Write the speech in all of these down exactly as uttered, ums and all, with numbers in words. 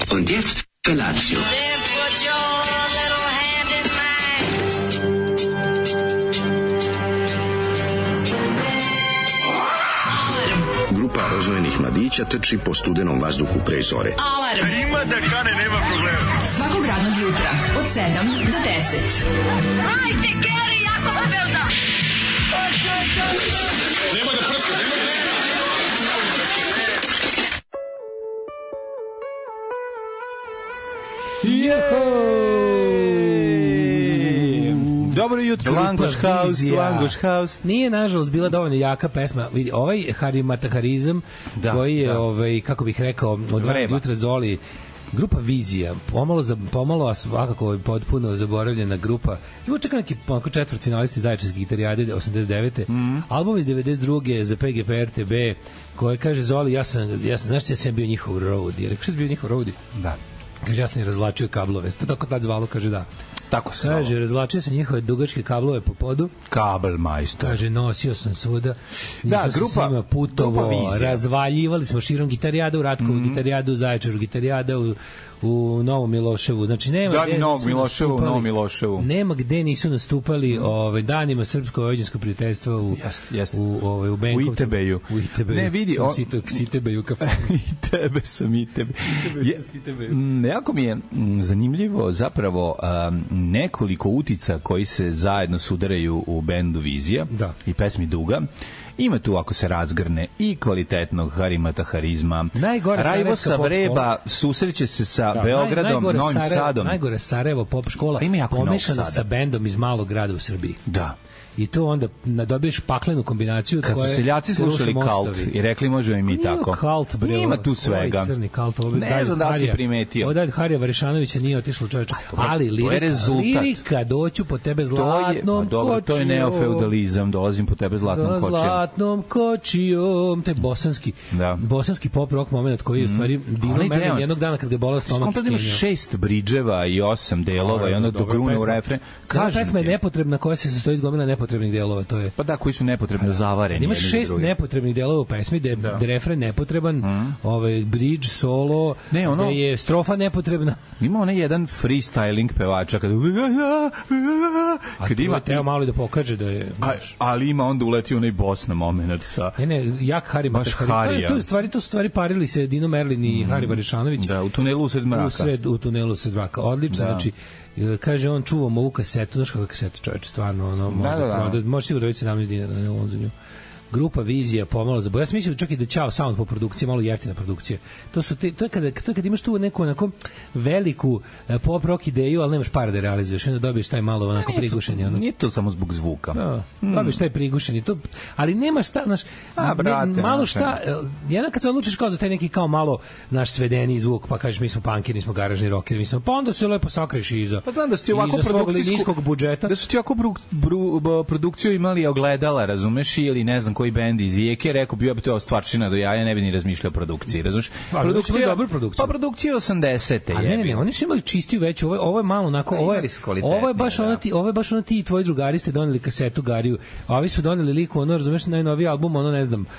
Und jetzt Felatio. Grupa rozvojenih mladića trči po studenom vazduhu pre zore. Alarm! A ima da kane, nema problema. Svakog radnog jutra, od sedam do deset. Hajde, Geri, jako se velda! Nema da prska, nema da prska! Dobro jutro, Langoš House, Langoš House. Nije, nažalost, bila dovoljno jaka pesma. Vidi, ovaj harimataharizam, da, koji je, da. ovaj, kako bih rekao, od ranog jutra Zoli, grupa Vizija, pomalo, za, pomalo a svakako potpuno zaboravljena grupa. Zvuči kao neki četvrt finalisti Zaječarske gitarijade osamdeset devete. Mm. Album iz devedeset druge za P G P R T B, koji kaže Zoli, ja sam, ja sam, znaš, ja sam bio njihov roadie. Rekao, što si bio njihov roadie? Da. Kaže, ja sam i razvlačio kablove. Tako tad zvalo, kaže, da. Tako se kaže, ovo. Razvlačio sam njihove dugačke kablove po podu. Kabel majstor. Kaže, nosio sam svuda. Da, grupa, putovo, grupa razvaljivali smo širom gitarijada, u Ratkovu mm-hmm. gitarijadu, u Zaječaru gitarijada, u, u Novom Miloševu. Znači, nema da, gde Novog Miloševu, u Novom Miloševu. Nema gde nisu nastupali mm. ovaj, danima srpsko-vojvođanskog prijateljstva u, jest, jest. u, ovaj, u Benkovcu. U Itebeju. U Itebeju. Ne, vidi. Sam on... sito, k Itebeju kafanu. Itebe sam Itebe. Je, jako mi je zanimljivo zapravo um, nekoliko utica koji se zajedno sudaraju u bendu Vizija da. I pesmi Duga. Ima tu, ako se razgrne, i kvalitetnog harimataharizma. Rajvo Savreba susreće se sa da, Beogradom, naj, Novim Sarajevo, Sadom. Najgore Sarajevo pop škola pomešana sa bendom iz malog grada u Srbiji. Da. I to onda dobiješ paklenu kombinaciju. Kad su seljaci slušali Kalt i rekli možemo i mi tako. Kalt, bre, ima tu svega. Crni Kalt, ne znam da si primetio. Ovo David Harija Varišanovića nije otišlo čoveče. Ali lirika, lirika, doću po tebe zlatnom kočijom. Dobro, to je neofeudalizam, dolazim po tebe zlatnom kočijom. Zlatnom kočijom, te bosanski, da. bosanski pop rock moment koji je u stvari Dino Merlin jednog dana kad ga je bolao stomak. Skonto da imaš šest bridževa i osam delova i onda do grune u refren. Kažem, pesma je nepotrebna, koja se sastoji iz gomila nepotrebnih delova, to je. Pa da, koji su nepotrebno zavareni. Imaš šest nepotrebnih delova u pesmi, da je da. refren nepotreban, mm. ovaj bridge, solo, ne, ono, da je strofa nepotrebna. Ima onaj jedan freestyling pevača kada kad ima teo malo da pokaže da je. A, ali ima onda uleti onaj bos na momenat sa. Ne, ne, jak Hari Matahari. To je stvari, to stvari parili se Dino Merlin i mm. Hari Varišanović. Da, u tunelu usred mraka. U sred u tunelu usred mraka. Odlično, da. Znači kaže on čuvamo ovu kasetu, znaš kakva kaseta, čoveče, stvarno, ono, možda da, da, da. prodat, može sigurno dobiti sedamnaest dinara na on za nju. Grupa Vizija pomalo zaboravila. Ja sam mislio čak i da Ćao sound po produkciji, malo jeftina produkcija. To su te, to je kada to je kad imaš tu neku onako veliku pop rock ideju, al nemaš para da realizuješ, onda dobiješ taj malo onako prigušenje, ono. Nije to samo zbog zvuka. Da, hmm. Dobiješ taj prigušenje, to, ali nema šta, znaš, a brate, ne, malo šta, jedan kad se odlučiš kao za taj neki kao malo naš svedeni zvuk, pa kažeš mi smo punkeri, mi smo garažni rockeri, mi smo, pa onda se lepo sakreš iza. Pa znam da ste ovako produkcijskog budžeta. Da su ti ovako bru, bru, bru, produkciju imali ogledala, razumeš, ili ne znam koji bend iz Rijeke, rekao bio bi to stvarčina do jaja, ne bi ni razmišljao o produkciji, razumiješ? Produkcija, dobro produkcija. Pa produkcija osamdesete je. Ne, ne, ne, oni su imali čistiju veću, ovo, ovo je malo onako, ovo je, ovo je baš ona ti, ovo je baš ona ti i tvoji drugari ste doneli kasetu Gariju, a ovi su doneli liku, ono, razumiješ, najnoviji album, ono, ne znam,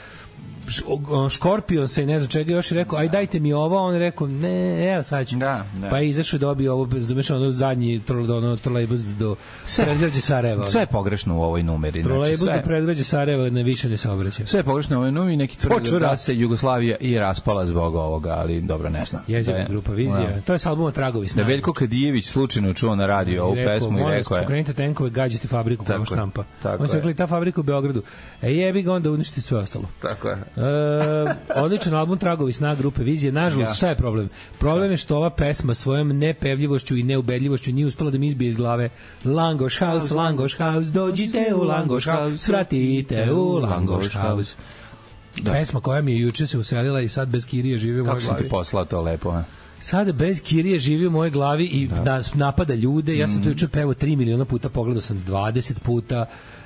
Škorpion se ne znam čega još je rekao, aj dajte mi ovo, on je rekao, ne, evo sad ću. Da, da. Pa je izašao i dobio ovo, zamešao ono zadnji ono, trolejbus do predgrađe Sarajeva. Sve je pogrešno u ovoj numeri. Trolejbus znači, do predgrađe Sarajeva ne više ne saobraća. Sve je pogrešno u ovoj numeri, neki tvrde da se Jugoslavija i raspala zbog ovoga, ali dobro, ne znam. Jeziva grupa Vizija. No. To je s albuma Tragovi snage. Da Veljko Kadijević slučajno čuo na radio ovu pesmu i rekao je. Pokrenite tenkove, gađite fabriku kao štampa. On se rekli ta fabrika u Beogradu. E jebi ga onda uništiti sve ostalo. Tako je. Odličan album Tragovi snag grupe Vizije. Nažalost, šta je problem? Problem je što ova pesma svojom nepevljivošću i neubedljivošću nije uspela da mi izbije iz glave. Langoš House, Langoš House, dođite u Langoš House, svratite u Langoš House. Da. Pesma koja mi je juče se uselila i sad bez kirije živi u mojoj glavi. Kako si ti poslao to lepo, a? Sada bez kirije živi u mojoj glavi i da, da napada ljude. Ja sam to juče pevao tri miliona puta, pogledao sam dvadeset puta.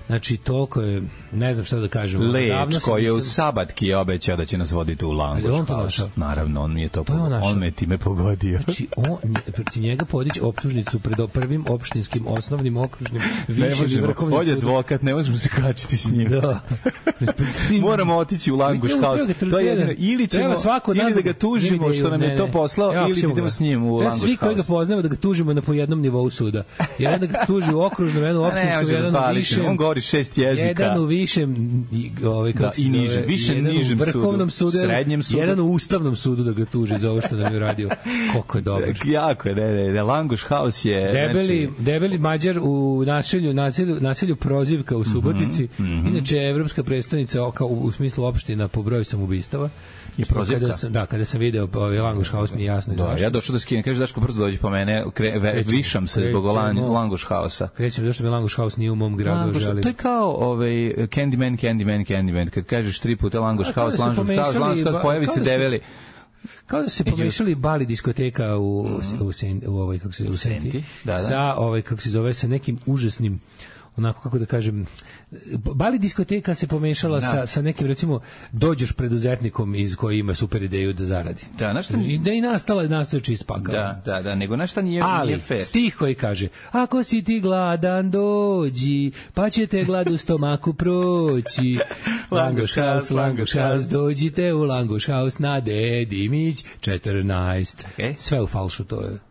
Znači, toliko je, ne znam šta da kažem. Leč koji je u Sabatki je obećao da će nas voditi u Langoš Haus. Naravno, on mi je to, to je on, on me time pogodio. Znači, on, protiv njega podići optužnicu pred prvim opštinskim, osnovnim, okružnim, višim i vrhovnim sudom. On je advokat, ne možemo se kačiti s njim. Da. Moramo otići u Langoš Haus. To je jedino, ili ćemo, ili da ga tužimo što nam je to poslao, ili idemo s njim u Langoš Haus. Svi koji ga poznamo da ga tužimo na po jednom nivou suda. Jedan da ga tuži u okružnom, jedan u opštinskom, jedan u višem. On govori šest jezika. Jedan u višem, ovaj, kako da, i nižem, više nižem sudu, vrhovnom sudu, srednjem sudu. Jedan u ustavnom sudu da ga tuži za ovo što nam je radio. Koliko je dobro. Jako je, ne, ne, ne, Langoš Haus je... Debeli, znači... debeli Mađar u naselju, naselju, naselju Prozivka u Subotici. Mm -hmm, inače, evropska prestonica kao u, u smislu opština po broju samoubistava. Je Prozivka. Kada sam, da, kada sam video ovaj Langoš Haus mi je jasno. Da, ja došao da skinem, kaže Daško brzo dođi po mene, kre, ve, višam se zbog Langoš Hausa. Krećem, zašto mi Langoš Haus nije u mom gradu, Langoš, želim. To je kao ovaj Candyman, Candyman, Candyman, kad kažeš tri puta Langoš Haus, Langoš Haus, Langoš Haus, pojavi se debeli. Kao da se pomešali Bali diskoteka u mm. u, sen, u ovaj kako se u Senti, da, da. Sa ovaj kako se zove sa nekim užasnim onako kako da kažem Bali diskoteka se pomešala da. sa sa nekim recimo dođeš preduzetnikom iz koji ima super ideju da zaradi. Da, našta i da i nastala nastao čist pakao. Da, da, da, nego našta nije ali, nije fair. Stih koji kaže: "Ako si ti gladan dođi, pa će te glad u stomaku proći." Langoš Haus, Langoš Haus, dođite u Langoš Haus na Dedimić četrnaest. Okay. Sve u falšu to je.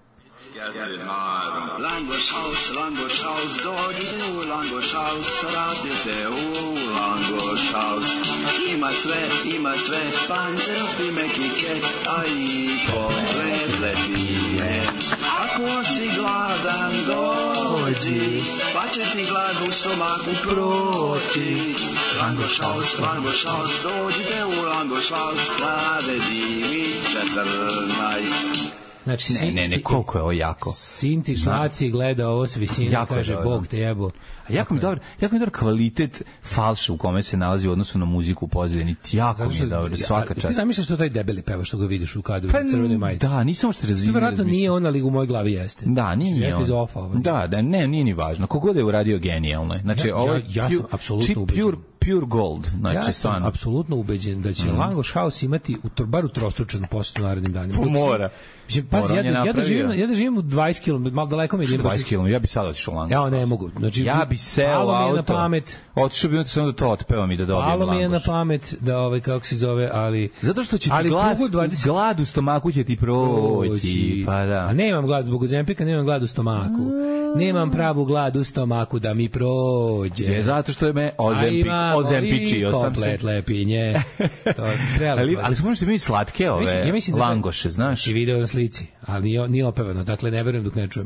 Langoš Haus, Langoš Haus, dođite u Langoš Haus, radite u Langoš Haus. Ima sve, ima sve, pancerovi mekike, a i komplet lepije. Ako si gladan dođi, pa će ti glad u stomaku proći. Langoš Haus, Langoš Haus, dođite u Langoš Haus, radite mi četrnaest. Znači, ne, ne, ne, koliko je ovo jako. Sinti Šlaci gleda ovo s visine, kaže, Bog te jebo. A jako mi dobro, jako mi dobro kvalitet falša u kome se nalazi u odnosu na muziku u pozadini. Jako mi je dobro, svaka čast. Ti zamišljaš što taj debeli peva što ga vidiš u kadru, pa, crvenoj majici? Da, nisam što razumio. Verovatno nije on, ali u mojoj glavi jeste. Da, nije ni on. Ofa, ovaj. Da, da, ne, nije ni važno. Kogod je uradio genijalno. Znači, ja, ovo ja, ja sam apsolutno ubeđen. Pure, pure gold. Znači, ja sam apsolutno ubeđen da će mm. Langoš Haus imati u bar utrostručenu posjetu narednim danima. Mora. Mislim, pazi, ja, ja, ja, da živim, ja da živim u dvadeset kilometara, malo daleko mi je. dvadeset kilometara, ja bi sad otišao u Langoš. Ja ne mogu. Znači, ja bi seo auto. Na pamet. Otišao bi samo da to otpevam i da dobijem Langoš. Malo mi je na pamet da ovaj kako se zove, ali zato što će ti glad, dvadeset glad u stomaku će ti proći. Pa da. A nemam glad zbog Ozempika, nemam glad u stomaku. Nemam pravu glad u stomaku da mi prođe. Je zato što je me Ozempik, Ozempičio sam se. Komplet lepinje. To je prelepo. ali, ali smo možete imati slatke ove mislim, ja mislim langoše, da, znaš. I video na slici, ali nije, nije opevano, dakle ne verujem dok ne čujem.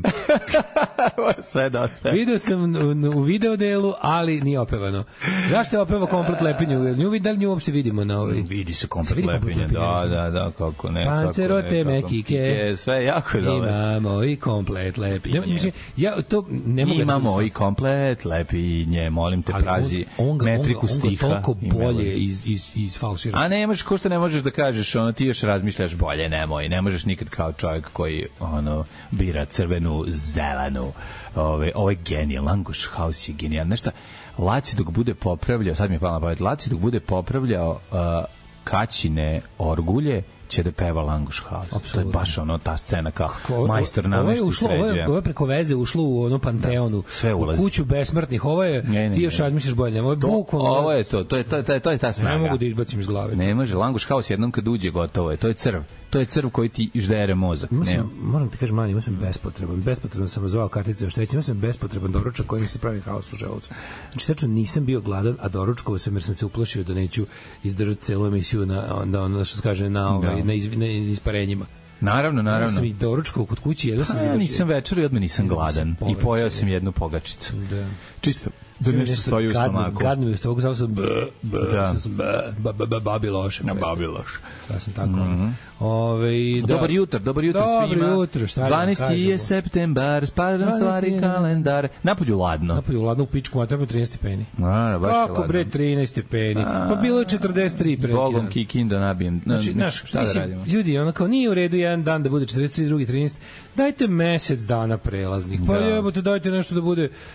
Sve da. Video sam u, u video delu, ali nije opevano. Zašto je opevao komplet lepinju? Nju, da li nju uopšte vidimo na ovaj? Vidi se komplet lepinje, da, da, da, kako ne. Pancerote mekike, sve jako dobro. Imamo i komplet lepinje. Mislim, ja to ne mogu imamo i komplet lepinje, molim te, prazi on, on, metriku on, on stiha. On ga toliko bolje iz, iz, iz falšira. A ne možeš, ko što ne možeš da kažeš, ono, ti još razmišljaš bolje, nemoj, ne možeš nikad kao čovjek koji, ono, bira crvenu, zelenu, ove, ovo je genijal, Langoš Haus je genijal, nešto, Laci dok bude popravljao, sad mi je pala na pamet, Laci dok bude popravljao uh, Kaćine orgulje, će da peva Langoš Haus. To je baš ono, ta scena kao Kako, majstor namešti sređuje. Ovo je preko veze ušlo u ono Panteonu, da, u kuću besmrtnih. Ovo je, ne, ne, ti još razmišljaš bolje. Ovo je, bukvalno, ovo je to, to je, to, to, to je ta snaga. Ne mogu da izbacim iz glave. Ne može, Langoš Haus jednom kad uđe gotovo je, to je crv. To je crv koji ti ždere mozak. Sam, moram ti kažem, manje, imao sam bespotreban. Bespotreban sam zvao kartice još treći. Imao sam bespotreban doručak koji mi se pravi haos u želucu. Znači, tačno nisam bio gladan, a doručkovao sam jer sam se uplašio da neću izdržati celu emisiju na, onda ono što se kaže, na, ovaj, da. na, iz, na isparenjima. Naravno, naravno. Ja sam i doručkao kod kući, jedno sam ja nisam večer i odmah nisam gladan. I pojeo sam jednu pogačicu. Da. Čisto. Da nešto stoji u stomaku. Gadno mi u stomaku, samo sam b, b, da. sam b, b, b, b, babi loš. Na babi loš. Ja sam tako. Mm-hmm. Ove, da. Dobar jutar, dobar jutar svima. Dobar jutro, šta je? dvanaesti je septembar, spadan stvari kalendar. Napolju ladno. Napolju ladno u pičku, a treba trinaest stepeni. A, baš kako bre trinaest stepeni? Pa bilo je četrdeset tri pre. Bogom kikin da nabijem. Znači, naš, šta da radimo? Ljudi, ono kao nije u redu jedan dan da bude četrdeset tri, drugi trinaest. Dajte mesec dana prelaznik. Pa jebote, dajte nešto da bude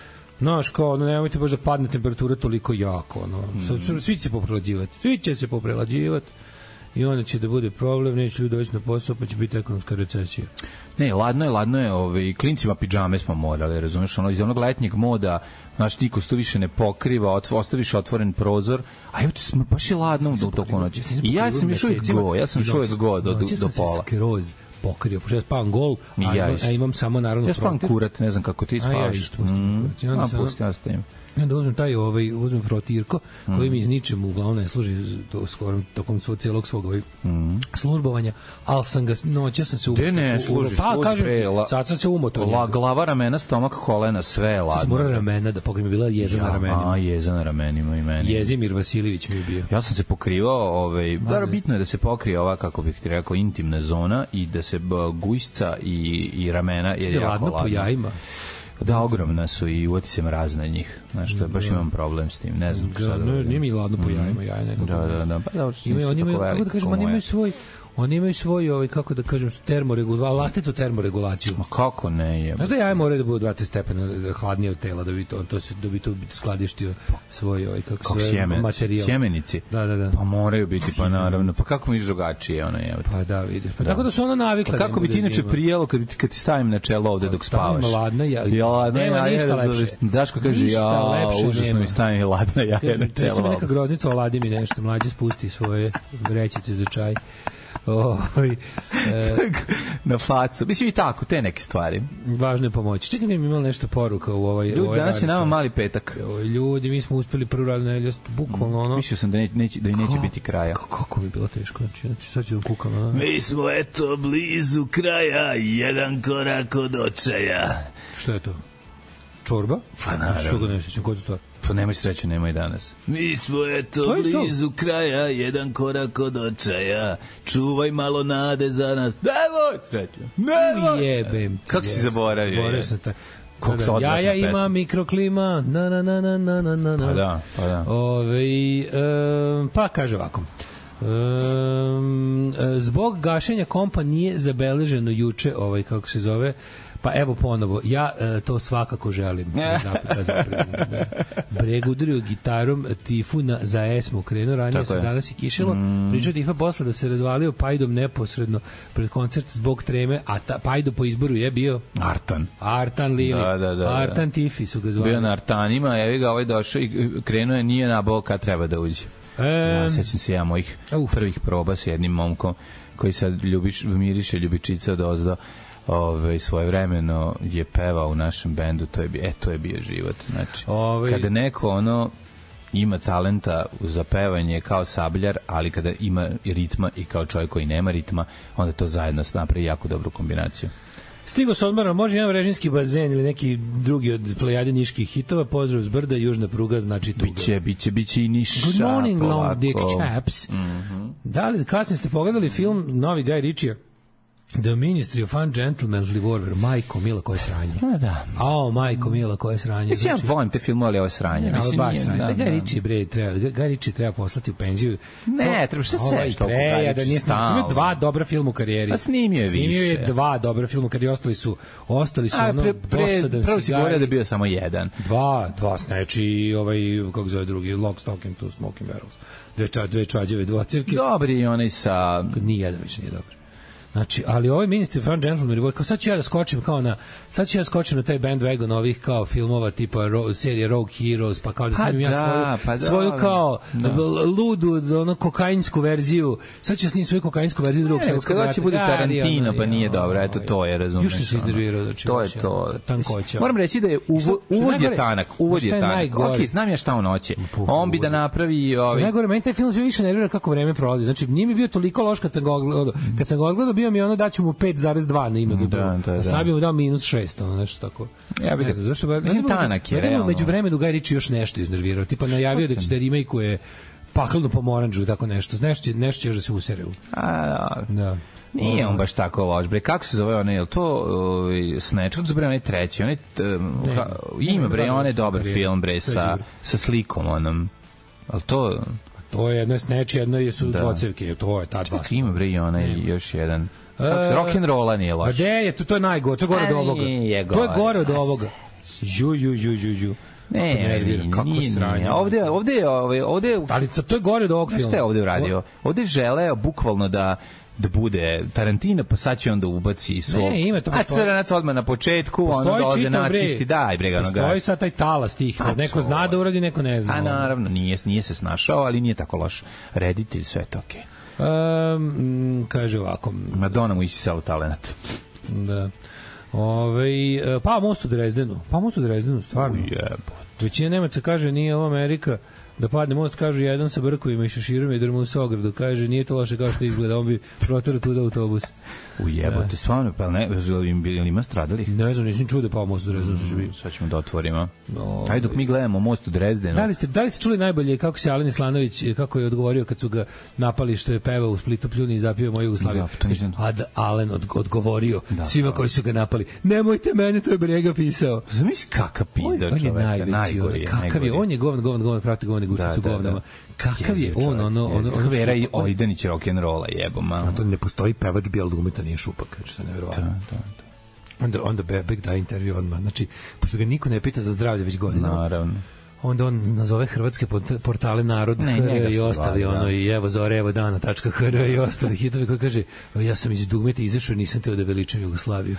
Znaš, kao, ono, nemojte baš da padne temperatura toliko jako, ono. Mm. Svi će se poprelađivati. Svi će se poprelađivati. I onda će da bude problem, neće ljudi doći na posao, pa će biti ekonomska recesija. Ne, ladno je, ladno je, ovaj, klincima pidžame smo morali, razumeš, ono, iz onog letnjeg moda, znaš, niko se tu više ne pokriva, ostaviš otvoren prozor, a evo ti smo baš je ladno u toku noći. I ja sam još uvijek go, ja sam još uvijek go do, do, do pola. Skroz pokrio, pošto ja spavam gol, a, ja a imam samo naravno ja spavam kurat, ne znam kako ti spavaš. A ja isto pustim kurat. Mm. A pusti, ja stavim. Ja da uzmem taj, ovaj, uzmem frotirko, koji mi iz ničemu uglavnom ne služi to, skoro, tokom svog cijelog svog ovaj, mm. službovanja, ali sam ga, noća sam se umoto. Gde ne služiš? Pa, kažem, la, sad sam se umoto. La, glava, ramena, stomak, kolena, sve je ladno. Sad mora ramena, da pokrijem, bila jeza ja, na ramenima. A, jeza na ramenima i meni. Jezimir Vasiljević mi je bio. Ja sam se pokrivao, ovaj, bar bitno je da se pokrije ova, kako bih ti rekao, intimna zona i da se gujsca i, i ramena je, je jako ladno. Ladno po jajima. Da, ogromna su i uvati se mraz na njih. Znaš, to je, baš imam problem s tim. Ne znam da, šta da... Ne, nije mi ladno po jajima, jaja nekako. Da, da, da. Pa da, ima, oni imaju, kako da kažem, oni imaju svoj... Oni imaju svoj, ovaj, kako da kažem, termoregulaciju, vlastitu termoregulaciju. Ma kako ne je? Znaš da jaja moraju da budu dva tri stepena hladnije od tela, da bi to, to, se, da bi to skladištio svoj, ovaj, kako, kako sve materijal. Sjemenici? Da, da, da. Pa moraju biti, pa naravno. Pa kako mi iš drugačije, ono je? Pa da, vidiš. Pa da. Tako da su ona navikla. Pa kako bi ti inače prijelo kad, kad ti stavim na čelo ovde dok spavaš? Stavim ladna jaja. Ja, ladna nema jaja, ništa lepše. Daško kaže, ja, užasno mi stavim ladna jaja na čelo. Kaže, neka groznica, oladi mi nešto, mlađe spusti svoje vrećice za čaj. Oj, e, na facu. Mislim i tako, te neke stvari. Važno je pomoći. Čekaj, mi imali nešto poruka u ovaj... Ljudi, ovaj danas je nama mali petak. Oj, ljudi, mi smo uspeli prvu radnu nedelju, bukvalno ono... Mislio sam da, neće, neće, da i neće biti kraja. Kako, kako bi bilo teško, znači, znači sad ću da kukam. Ono. Mi smo eto blizu kraja, jedan korak od očaja. Što je to? Čorba? Pa naravno. Što ga ne sjećam, koji je stvar? Pa nemoj sreće, nemoj danas. Mi smo eto blizu kraja, jedan korak od očaja. Čuvaj malo nade za nas. Nemoj sreće, nemoj. Jebem. Kako si zaboravio? Zaboravio sam taj. Ja, ja ima mikroklima. Na, na, na, na, na, na, na. Pa da, pa da. Ove, um, pa kaže ovako. Um, zbog gašenja kompa nije zabeleženo juče, ovaj, kako se zove, pa evo ponovo, ja e, to svakako želim. Da zapravo, da. Breg udario gitarom Tifuna za esmu, krenuo ranije se danas i kišilo. Mm. Pričao Tifa posle da se razvalio Pajdom neposredno pred koncert zbog treme, a ta, Pajdo po izboru je bio Artan. Artan Lili. Da, da, da, Artan Tifi su ga zvali. Bio na Artanima, evi ga ovaj došao i krenuo je, nije nabao kad treba da uđe. E, ja, sećam se ja mojih uf. prvih proba s jednim momkom koji sad ljubiš, miriše ljubičica od ozdo. Ove, svoje vremeno je pevao u našem bendu, to je, e, to je bio život. Znači, Ove... kada neko ono ima talenta za pevanje kao sabljar, ali kada ima ritma i kao čovjek koji nema ritma, onda to zajedno napravi jako dobru kombinaciju. Stigo se odmara, može jedan režimski bazen ili neki drugi od plejade niških hitova, pozdrav s brda, južna pruga, znači tuga. Biće, biće, biće i Niša. Good morning, polako. long dick chaps. Mm-hmm. Da li, kasnije ste pogledali film novi Guy Ritchie? The Ministry of Ungentlemanly Warfare, majko mila koje sranje. A da. A, majko mila koje sranje. Mislim, znači, ja volim te filmu, ali ovo sranje. Ne, mislim, baš sranje. Da, da, da. Guy Ritchie, bre, treba, Guy Ritchie treba poslati u penziju. Ne, treba što se što oko Guy Ritchie da nije snimio dva dobra filma u karijeri. A snimio je više. Snimio je dva dobra filma u karijeri, ostali su, ostali su A, ono, pre, pre, dosadan prvo si govorio da je bio samo jedan. Dva, dva, znači, ovaj, kako zove drugi, Lock, Stock and Two Smoking Barrels. Dve, ča, dve čađeve dvocevke. Dobri i onaj sa... Nijedan više nije dobar. Znači, ali ovaj Ministry of Ungentlemanly Warfare, kao sad ću ja da skočim kao na, sad ću ja skočim na taj bandwagon ovih kao filmova tipa ro, serije Rogue Heroes, pa kao da snimim ja svoju, pa svoju kao da. ludu, ono kokainsku verziju, sad ću ja snimim svoju kokainsku verziju drugog svjetskog rata. Kada će bude Tarantino, pa nije dobro, eto to je, razumiješ. Još se iznervirao, znači, to je to. Tankoća. Moram reći da je uvo, uvod je tanak, uvod je tanak. Ok, znam ja šta on hoće. On bi da napravi... Što najgore, meni taj film sve više nervira kako vreme prolazi. Znači, nije mi bio toliko loš kad sam ga odgledao. Kad sam ga odgledao, bio mi ono da ću mu pet zarez dva na ime da, da, da. A sad bi mu dao minus šest, ono nešto tako. Ja bih da zašto ba tanak je realno. Među vremenu Guy Ritchie još nešto iznervirao, tipa najavio da će da remake-uje Paklenu pomoranđu, tako nešto. Nešto nešto će još da se usereu. A da. Nije on baš tako loš, bre. Kako se zove onaj, je li to uh, Snatch? Kako se zove onaj treći? Onaj, um, ha, ima, bre, onaj dobar film, bre, sa, sa slikom onom. Ali to... To je jedno Snatch, jedno je su dvocevke, to je ta dva. Čekaj, ima, bre, i onaj još jedan... Kako se, rock and rolla nije loš. A gde je, to, to je najgore, to je gore od ovoga. To je gore od ovoga. Ju, ju, ju, ju, ju. Ne, nervira, kako nije, sranje. Nije. Ovde, ovde, ovde, ovde, ali to je gore od ovog filma. Šta je ovde uradio? Ovde želeo bukvalno da da bude Tarantino, pa sad će onda ubaci svog... Ne, ima to postoji. A crnac odmah na početku, ono dolaze nacisti, daj bre, ono ga. Postoji sad taj talas tih, a neko zna da uradi, neko ne zna. A naravno, nije, nije se snašao, ali nije tako loš reditelj, sve to okej. Okay. Um, kaže ovako... Madonna mu isisala talenat. Da. Ove, pa most u Drezdenu. Pa most u Drezdenu, stvarno. Ujebo. Većina Nemaca kaže nije ovo Amerika. Da padne most, kažu jedan sa brkovima i šeširom i drmu u Sogradu. Kaže, nije to loše kao što izgleda, on bi proterao tuda autobus. Ujebote, stvarno, pa ne, ili ima stradalih? Ne znam, nisam čuo da pao most u Drezdenu. Mm, sad ćemo da otvorimo. No, ajde dok mi gledamo most u Drezdenu. Da li ste, da li ste čuli najbolje kako se Alen Islanović, kako je odgovorio kad su ga napali što je pevao u Splitu pljuni i zapio moju Jugoslaviju? Da, Ad Alen od, odgovorio da, svima da. Koji su ga napali. Nemojte mene, to je Brega pisao. Zamisli kakav pizda čoveka. On je najveći, najgori, kakav najgori. Je, on je govn, govn, govn, prati govn, guči su govnama. Kakav je on, ono, ono, ono, Vera i Ojdanić rock'n'rolla, jebo, malo. A to ne postoji pevač bijel dugmeta, nije Šupak, znači to je neverovatno. Da, da, da. Onda, onda Bebek da intervju odmah, znači, pošto ga niko ne pita za zdravlje već godinama. Naravno. Onda on nazove hrvatske portale Narod, ne, H R i ostali, ono, i evo zore, evo dana, tačka H R i ostali hitovi koji kaže, ja sam iz dugmeta izašao i nisam teo da veličam Jugoslaviju.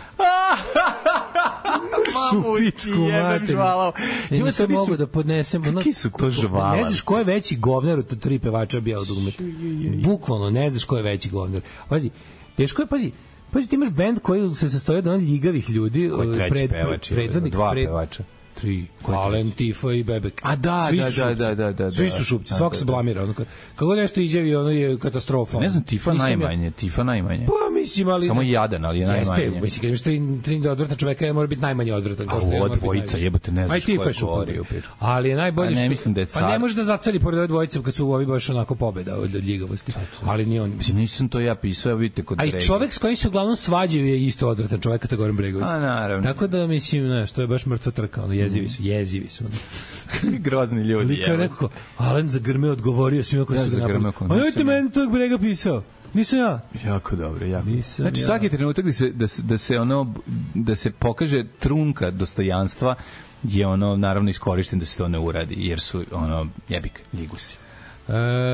Supičku mater. Ja sam mogu da podnesem. Kaki su to žvalanci? Ne znaš ko je veći govnar od tri pevača bijel dugmeta. Bukvalno ne znaš ko je veći govnar. Pazi, teško je, pazi, pazi, ti imaš bend koji se sastoji od onih ljigavih ljudi. Koji treći pevač? Dva pevača. Tri. Alen, Tifa i Bebek. A da, da, da, da, da. Svi su šupci, svako se blamira. Ono, kako nešto izjavi, ono je katastrofa. Ne znam, Tifa najmanje, Tifa najmanje. Pa mislim, ali... Samo jadan, ali je najmanje. Jeste, mislim, kad imaš tri, tri odvrta čoveka, mora biti najmanje odvrtan. A ovo dvojica, jebote, ne znaš ko je govori. Ali je najbolje što... Ne mislim da je car. Pa ne može da zaceli pored ove dvojice kad su ovi baš onako pobeda od ljigavosti. Ali nije on... Mislim, nisam to ja pisao, vidite kod Brega. A i čovek s kojim se uglavnom svađaju je isto odvrtan čovek, kategorijom Bregović. A naravno. Tako da, mislim, znaš, to je baš mrtva trka, ono, jezivi su, jezivi su. Grozni ljudi. Kao neko, Alen za grme odgovorio svima koji ja su ga napali. A jojte meni tog Brega pisao. Nisam ja. Jako dobro, jako. Nisam znači ja. Svaki trenutak da se, da, se, da se ono da se pokaže trunka dostojanstva je ono naravno iskorišten da se to ne uradi jer su ono jebik ligusi. E,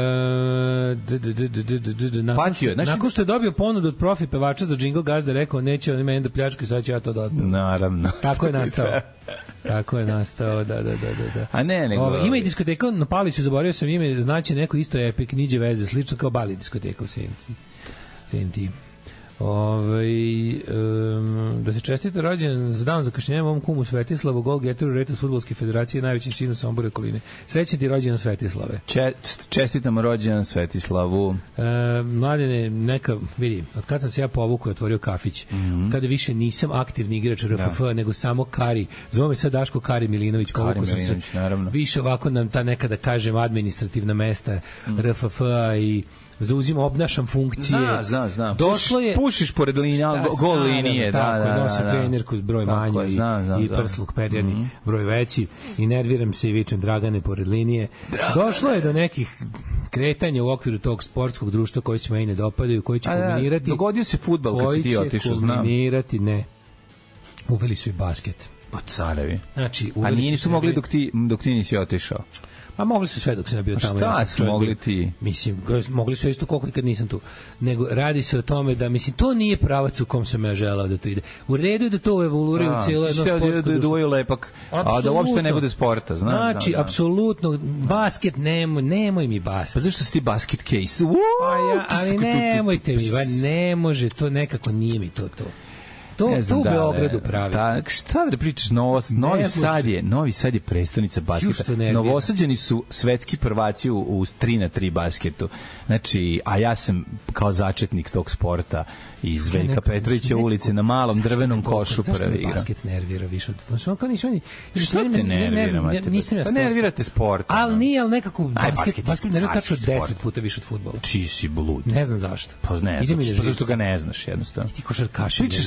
d, d, d, d, d, d, d, nakon, što, znači, nakon što je dobio ponudu od profi pevača za džingl, gazda rekao neće oni meni da pljačkaju, sad ću ja to da otpevam. Naravno. Tako je nastao. Tako je nastao, da, da, da, da. da. A ne, nego... Ove, ima i diskoteka na Paliću, zaboravio sam ime, znači neko isto Epic, niđe veze, slično kao Bali diskoteka u Senci. Senti. Ove, um, da se čestite rođen za dan zakašnjenja mom kumu Svetislavu, gol geteru Retu Fudbalske federacije, najveći sin u Sombore okoline. Srećan ti rođendan Svetislave. Če, čestitamo rođendan Svetislavu. E, mladene, neka, vidi, od kad sam se ja povukao i otvorio kafić, mm -hmm. od kada više nisam aktivni igrač R F F, da. Nego samo Kari, zove me sad Daško Kari Milinović, povukao sam se naravno. Više ovako nam ta nekada kažem administrativna mesta mm. R F F-a i zauzimam, obnašam funkcije. Zna, zna, zna. Došlo je... Pušiš pored linija, gol linije. Tako, da, da, nosim da, trenerku s broj manji i, i prsluk perjani, mm -hmm. broj veći i nerviram se i vičem Dragane pored linije. Dragan. Došlo je do nekih kretanja u okviru tog sportskog društva koji se meni ne dopadaju, koji će A, kombinirati... Da, dogodio se fudbal kad si ti otišao, znam. Koji će kombinirati, ne. Uveli su i basket. Pa carevi. Znači, A nisu su mogli dok ti, dok ti nisi otišao. Pa mogli su sve dok sam bio tamo. Šta ja su mogli ti? Mislim, mogli su isto koliko i kad nisam tu. Nego radi se o tome da, mislim, to nije pravac u kom sam ja želao da to ide. U redu je da to evoluira u cijelo jedno sportsko društvo. Da je lepak, a da uopšte ne bude sporta. Znam, znači, znam, apsolutno, basket, nemoj, nemoj mi basket. Pa zašto si ti basket case? Pa ja, ali nemojte mi, ba, ne može, to nekako nije mi to to. To, to u Beogradu pravi. Ta, šta da pričaš, Novo, Novi Sad je, Novi Sad je prestonica basketa. Novosađani su svetski prvaci u, u tri na tri basketu. Znači, a ja sam kao začetnik tog sporta iz Veljka Petrovića ulice na malom drvenom košu prvi igra. Basket nervira više od... Što kao nisam... Šta te nervira? Pa nervirate sport. Ali nije, ali nekako basket, basket nervira tačno deset puta više od fudbala. Ti si blud. Ne znam zašto. Pa ne, pa zašto ga ne znaš jednostavno. Ti košarkaši. Pričaš se čovek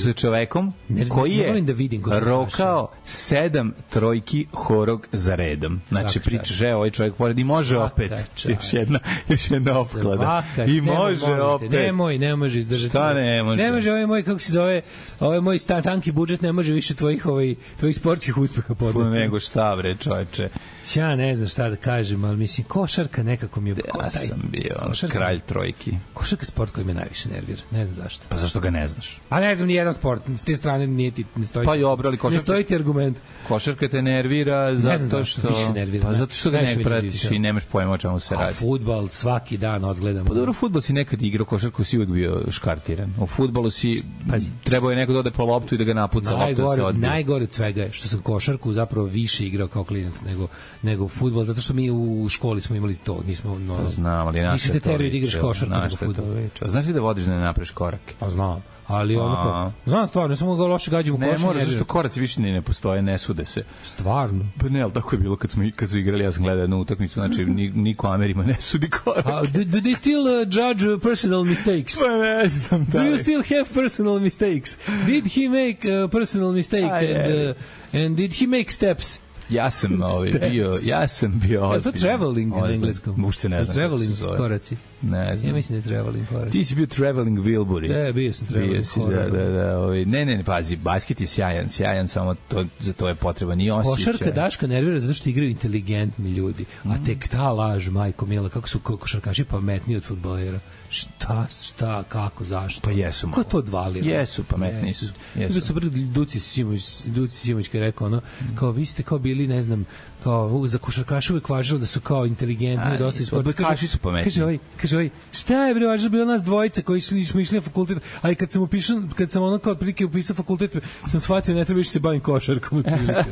čovekom ne, koji je da vidim rokao sedam trojki horog za redom. Znači, pričaš, evo, ovaj čovjek pored i može svaka opet. Čast. Još jedna, još jedna opklada. Svaka, I može nemoj, opet. Nemoj, ne može izdržati. Šta ne može? Ne može, ovaj moj, kako se zove, ovaj moj tanki budžet ne može više tvojih, ovaj, tvojih sportskih uspeha podneti. Nego šta, bre, čoveče. Ja ne znam šta da kažem, ali mislim, košarka nekako mi je... Ja sam bio košarka, kralj trojki. Košarka je sport koji me najviše nervira, ne znam zašto. Pa zašto ga ne znaš? A ne znam, ni jedan sport, s te strane nije ti, ne stoji, pa dobro, ali košarka, ne stoji ti argument. Košarka te nervira zato što... Nervira, pa zato što ga ne pratiš i nemaš pojma o čemu se radi. A fudbal svaki dan odgledamo. Pa dobro, fudbal si nekad igrao, košarku si uvek bio škartiran. U fudbalu si, trebao je neko da ode po loptu i da ga napuca, lopta se odbije. Najgore od svega je što sam košarku zapravo više igrao kao klinac nego, nego fudbal, zato što mi u školi smo imali to, nismo no, pa znam, ali naše to. Ti se teraju da igraš košarku nego fudbal. Znaš li da vodiš da ne napraviš korake? Pa znam. Ali onako, znam stvarno, ne samo ga loše gađamo košarku. Ne moraš, zašto koraci više ni ne postoje, ne sude se. Stvarno? Pa ne, ali tako je bilo kad smo, kad su igrali, ja sam gledao jednu utakmicu, znači niko Amerima ne sudi korake. Uh, do, do they still uh, judge personal mistakes? Pa ne znam, da. Do you still have personal mistakes? Did he make a personal mistake and, uh, and did he make steps? Ja sam ovaj bio, ja sam bio ozbiljno. Je to traveling na engleskom? Ušte ne znam. Traveling koraci. Ne znam. Ja mislim da je traveling koraci. Ti si bio traveling Wilbury. Da, bio sam traveling koraci. Da, da, da. Ovaj, ne, ne, ne, pazi, basket je sjajan, sjajan, samo to, za to je potreban i osjećaj. Košarka Daška nervira zato što igraju inteligentni ljudi. A tek ta laž, majko mila, kako su košarkaši pametniji od fudbalera. Šta, šta, kako, zašto? Pa jesu. Ko to odvalio? Jesu, pametni su. Jesu. Su brdo Duci Simović, Duci Simović koji je rekao, ono, kao vi ste kao bili, ne znam, kao za košarkaše uvek važilo da su kao inteligentni, dosta ispod. Košarkaši su pametni. Kaže ovaj, kaže ovaj, šta je bre, važilo bilo nas dvojica koji su smo išli na fakultet, a i kad sam upisao, kad sam ono kao prilike upisao fakultet, sam shvatio ne treba više se bavim košarkom otprilike.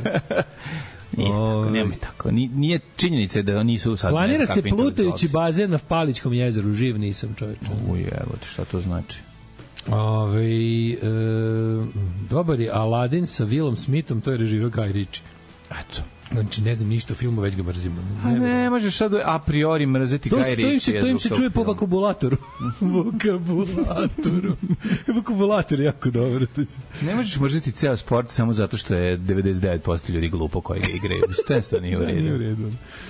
Nije tako, nema tako. Nije činjenica da nisu sad... Planira se plutajući bazen na Paličkom jezeru, živ nisam čovječe. Uj, evo ti, šta to znači? Ove, e, dobar je Aladdin sa Willom Smithom, to je režirao Guy Ritchie. Eto. Znači, ne znam ništa o filmu, već ga mrzimo. Ne, ne možeš sad a priori mrzeti Guy Ritchie. To, to im se čuje po vokabulatoru. vokabulatoru. Vokabulator je jako dobro. Ne možeš mrzeti ceo sport samo zato što je devedeset devet posto ljudi glupo koji ga igraju. Što nije u redu. Nije u redu.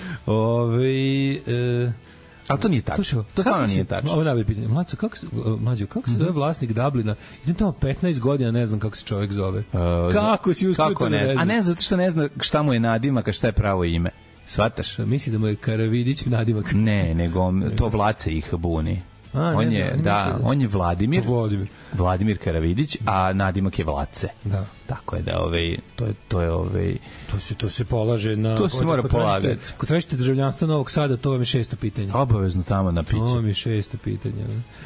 Ove, e, ali to nije tačno. To stvarno nije tačno. Ovo najbolje pitanje. Mlađo, kako se, mlađo, kako se zove vlasnik Dublina? Idem tamo petnaest godina, ne znam kako se čovjek zove. Uh, kako si uspio to ne znam? A ne, zato što ne zna šta mu je nadimak, a šta je pravo ime. Svataš? Misli da mu je Karavidić nadimak. Ne, nego to Vlace ih buni. A, on ne je znam, da, on je Vladimir, Vladimir. Vladimir Karavidić, a nadimak je Vlace. Da. Tako je da ovaj to je to je ovaj to se to se polaže na to se mora polagati. Ako tražite državljanstvo Novog Sada, to vam je šesto pitanje. Obavezno tamo na piće. To vam je šesto pitanje.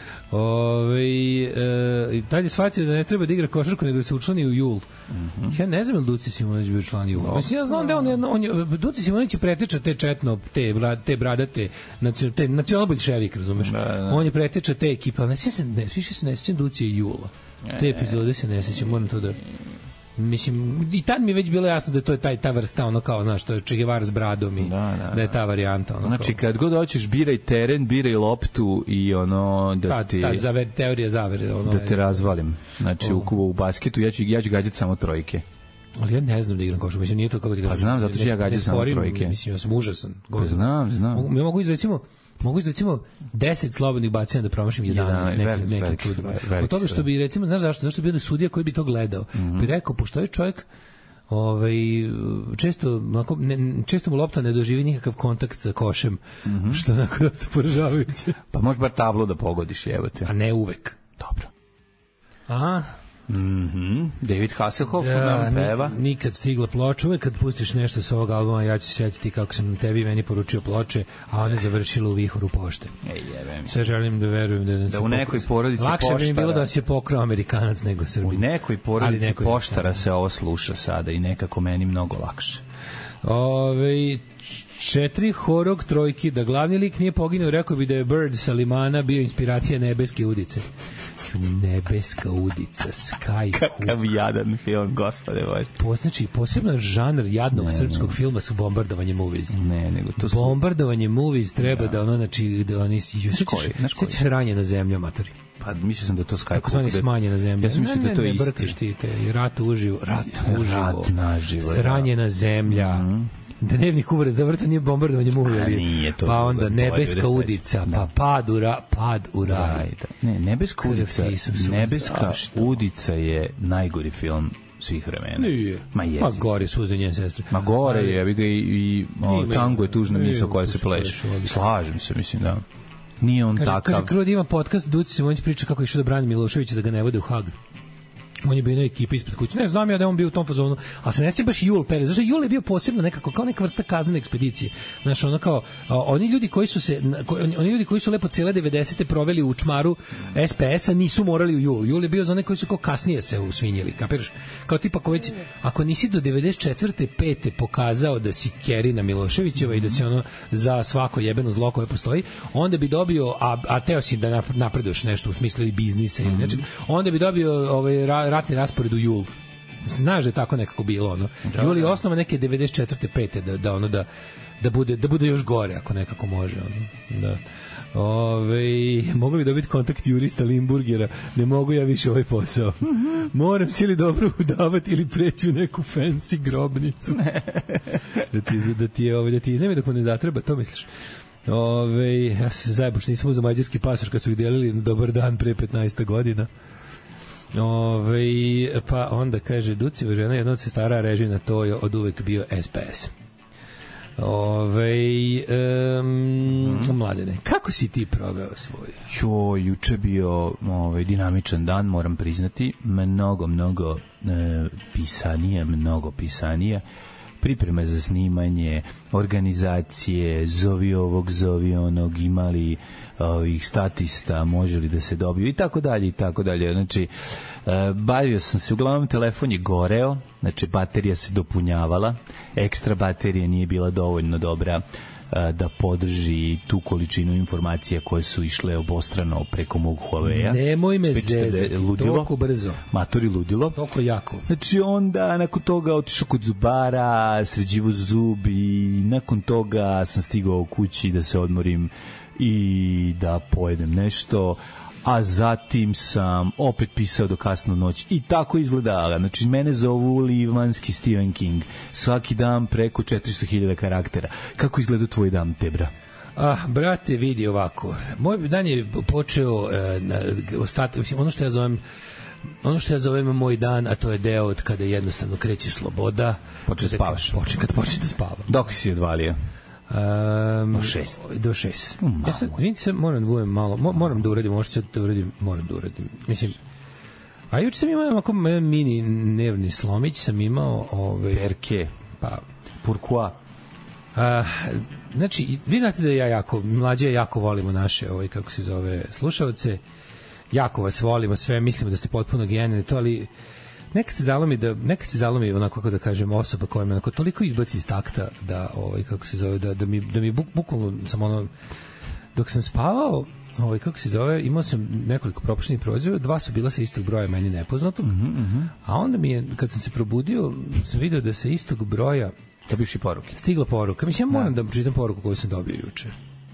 Ove, e, dalje shvatio da ne treba da igra košarku, nego da se učlani u Jul. Mm -hmm. Ja ne znam da Duci Simonović bio član Jula. No. Mislim, ja znam da on, on, on, on Duci Simonović je preteča te četno, te, te bradate, te nacionalbolševik, razumeš? Da, da. On je preteča te ekipa, ali ne sjećam se, ne, više se ne sjećam Duci i Jula. Te epizode se ne sjećam, moram to da... Mislim, i tad mi je već bilo jasno da to je taj, ta vrsta, ono kao, znaš, to je Che Guevara s bradom i da, da, da je ta varijanta. Ono znači, kao. Kad god hoćeš, biraj teren, biraj loptu i ono, da ta, ti... Ta zaver, teorija zavere. Ono, da te razvalim. Znači, u, u basketu ja ću, ja ću gađati samo trojke. Ali ja ne znam da igram košarku, mislim, nije to kako ti kažem. Pa znam, zato ću ja gađati samo trojke. Mislim, ja sam užasan. Pa znam, znam. Ja mogu izrecimo, mogu recimo deset slobodnih bacanja da promašim jedanaest, neki, neki čudo. Od toga što bi, recimo, znaš zašto? Zašto bi bio sudija koji bi to gledao? Mm -hmm. Bi rekao, pošto je čovjek ovaj, često, ne, često mu lopta ne doživi nikakav kontakt sa košem, mm -hmm. što je onako dosta poražavajuće. Pa možeš bar tablu da pogodiš, jebote. A ne uvek. Dobro. Aha. Mhm. David Hasselhoff da, nam peva. Nikad stigla ploča, uvek kad pustiš nešto sa ovog albuma, ja ću se sjetiti kako sam tebi meni poručio ploče, a one završile u vihoru pošte. Ej, jebem. Sve želim da verujem da, da u nekoj porodici lakše poštara. Lakše bi bilo da se pokrao Amerikanac nego Srbin. U nekoj porodici nekoj poštara se ovo sluša sada i nekako meni mnogo lakše. Ove, četiri horog trojki, da glavni lik nije poginuo, rekao bi da je Bird sa Limana bio inspiracija Nebeske udice. Nebeska udica, Sky. Kakav jadan film, gospode Bože. Po, znači, posebno žanr jadnog ne, srpskog ne. filma su bombardovanje movies. Ne, nego to su... Bombardovanje movies treba da, da ono, znači, da oni... Sveći se ranje na zemlju, amatori. Pa mislio sam da to Sky. Kako su oni smanje na zemlji. Ja sam mislio da to je isti. Ne, ne, brkeš ti te, rat uživo, rat uživo. Rat naživo. Ranjena zemlja. Mm-hmm. Dnevnik uvreda, dobro, to nije bombardovanje muve, ali pa onda nebeska udica, pa pad u ra, pad u raj. Ne, nebeska udica, nebeska udica je najgori film svih vremena. Nije. Ma jezi. Ma gore su za njene sestre. Ma gore je, ja bih ga i, i o, tango je tužna misao koja se pleše. Slažem se, mislim, da. Nije on kaže, takav. Kaže, Krud ima podcast, Duci Simonić priča kako je išao da brani Miloševića da ga ne vode u Hag. On je bio na ekipi ispred kuće. Ne znam ja da je on bio u tom fazonu, a se ne sjeća baš Jul Perez. Zašto Jul je bio posebno nekako kao neka vrsta kaznene ekspedicije. Znaš, ono kao a, oni ljudi koji su se oni, oni ljudi koji su lepo cele devedesete proveli u čmaru es pe es-a nisu morali u Jul. Jul je bio za one koji su kao kasnije se usvinjili, kapiraš? Kao tipa ako već ako nisi do devedeset četvrte pete pokazao da si Kerina Miloševićeva mm-hmm. i da si ono za svako jebeno zlo koje postoji, onda bi dobio a, a teo si da napreduješ nešto u smislu i biznisa mm-hmm. ili znači, onda bi dobio ovaj ratni raspored u Jul. Znaš da je tako nekako bilo ono. Da, Jul je osnova neke devedeset četvrte pete da da ono da da bude da bude još gore ako nekako može ono. Da. Ove, mogu li dobiti kontakt jurista Limburgera? Ne mogu ja više ovaj posao. Moram si li dobro udavati ili preći u neku fancy grobnicu. da ti da ti je ovaj da ti iznemi dok mu ne zatreba, to misliš? Ove, ja se zajeboš, nisam uzeo mađarski pasoš kad su ih delili na dobar dan pre petnaest godina. Ove, pa onda kaže Ducijeva žena jedna od sestara Režina, to je od uvek bio es pe es. Ove, um, mm. Mladene, kako si ti proveo svoj? Jo, juče bio ovaj, dinamičan dan, moram priznati, mnogo, mnogo e, pisanija, mnogo pisanija, pripreme za snimanje, organizacije, zovi ovog, zovi onog, imali ovih statista, može li da se dobiju i tako dalje i tako dalje. Znači, e, bavio sam se, uglavnom telefon je goreo, znači baterija se dopunjavala, ekstra baterija nije bila dovoljno dobra e, da podrži tu količinu informacija koje su išle obostrano preko mog Huawei-a. Nemoj me zezati, toliko brzo. Matori ludilo. Toliko jako. Znači onda nakon toga otišao kod zubara, sređivo zub i nakon toga sam stigao u kući da se odmorim i da pojedem nešto, a zatim sam opet pisao do kasnu noć i tako izgledala. Znači, mene zovu livanski Stephen King. Svaki dan preko četiristo hiljada karaktera. Kako izgleda tvoj dan, Tebra? Ah, brate, vidi ovako. Moj dan je počeo e, na, ostat, mislim, ono što ja zovem ono što ja zovem moj dan, a to je deo od kada jednostavno kreće sloboda. Počne da spavaš. Počne kad počne da spavam. Dok si odvalio? Um, do šest. Do šest. Um, ja sad, vidite se, moram da budem malo, mo, moram da uradim, možda da uradim, moram da uradim. Mislim, a juče sam imao ovako mini nervni slomić, sam imao... Ove, Perke. Pa... Pourquoi? A, znači, vi znate da ja jako, mlađe jako volimo naše, ovaj, kako se zove, slušalce. Jako vas volimo, sve, mislimo da ste potpuno genijalni, to, ali... Nekad se zalomi da nekad se zalomi onako kako da kažem osoba koja me onako toliko izbaci iz takta da ovaj kako se zove da da mi da mi buk, bukvalno sam ono dok sam spavao ovaj kako se zove imao sam nekoliko propuštenih poziva, dva su bila sa istog broja meni nepoznatog. Mm-hmm. A onda mi je kad sam se probudio sam video da se istog broja da biš i poruke. Stigla poruka. Mislim ja moram da, da pročitam poruku koju sam dobio juče.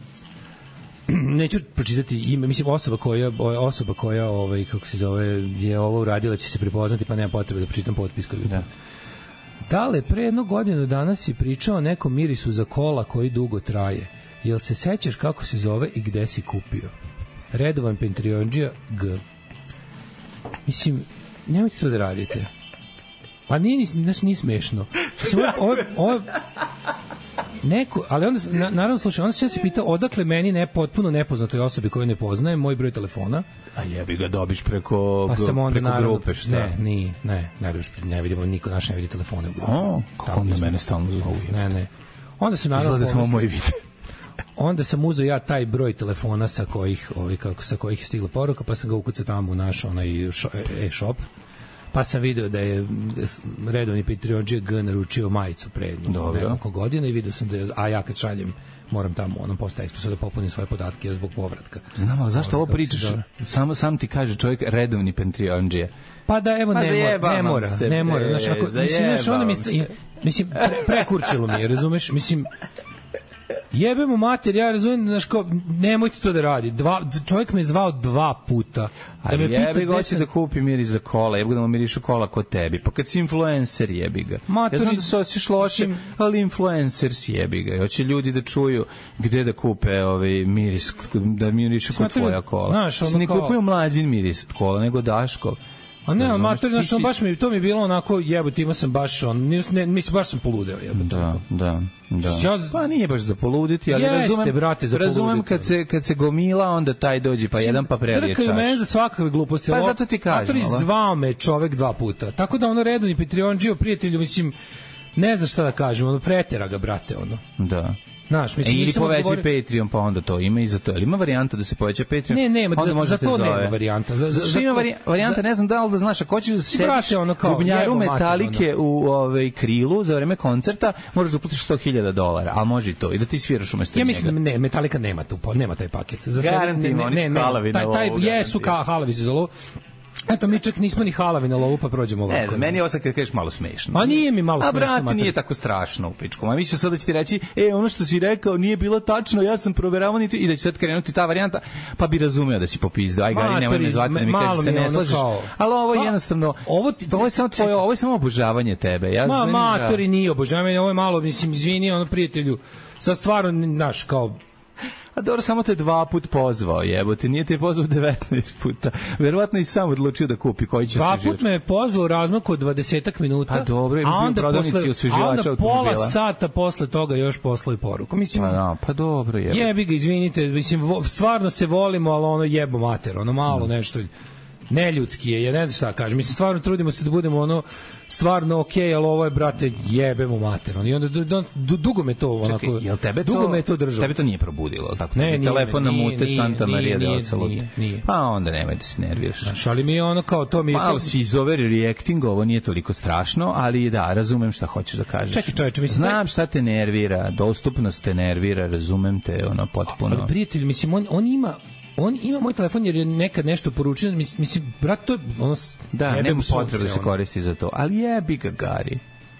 Neću pročitati ime, mislim osoba koja osoba koja ovaj kako se zove je ovo uradila će se prepoznati, pa nema potrebe da pročitam potpis koji. Da. Dale, pre jednu godinu danas si pričao o nekom mirisu za kola koji dugo traje. Jel se sećaš kako se zove i gde si kupio? Redovan Pentriondžija G. Mislim, nemojte to da radite. Pa nije ni, znaš, nije smešno. Mislim, ovo, ovo, neko, ali onda, na, naravno, slušaj, onda se ja se pitao odakle meni ne, potpuno nepoznatoj osobi koju ne poznajem, moj broj telefona. A jebi ga dobiš preko, pa sam onda, preko naravno, grupe, šta? Ne, nije, ne, ne, ne vidimo, niko naš ne vidi telefone u grupu. O, kako onda mene stalno zovu. Ne, ne. Onda sam naravno... Izgleda samo moj vid. Onda sam uzeo ja taj broj telefona sa kojih, ovaj, kako, sa kojih je stigla poruka, pa sam ga ukucao tamo u naš onaj e-shop. pa sam video da je redovni Patreon G naručio majicu pre nekoliko godina i video sam da je, a ja kad šaljem moram tamo onom posta ekspresu da popunim svoje podatke zbog povratka. Znam, ali zašto ovo pričaš? Samo sam ti kaže čovjek redovni Patreon-đija. Pa da, evo, ne, mora, ne mora, se, ne mora. Znaš, ako, mislim, znaš, ono mi, mislim, pre, prekurčilo mi je, razumeš? Mislim, jebe mu mater, ja razumem, znaš, kao, nemojte to da radi. Dva, čovjek me je zvao dva puta. Da me jebi ga, hoće da kupi miris za kola, jebi ga da mu mirišu kola kod tebi. Pa kad si influencer, jebi ga. Matori, ja znam da se osjećaš loše, ali influencer si, jebi ga. Hoće ljudi da čuju gde da kupe ovaj miris, da mirišu kod tvoja kola. Znaš, ono ne kao... kupuju mlađin miris kola, nego Daškov. A ne, mater, znači, on baš mi, to mi je bilo onako, jebote, imao sam baš, on, ne, mislim, baš sam poludeo, jebote. Da, da, da. Ja, pa nije baš za poluditi, ali jeste, razumem, brate, za razumem kad se, kad se gomila, onda taj dođe, pa jedan pa prelije čaš. Trkaju mene za svakakve gluposti. Pa zato ti kažem. Mater, zvao me čovek dva puta. Tako da ono redovni Patreon-đio prijatelju, mislim, ne znam šta da kažem, ono pretera ga, brate, ono. Da. Znaš, mislim, e, ili povećaj odgovor... Patreon, pa onda to ima i za to. Ali ima varijanta da se poveća Patreon? Ne, nema, da, za to zove. Nema varijanta. Za, za, za ima vari, varijanta, za... ne znam da li da znaš, ako hoćeš da sediš ono bubnjaru Metalike ono. u ovaj, krilu za vreme koncerta, možeš da platiš sto hiljada dolara, a može i to, i da ti sviraš umesto njega. Ja mislim, njega. ne, Metallica nema tu, nema taj paket. Za Garantim, oni su halavi na lovu. Taj, jesu ka halavi se za lovu. Eto, mi čak nismo ni halavi na lovu, pa prođemo ovako. Ne, za meni je ovo sad kad kažeš malo smešno. A nije mi malo smešno. A brate, nije tako strašno u pičku. A mislio sad da će ti reći, e, ono što si rekao nije bilo tačno, ja sam proveravao niti i da će sad krenuti ta varijanta, pa bi razumeo da si popizdao. Aj, Gari, nemoj me zvati da mi kažeš se ne slažeš. Ali ovo je jednostavno, ovo, ti, ovo je samo tvoje, ovo je samo obožavanje tebe. Ja Ma, matori nije obožavanje, ovo je malo, mislim, izvini, ono prijatelju, sad stvarno, naš, kao, a dobro, samo te dva put pozvao, jebote, nije te pozvao devetnaest puta. Verovatno i sam odlučio da kupi koji će osveživač. Dva put me je pozvao u razmaku od dvadesetak minuta, a dobro, je bio prodavnici osveživača automobila. A onda pola sata posle toga još poslao i poruku. Mislim, pa, no, pa dobro, jebote. Jebi ga, izvinite, mislim, stvarno se volimo, ali ono jebo mater, ono malo no. nešto neljudski je, ja ne znam šta kažem. Mislim, stvarno trudimo se da budemo ono stvarno okej, okay, ali ovo je, brate, jebemo mater. I onda du, du, dugo me to onako... Čekaj, jel tebe dugo to, me to držalo. Tebe to nije probudilo, tako? Ne, nije, telefon na mute, nije, Santa nije, Maria de Osalud. Nije, nije. Pa onda nemoj da se nerviraš. Znaš, ali mi je ono kao to mi je... Malo si iz over reacting, ovo nije toliko strašno, ali da, razumem šta hoćeš da kažeš. Čekaj, čovječe, mislim... Znam šta te nervira, dostupnost te nervira, razumem te, ono, potpuno... Ali, prijatelj, mislim, on, on ima... On ima moj telefon jer je nekad nešto poručio, mislim, brat, to je ono... Da, nema potrebe da se koristi za to, ali jebi ga, Gari.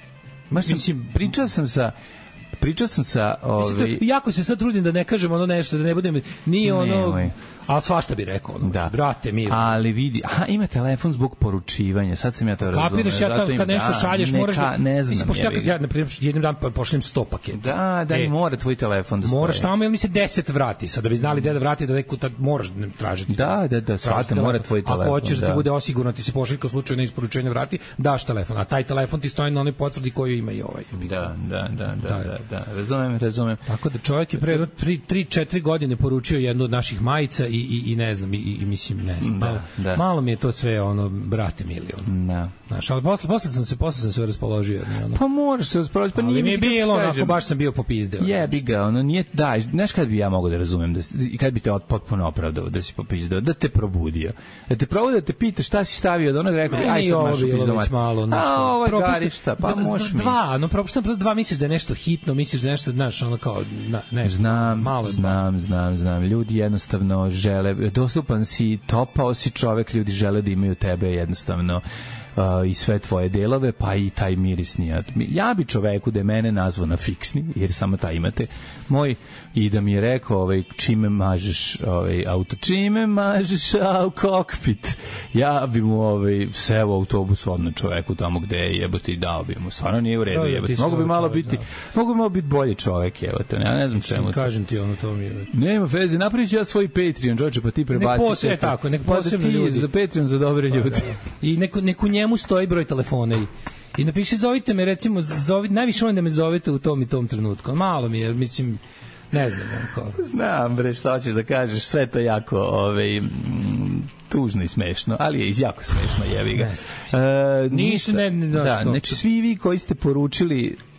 Baš sam, mislim, pričao sam sa... Pričao sam sa... Ovi... Mislim, to, jako se sad trudim da ne kažem ono nešto, da ne budem... Nije ono... Nemoj. Ali svašta bi rekao, ono, da. Brate, mi. Ali vidi, aha, ima telefon zbog poručivanja. Sad sam ja to razumeo. Kapiraš, ja tam, kad nešto šalješ, neka, moraš da... Ne znam, mislim, pošto ja, ja, na primjer, jednim dan pošaljem sto paketa. Da, da, e, mora tvoj telefon da stoje. Moraš tamo, ili mi se deset vrati. Sad da bi znali gde da vrati, da neku tad moraš tražiti. Da, da, da, svate, mora tvoj telefon. Ako hoćeš da ti bude osigurno, ti se pošaljka u slučaju neisporučenja vrati, daš telefon. A taj telefon ti stoji na onoj potvrdi koju ima i ovaj. Da, da, da, da, da, da. Razumem, razumem. Tako da čovjek je pre tri četiri godine poručio jednu od naših majica i i i ne znam, i, i mislim, ne znam, malo, da, da. malo mi je to sve, ono, brate mili, ono. Da. Znaš, ali posle, posle sam se, posle sam se raspoložio. Ono. Pa možeš se raspoložiti, pa nije mi je bilo, onako, baš sam bio popizdeo. Jebi ga, ono, nije, da, znaš kad bi ja mogao da razumem, da, i kad bi te potpuno opravdao da si popizdeo, da te probudio. Da te probudio, da te pita šta si stavio od onog, rekao bi, aj sad maš upizdomat. Malo, znači, a, ovo je garišta, pa možeš mi. Dva, no, propuštam, prosto dva, misliš da je nešto hitno, misliš da je nešto, znaš, ono kao, na, ne, znam, malo znam, znam, znam, ljudi jednostavno žele, dostupan si, topao si čovek, ljudi žele da imaju tebe jednostavno uh, i sve tvoje delove, pa i taj miris nije. Ja bi čoveku da je mene nazvao na fiksni, jer samo taj imate, moj, i da mi je rekao ovaj, čime mažeš ovaj, auto, čime mažeš au, kokpit. Ja bi mu ovaj, seo u autobus odno čoveku tamo gde je jebote i dao bi mu. Stvarno nije u redu jebote. Mogu bi malo biti, da. mogu bi malo biti bolji čovek jebote. Ja ne znam čemu. Kažem ti ono to mi je. Nema veze, napraviću ja svoj Patreon, džoče, pa ti prebaci. Ne posebno tako, nek posebno pa da ljudi za Patreon za dobre pa, ljude. Da. I neko neku njemu stoji broj telefona i i napiši zovite me, recimo zovi, najviše volim da me zovete u tom i tom trenutku. Malo mi je, mislim, ne znam kako. Znam bre, šta hoćeš da kažeš, sve to jako ovaj tužno i smešno, ali je jako smešno, jebi ga. E, nisu ne, ne da, znači svi vi koji ste poručili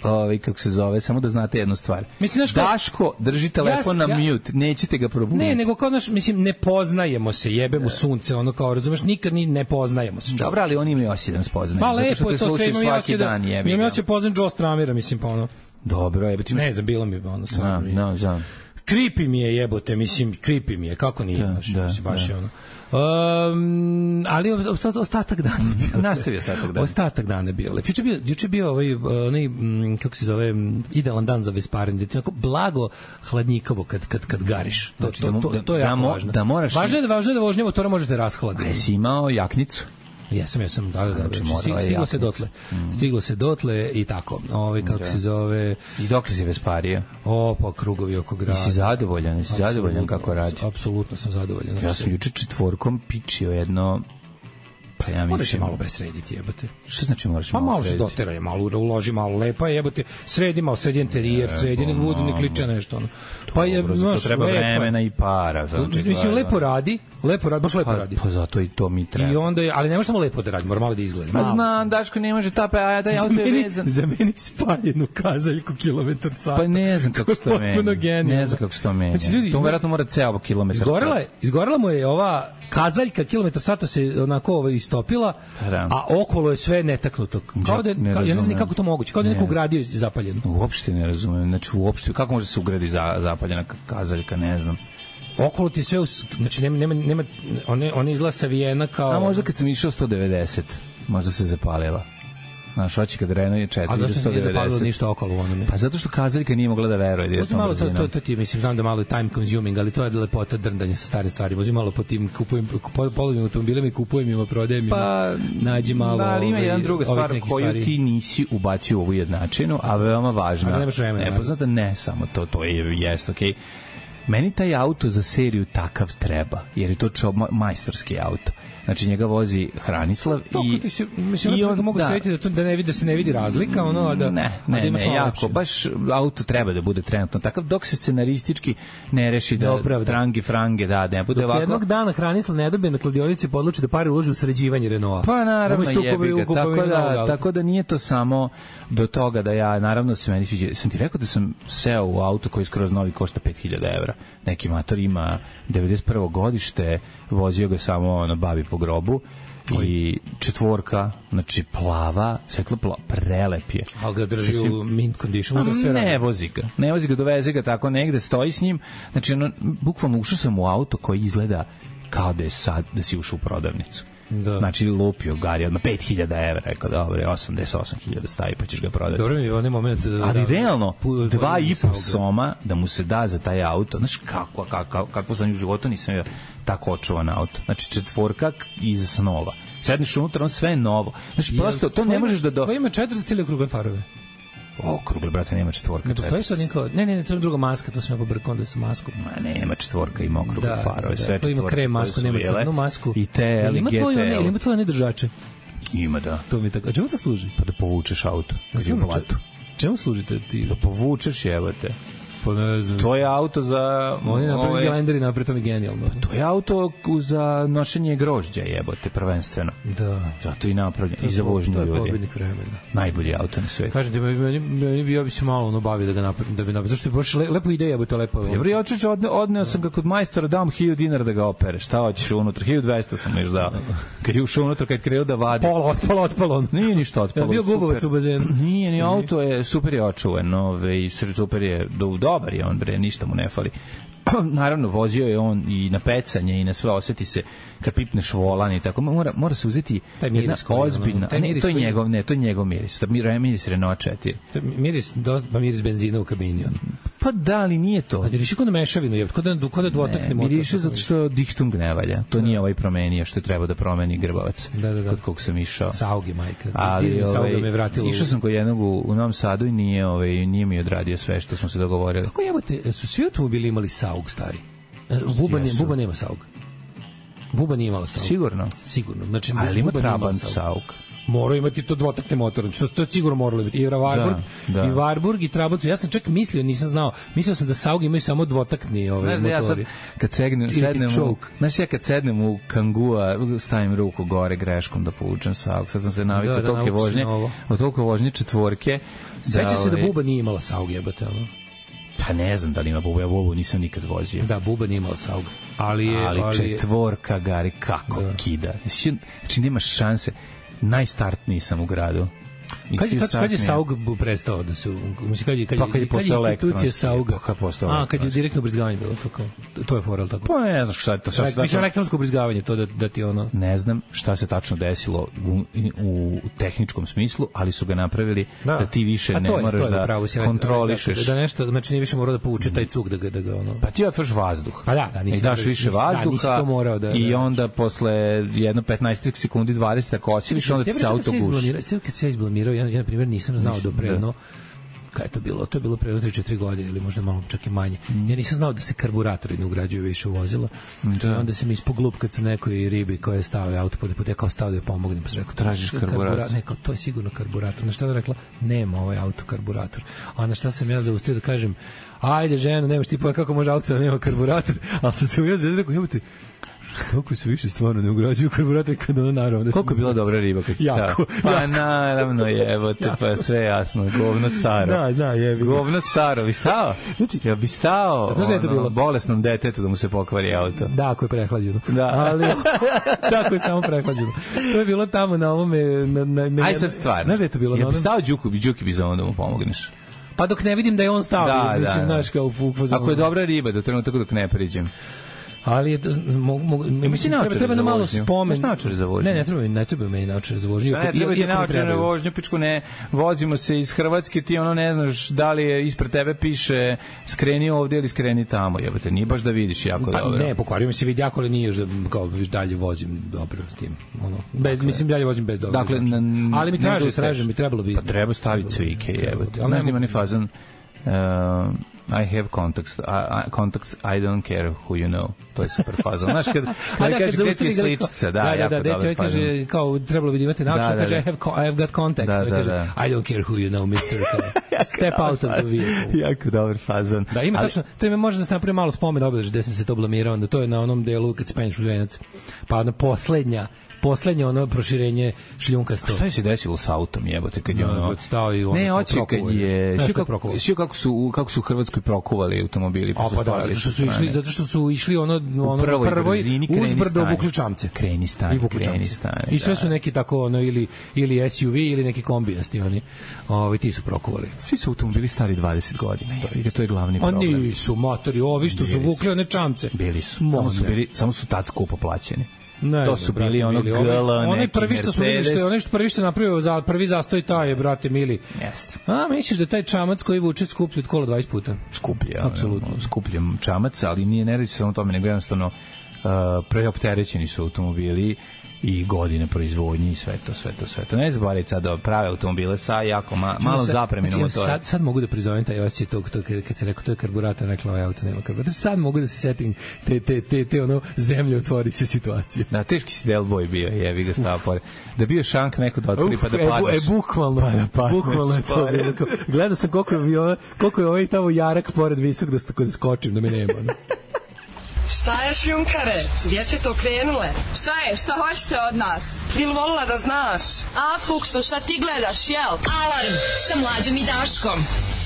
ovaj kako se zove, samo da znate jednu stvar. Mislim, Daško drži telefon ja, na ja, mute, nećete ga probuditi. Ne, nego kao znaš, mislim ne poznajemo se, jebemo sunce, ono kao razumeš, nikad ni ne poznajemo se. Dobro, ali oni imaju osjedan spoznaj. Pa lepo je to sve, imam ja se da, imam ja se poznam Joe Stramera, mislim pa ono. Dobro, jebe ti. Ne znam, bilo mi ono stvarno. No, no, znam. Creepy mi je jebote, mislim, creepy mi je, kako nije, da, baš, da, mislim, baš da. je ono. Um, ali ostatak dana. Nastavi ostatak dana. Ostatak dana je bio. Juče bio, juče bio ovaj onaj kako se zove idealan dan za Vesparin, da ti onako blago hladnjikavo kad kad kad gariš. To to to, to je jako važno. Da moraš. Važno je da važno je da vožnje motora možete rashladiti. A jesi imao jaknicu? Jesam, ja sam, da, da, da, stiglo, stiglo se dotle. Mm. Stiglo se dotle i tako. Ovaj kako okay. se zove? I dok li si Vesparija? O, pa krugovi oko grada. Jesi zadovoljan, jesi zadovoljan kako radi? Apsolutno sam zadovoljan. Ja sam juče četvorkom pičio jedno. Pa ja mislim, moraš malo presrediti, jebote. Šta znači moraš pa malo? Pa malo se doteraj, malo uloži, malo lepa je, jebote. Sredi malo, sredi interijer, e, sredi nek bude, nek liče nešto ono. Pa je, znaš, to treba lepa, vremena i para, znači. Mislim lepo radi, lepo radi, baš lepo pa, radi. Pa zato i to mi treba. I onda je, ali ne može samo lepo da radi, mora malo da izgleda. Pa znam, Daško ne može ta pa ja da auto je vezan. Za meni spaljenu kazaljku kilometar sat. Pa ne znam kako se to meni. Ne znam kako se to meni. Znači, ljudi, to verovatno mora ceo kilometar sat. Izgorela je, izgorela mu je ova kazaljka kilometar sata se onako ovaj istopila. A okolo je sve netaknuto. Kao da ne, kao, ja ne znam kako to moguće. Kao da neko ugradio zapaljeno. Uopšte ne razumem. Znači uopšte kako može se ugradi za zapaljena kazaljka, ne znam. Okolo ti sve us, znači nema nema nema one one izgleda savijena kao. A možda kad sam išao sto devedeset, možda se zapalila. Naš oči kad Renault je četiri do sto devedeset. A zašto se nije zapalilo ništa okolo u onome? Pa zato što kazaljka nije mogla da veruje da je to malo to, to, to ti mislim, znam da malo je time consuming, ali to je lepota drndanja sa starim stvarima. Uzmi malo po tim kupujem, polovim automobilima i kupujem ima, prodajem ima. Pa, nađi malo. Da, ali ima ovaj, jedna druga stvar koju stvari. Ti nisi ubacio u ovu jednačinu, a veoma važna. A nemaš vremena. Ne, poznate, ne samo to, to je, jest, okej. Okay. Meni taj auto za seriju takav treba, jer je to čo, majstorski auto. Znači njega vozi Hranislav i ti se mislim i on mogu da svetiti da to da ne vidi da se ne vidi razlika, ono a da ne, ne, da ne jako baš auto treba da bude trenutno takav dok se scenaristički ne reši da Dobre, trangi frange da ne bude dok ovako. Jednog dana Hranislav ne dobije na kladionici pa odluči da pare uloži u sređivanje Renaulta. Pa naravno jebi ga, tako da tako da nije to samo do toga da ja naravno se meni sviđa. Sam ti rekao da sam seo u auto koji skroz novi košta pet hiljada evra. Neki motor ima devedeset prvo godište, vozio ga samo na babi po grobu. Koji? I četvorka, znači plava, svetlo plava, prelep je. Ali ga drži Svi... u mint condition. Da sve ne radi. vozi ga, ne vozi ga, doveze ga tako negde, stoji s njim. Znači, no, bukvalno ušao sam u auto koji izgleda kao da je sad, da si ušao u prodavnicu. Da. Znači lupio Gari odmah pet hiljada evra, rekao dobro, osamdeset osam hiljada stavi pa ćeš ga prodati. Dobro mi je onaj moment. Ali da, realno, dva i po soma da mu se da za taj auto, znaš kako, kako, kako sam u životu nisam vidio tako očuvan auto. Znači četvorka iz snova. Sedniš unutra, on sve je novo. Znači prosto, to ne možeš da... do. To ima četvrste ili okrugle farove? Okrugle, brate, nema četvorka. Ne postoji sad niko... Ne, ne, ne, to je druga maska, to sam ja pobrkao onda sa maskom. Ma nema četvorka, ima okrugle da, farove, sve da, četvorka. Ima krem masku, nema crnu masku. I te L G T L. Ili ima tvoje ne držače? Ima, da. To mi tako. A čemu to služi? Pa da povučeš auto. Kad je u blatu. Čemu služite ti? Da povučeš, jebote. Pa ne znam. To je auto za... Oni napravi gelenderi, napred to mi genijalno. To je auto za nošenje grožđa, jebote, prvenstveno. Da. Zato i napravljeno. I za vožnju ljudi. To je pobednik vremena. Najbolji auto na svetu. Kažete, meni, meni bi ja bi se malo ono bavio da ga napravim. Da bi napravim. Zašto je baš le, lepo ideja, jebote, lepo. Jebri, ja čuče, odne, odneo sam ga kod majstora, dam hiljadu dinara da ga opere. Šta hoćeš unutra? hiljadu dvesta sam još dao. Kad je ušao unutra, kad je krenuo da vadi. Pola, otpalo, otpalo. Nije ništa otpalo. Bio gubovac u bazenu. Nije, ni auto je super je očuvan, ove, i super je, dobar je on, bre, ništa mu ne fali. Naravno, vozio je on i na pecanje i na sve, osjeti se kad pipneš volan i tako. Mora, mora se uzeti jedna ozbiljna... Ono, ne, to je njegov, ne, to je njegov miris. To je miris Renault četiri. Miris, pa miris benzina u kabini. Ono. Pa da, ali nije to. A miriši kod na mešavinu, je, kod da, kod da dvotakne motor. Miriši zato što dihtung ne valja. To da. Nije ovaj promenio što je treba da promeni Grbavac. Da, da, da. Kod kog sam išao. Saugi, majka. Ali ovaj, me vratilo. Išao sam kod jednog u, u Novom Sadu i nije, ovaj, nije mi odradio sve što smo se dogovorili. Kako jebote, su svi automobili imali Saug stari? Buba, ne, Buba nema Saug. Buba nije imala Saug. Sigurno? Sigurno. Znači, ali ima Trabant Saug. Morao imati to dvotakne motor, znači to je sigurno moralo imati. I Warburg, da, da. i Warburg i Trabant. Ja sam čak mislio, nisam znao, mislio sam da Saug imaju samo dvotakni ove znaš motori. Znaš da ja sad, kad segnem, sednem u, znaš ja kad sednem u Kangua, stavim ruku gore greškom da povučem Saug. Sad sam se navikao da, tolike vožnje, od toliko vožnje četvorke. Seća da, se da Buba nije imala Saug, jebate, ono. Pa ne znam da li ima Buba, ja Bubu nisam nikad vozio. Da, Buba nije imala Saug. Ali, je, ali, ali četvorka, gari, kako da. Kida. Znači, nema šanse. Najstartniji sam u gradu. Kad je, kad, kad je Saug prestao da se mislim kad je kad je, pa kad je kad je institucija Sauga pa postao a kad je direktno ubrizgavanje bilo to kao to je forel tako pa ne znam šta je to šta je mislim elektronsko ubrizgavanje to da da ti ono ne znam šta se tačno desilo u, u tehničkom smislu ali su ga napravili da, da ti više ne moraš da, da kontrolišeš da, da nešto znači ne više mora da povuče taj cuk da ga da ga ono pa ti otvoriš vazduh pa da da nisi i daš više vazduha da, i onda posle jedno petnaest sekundi dvadeset ako osiliš onda ti se auto guši sve kad se izblamirao ja na primjer nisam znao do pre no kada je to bilo to je bilo pre tri četiri godine ili možda malo čak i manje mm. ja nisam znao da se karburatori ne ugrađuju više u vozila da. I onda se mi ispoglup kad sam nekoj ribi koja je stavio auto pod put ja kao stao da joj pomognem pa sam rekao tražiš karburator ne kao to je sigurno karburator na šta da rekla nema ovaj auto karburator a na šta sam ja zaustio da kažem ajde ženo nemaš ti pojma kako može auto da nema karburator ali sam se ujeo rekao jebote kako se više stvarno ne ugrađuju karburator kada ono naravno. Koliko je bila dobra riba kad si stao? Pa jako. Naravno jebote, pa sve jasno, govno staro. Da, da, jebi. Govno staro, bi stao? Znači, ja bi stao znaš ono, je to bilo? Bolesnom detetu da mu se pokvari auto. Da, ako je prehlađeno. Da. Ali, tako je samo prehlađeno. To je bilo tamo na ovome... Na, na, na, aj sad stvarno. Znaš da je to bilo? Ja bi stao Đuku, Đuki bi za ono da mu pomogneš. Pa dok ne vidim da je on stao, da, mislim, da, znaš, kao u fuzonu. Ako je dobra riba, do trenutka dok ne priđem. Ali je mogu mogu mislim treba, treba na malo spomen. Za vožnju. Ne, ne treba, ne treba meni naočar za vožnju. Ne, treba ti naočar za vožnju, pičku ne. Vozimo se iz Hrvatske, ti ono ne znaš da li je ispred tebe piše skreni ovde ili skreni tamo. Jebote, nije baš da vidiš jako pa, dobro. Ne, pokvario mi se vidi jako, ali nije da kao dalje vozim dobro s tim. Ono, bez dakle, mislim dalje vozim bez dobro. Dakle, na, ali mi traži, traži, mi trebalo bi. Pa treba staviti cvike, jebote. Ali nema ni fazon. I have contacts, I, I, contacts, I don't care who you know. To je super fazon. Znaš, kad, kad da, kaže gde ti sličica, da, da, da, da, da, kaže, kao, trebalo bi da imate naučno, da, da, kaže, I have, I have got contacts. Da, da, kaže, da. I don't care who you know, mister Step out of the vehicle. Jako dobar fazon. Da, ima ali, tačno, treba može da se napravi malo spomen obelež gde sam se to blamirao, onda to je na onom delu kad se penješ u Venac. Pa ona poslednja, poslednje ono proširenje šljunkasto. Šta je se desilo sa autom, jebote, kad je ono stao i ono ne, hoće kad je svi kako svi kako su kako su u Hrvatskoj prokuvali automobili pa su da, što su išli zato što su išli ono ono prvoj, prvoj uzbrdo vukli čamce. Kreni stani, kreni stani. I sve su neki tako ono ili ili S U V ili neki kombijasti oni. Ovi ti su prokovali. Svi su automobili stari dvadeset godina. I to je glavni problem. Oni nisu motori, ovi što su vukli one čamce. Bili su. Samo su bili, samo su tad skupo plaćeni. Ne, to su bili ono G L, onaj prvi što smo videli, što je onaj što prvi što napravio za prvi zastoj taj je, brate mili. Jeste. A misliš da taj čamac koji vuče skuplje od kola dvadeset puta? Skuplje, apsolutno. Skuplje čamac, ali nije ne radi se samo o tome, nego jednostavno uh, preopterećeni su automobili i godine proizvodnje i sve to, sve to, sve to. Ne zaboravite sad da prave automobile sa jako ma, malo zapremino motora. Sad, sad mogu da prizovem taj osjećaj tog, tog, kad se rekao to je karburator, rekla ovaj auto nema karburator. Sad mogu da se setim te, te, te, te ono zemlje otvori se situacije. Da, teški si Delboy bio, jevi ga stava pored. Da bio šank neko da otvori pa da padneš. E, e bukvalno, pa da padneš, bukvalno je to bilo. Gledao sam koliko je, koliko je ovaj tamo jarak pored visok da, da skočim, da me nema. Ne? Šta je šljunkare? Gdje ste to krenule? Šta je? Šta hoćete od nas? Bil volila da znaš? A, Fukso, šta ti gledaš, jel? Alarm sa Mlađom i Daškom.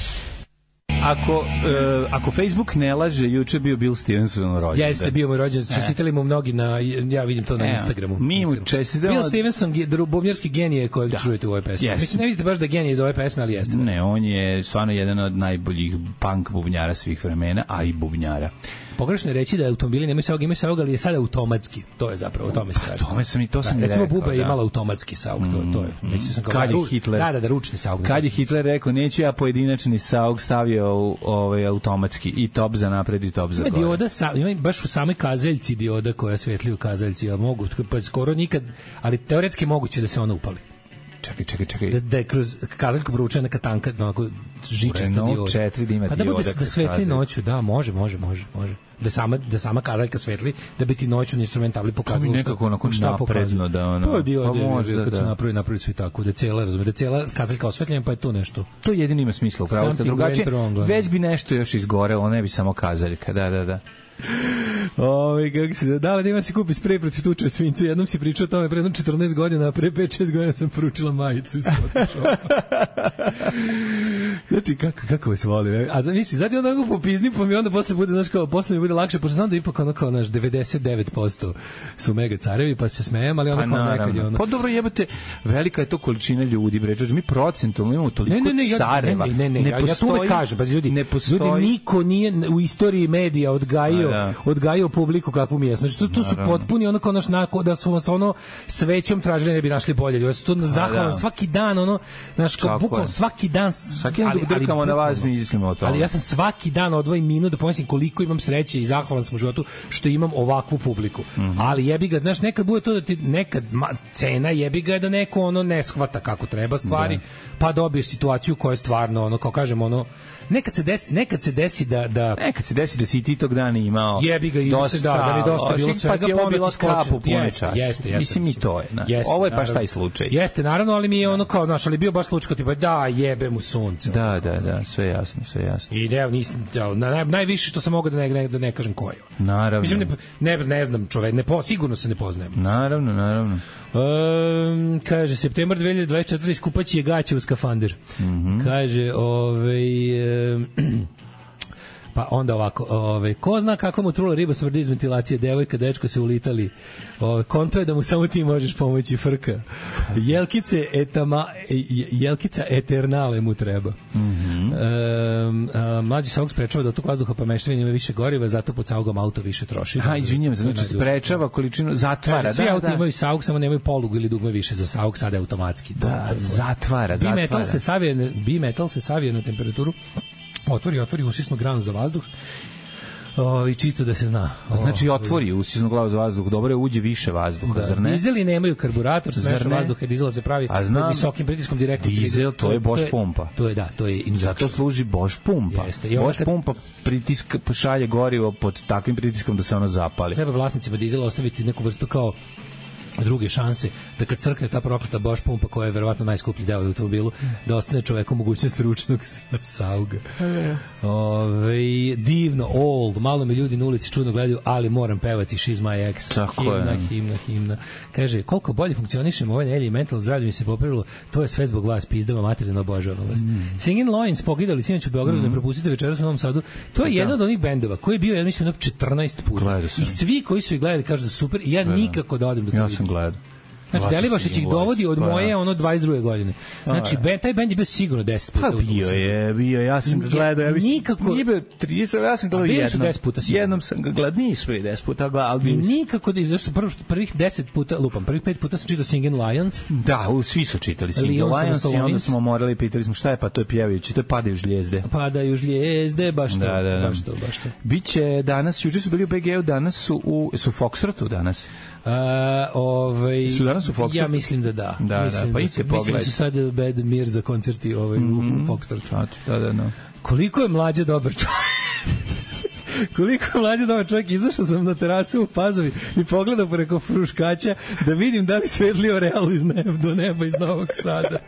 Ako, uh, ako Facebook ne laže, juče bio Bill Stevenson rođendan. Jeste, bio moj rođendan. Čestitali mu mnogi na, ja vidim to na e, Instagramu. Mi mu čestitamo. Bill Stevenson, bubnjarski genije kojeg da. čujete u ovoj pesmi. Yes. Mislim, ne vidite baš da genije iz ove pesme, ali jeste. Ne, on je stvarno jedan od najboljih punk bubnjara svih vremena, a i bubnjara. Pogrešno je reći da automobili nemaju saug, imaju saug, ali je sada automatski. To je zapravo, o tome se radi. Pa, tome sam i to sam da, rekao. Recimo Buba je imala automatski saug, to, to je. Mislim sam kao kad je ru, Hitler, da, da, da, ručni saug. Kad je Hitler rekao, neću ja pojedinačni saug stavio u, ovaj, automatski i top za napred i top za gore. Ima dioda, sa, ima baš u samoj kazaljci dioda koja svetli u kazaljci, a mogu, pa skoro nikad, ali teoretski moguće da se ona upali. Čekaj, čekaj, čekaj. Da, da je kroz kazaljku provučena neka tanka, onako žičasta dioda. četiri da ima pa da bude dioda da svetli noću, da, može, može, može, može. Da sama da sama kazaljka svetli, da bi ti noću na instrumentabli pokazalo šta. Nekako onako napredno da ono. Pa diode, pa može da, kad da. se napravi, napravi svi tako, da cela, razume, da cela kazaljka osvetljena, pa je to nešto. To jedino ima smisla, upravo ste drugačije. Već bi nešto još izgorelo, ne bi samo kazaljka, da, da, da. Oj, kako se da li ima se kupi sprej protiv tuče svinca. Jednom si pričao o tome pre jedno četrnaest godina, a pre pet šest godina sam poručila majicu iz Photoshopa. Znači kako kako vas volim. A zamisli, znači onda ga popiznim, pa mi onda posle bude, znači kao posle mi bude lakše, pošto znam da ipak ono kao naš devedeset devet posto su mega carevi, pa se smejem, ali onda kao nekad je ono. Pa dobro, jebote, velika je to količina ljudi, bre, mi procentualno imamo toliko ne, ne, ne, careva. Ne, ne, ne, ne, ne postoji, ja to uvek kažem, pa ljudi, ne postoji, ljudi niko nije u istoriji medija odgajio da. odgajio publiku kakvu mi jesmo. Znači to, to su potpuni ono kao naš nako da su vas ono svećom tražili ne bi našli bolje. Ljudi su to zahvalan svaki dan ono naš kao bukvalno svaki dan svaki dan drkamo na vas mi mislimo o tome. Ali ja sam svaki dan odvojim minut da pomislim koliko imam sreće i zahvalan sam u životu što imam ovakvu publiku. Mm -hmm. Ali jebi ga, znaš, nekad bude to da ti nekad ma, cena jebi ga da neko ono ne shvata kako treba stvari, da. Pa dobiješ situaciju koja je stvarno ono kao kažemo ono nekad se desi, nekad se desi da da nekad se desi da si ti tog dana imao jebi ga i dosta, da, da mi dosta bilo svega, pa bilo skapu pune čaše. Jeste, jeste. Mislim i to je, znači. Ovo je baš taj slučaj. Jeste, naravno, ali mi je ono kao, znaš, ali bio baš slučaj tipa da jebe mu sunce. Da, da, da, sve jasno, sve jasno. I da nisam da, naj, najviše što sam mogao da ne, ne da ne kažem ko je. Naravno. Mislim ne ne, ne znam, čovek, ne po, sigurno se ne poznajemo. Naravno, naravno. Um, kaže septembar dve hiljade dvadeset četvrte iskupaći je gaće u skafander. Mm -hmm. Kaže, ovaj um, pa onda ovako, ovaj ko zna kako mu trula riba smrdi iz ventilacije, devojka, dečko se ulitali. Ovaj konto je da mu samo ti možeš pomoći, frka. Jelkice etama jelkica eternale mu treba. Mhm. Um, mlađi saug sprečava da otok vazduha pa mešavine ima više goriva, zato pod saugom auto više troši. Ha, izvinjavam se, znači sprečava količinu, zatvara, kaže, da, svi auti da. imaju saug, samo nemaju polugu ili dugme više za saug, sada je automatski. Da, zatvara, zatvara. Bimetal se savije, bimetal se savije na temperaturu. Otvori, otvori usisnu granu za vazduh. O, i čisto da se zna. O, znači otvori usisnu glavu za vazduh, dobro je uđe više vazduha, da, zar ne? Dizeli nemaju karburator, smeša vazduha, dizela se pravi znam, visokim pritiskom direktno. Dizel, to je Bosch pumpa. To je, da, to je injektor. Zato služi Bosch pumpa. Jeste, Bosch kad... pumpa pritiska, šalje gorivo pod takvim pritiskom da se ono zapali. Treba vlasnicima dizela ostaviti neku vrstu kao druge šanse da kad crkne ta prokleta Bosch pumpa koja je verovatno najskuplji deo u automobilu, da ostane čoveku mogućnost ručnog sauga. Ove, divno, old, malo me ljudi na ulici čudno gledaju, ali moram pevati She's My Ex. Tako himna, je. himna, himna. Kaže, koliko bolje funkcionišemo ovaj nelji mental zdravlje mi se popravilo, to je sve zbog vas, pizdava materijalno obožavam vas. Mm. Singin' Loins pogledali sinoć u Beogradu, mm. ne propustite večeras u Novom Sadu. To je jedan od onih bendova koji je bio, ja mislim, četrnaest puta. I svi koji su ih gledali kažu da super, i ja Gledam. nikako da odem do toga. Gledam. Znači, Delibašić ih dovodi od moje ono dvadeset druge godine. Znači, ben, taj bend je bio sigurno deset puta. Pa bio je, bio ja sam ga gledao, ja mislim, nikako, nije bio trideset, ja sam gledao jednom. deset puta sigurno. Jednom sam ga gledao, nisu bili deset puta, gledao. Nikako da izašao, prvo, prvih deset puta, lupam, prvih pet puta sam čitao Singin' Lions. Da, u, svi su čitali Singin' Lions i onda smo morali, pitali smo šta je, pa to je pjevajući, to je Padaju žljezde. Padaju žljezde, baš to, da, da, da. baš to, baš to. Biće danas, juče su bili u B G U, danas su u, su Foxtrotu danas. Uh, ovaj, su danas u Foxtrotu? Ja mislim da da. Da, mislim da, pa da idite pogledajte. Mislim da su sad Bad Mir za koncerti ovaj, mm -hmm. u Foxtrotu. Da, da, da. Koliko je mlađe dobar čovjek? Koliko je mlađe dobar čovjek? Izašao sam na terasu u Pazovi i pogledao preko fruškaća da vidim da li svetlio real iz neba, do neba iz Novog Sada.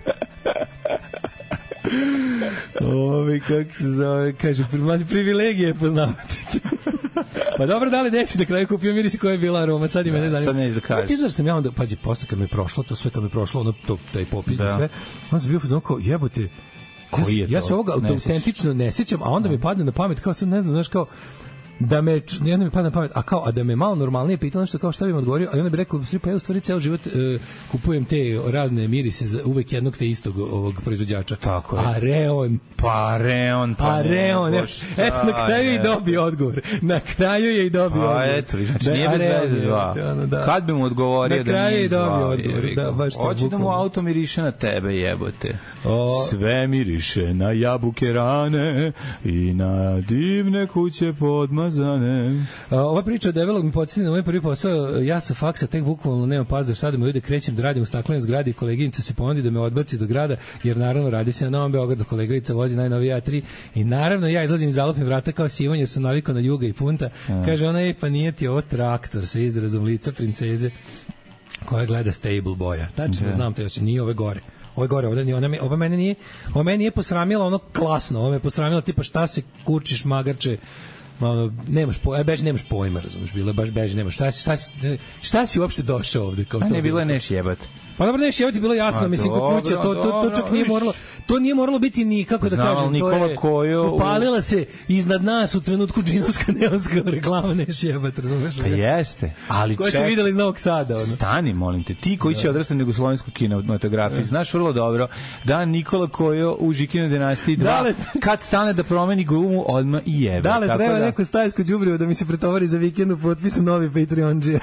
Ovi, kako se zove, kaže, mlađe privilegije poznavati. Pa dobro, da li desi da kraju kupio miris koja je bila aroma, sad i mene zanima. Sad ne da kažeš. Ti znaš sam ja onda, pađi, posle kad me je prošlo, to sve kad me je prošlo, ono, to, taj popis da sve, onda sam bio fazon kao, jebote, koji je to? Ja se ovoga autentično ne sjećam, a onda mi padne na pamet, kao sad ne znam, znaš, kao, da me jedno mi padne na pamet, a kao a da me malo normalnije pitalo nešto kao šta bih im odgovorio, a onda bi rekao pa ja u stvari ceo život uh, kupujem te razne mirise za uvek jednog te istog ovog proizvođača. Tako je. Areon, pa Areon, pa Areon. Eto na kraju je i dobio odgovor. Na kraju je i dobio odgovor. A eto, znači nije bez veze zvao. Da. Kad bi mu odgovorio da nije zvao. Na kraju je dobio odgovor. Da, baš to. Hoće da mu auto miriše na tebe, jebote. O. Sve miriše na jabuke rane i na divne kuće pod Ramazane. Ova priča o debelog mi podsjeti na moj prvi posao. Ja sa faksa tek bukvalno nemam pazar šta da me ide, krećem da radim u staklenoj zgradi i koleginica se ponudi da me odbaci do grada, jer naravno radi se na Novom Beogradu, koleginica vozi najnoviji A tri i naravno ja izlazim iz zalupim vrata kao Simon jer sam navikao na Juga i Punta. A. Kaže ona, ej, pa nije ti ovo traktor sa izrazom lica princeze koja gleda Stable Boya. Tačno da znam, to još nije ove gore. Ove gore, ovde nije, ona, ova mene nije, ova mene nije posramila ono klasno, ova me posramila tipa šta se kurčiš magarče, malo nemaš pojma, beži nemaš pojma, razumeš, bilo baš beži nemaš. Šta šta šta si uopšte došao ovde kao to? A ne bilo je neš jebat. Pa dobro, neš jebati bilo jasno, mislim kako kuća, to to to čak nije moralo, to nije moralo biti ni kako da kažem, Nikola to je Kojo upalila se iznad nas u trenutku džinovska neonska reklama neš jebati, razumeš? Pa jeste, ali koji su videli iz Novog Sada, ono. Stani, molim te, ti koji će odrastati na jugoslovensku kinematografiju, znaš vrlo dobro da Nikola Kojo u Žikinoj dinastiji dva kad stane da promeni gumu odmah i jebe. Da li treba neko stajsko đubrivo da mi se pretovari za vikend u potpisu novi Patreondžija?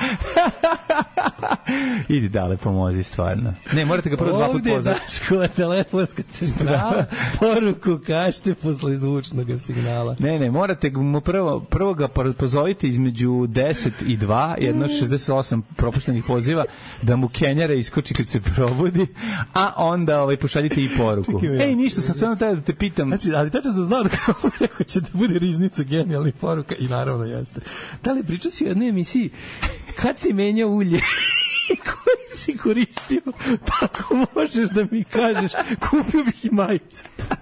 Idi dale, pomozi stvarno. Ne, morate ga prvo dva put pozvati. Ovdje Daškova telefonska centrala, poruku kažete posle zvučnog signala. Ne, ne, morate mu prvo, prvo ga pozovite između deset i dva, jedno šezdeset osam propuštenih poziva, da mu Kenjara iskoči kad se probudi, a onda ovaj, pošaljite i poruku. Ej, ništa, sam samo tada da te pitam. Znači, ali tačno sam znao da kako rekao će da bude riznica genijalnih poruka i naravno jeste. Da li pričao si u jednoj emisiji kad si menjao ulje koji si koristio, tako možeš da mi kažeš, kupio bih i majicu.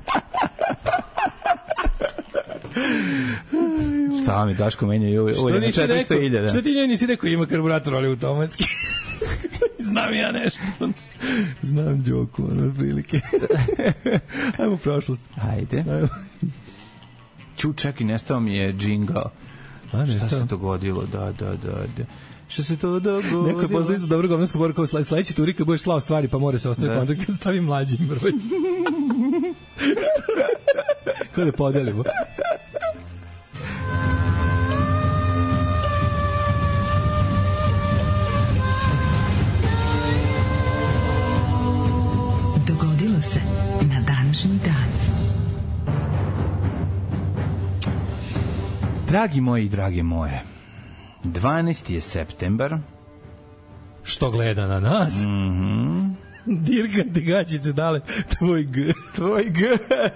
Šta mi Daško menja ulje na četiristo hiljada? Šta ti njoj nisi rekao ima karburator, ali automatski? Znam ja nešto. Znam Đoku, ono, prilike. Ajmo u prošlost. Ajde. Ču, čekaj, nestao mi je džingao. A, šta se dogodilo? Da, da, da, da. Što se to dogodilo? Neko je poslao isto dobro govnarsku poruku kao sled, sledeći turi kad budeš slao stvari pa mora se ostaviti kontakt kad stavi mlađi broj. Kako da podelimo? Dogodilo se na današnji dan. Dragi moji i drage moje, dvanaesti je septembar. Što gleda na nas? Mhm. Dirka ti gaćice dale, tvoj G. Tvoj G.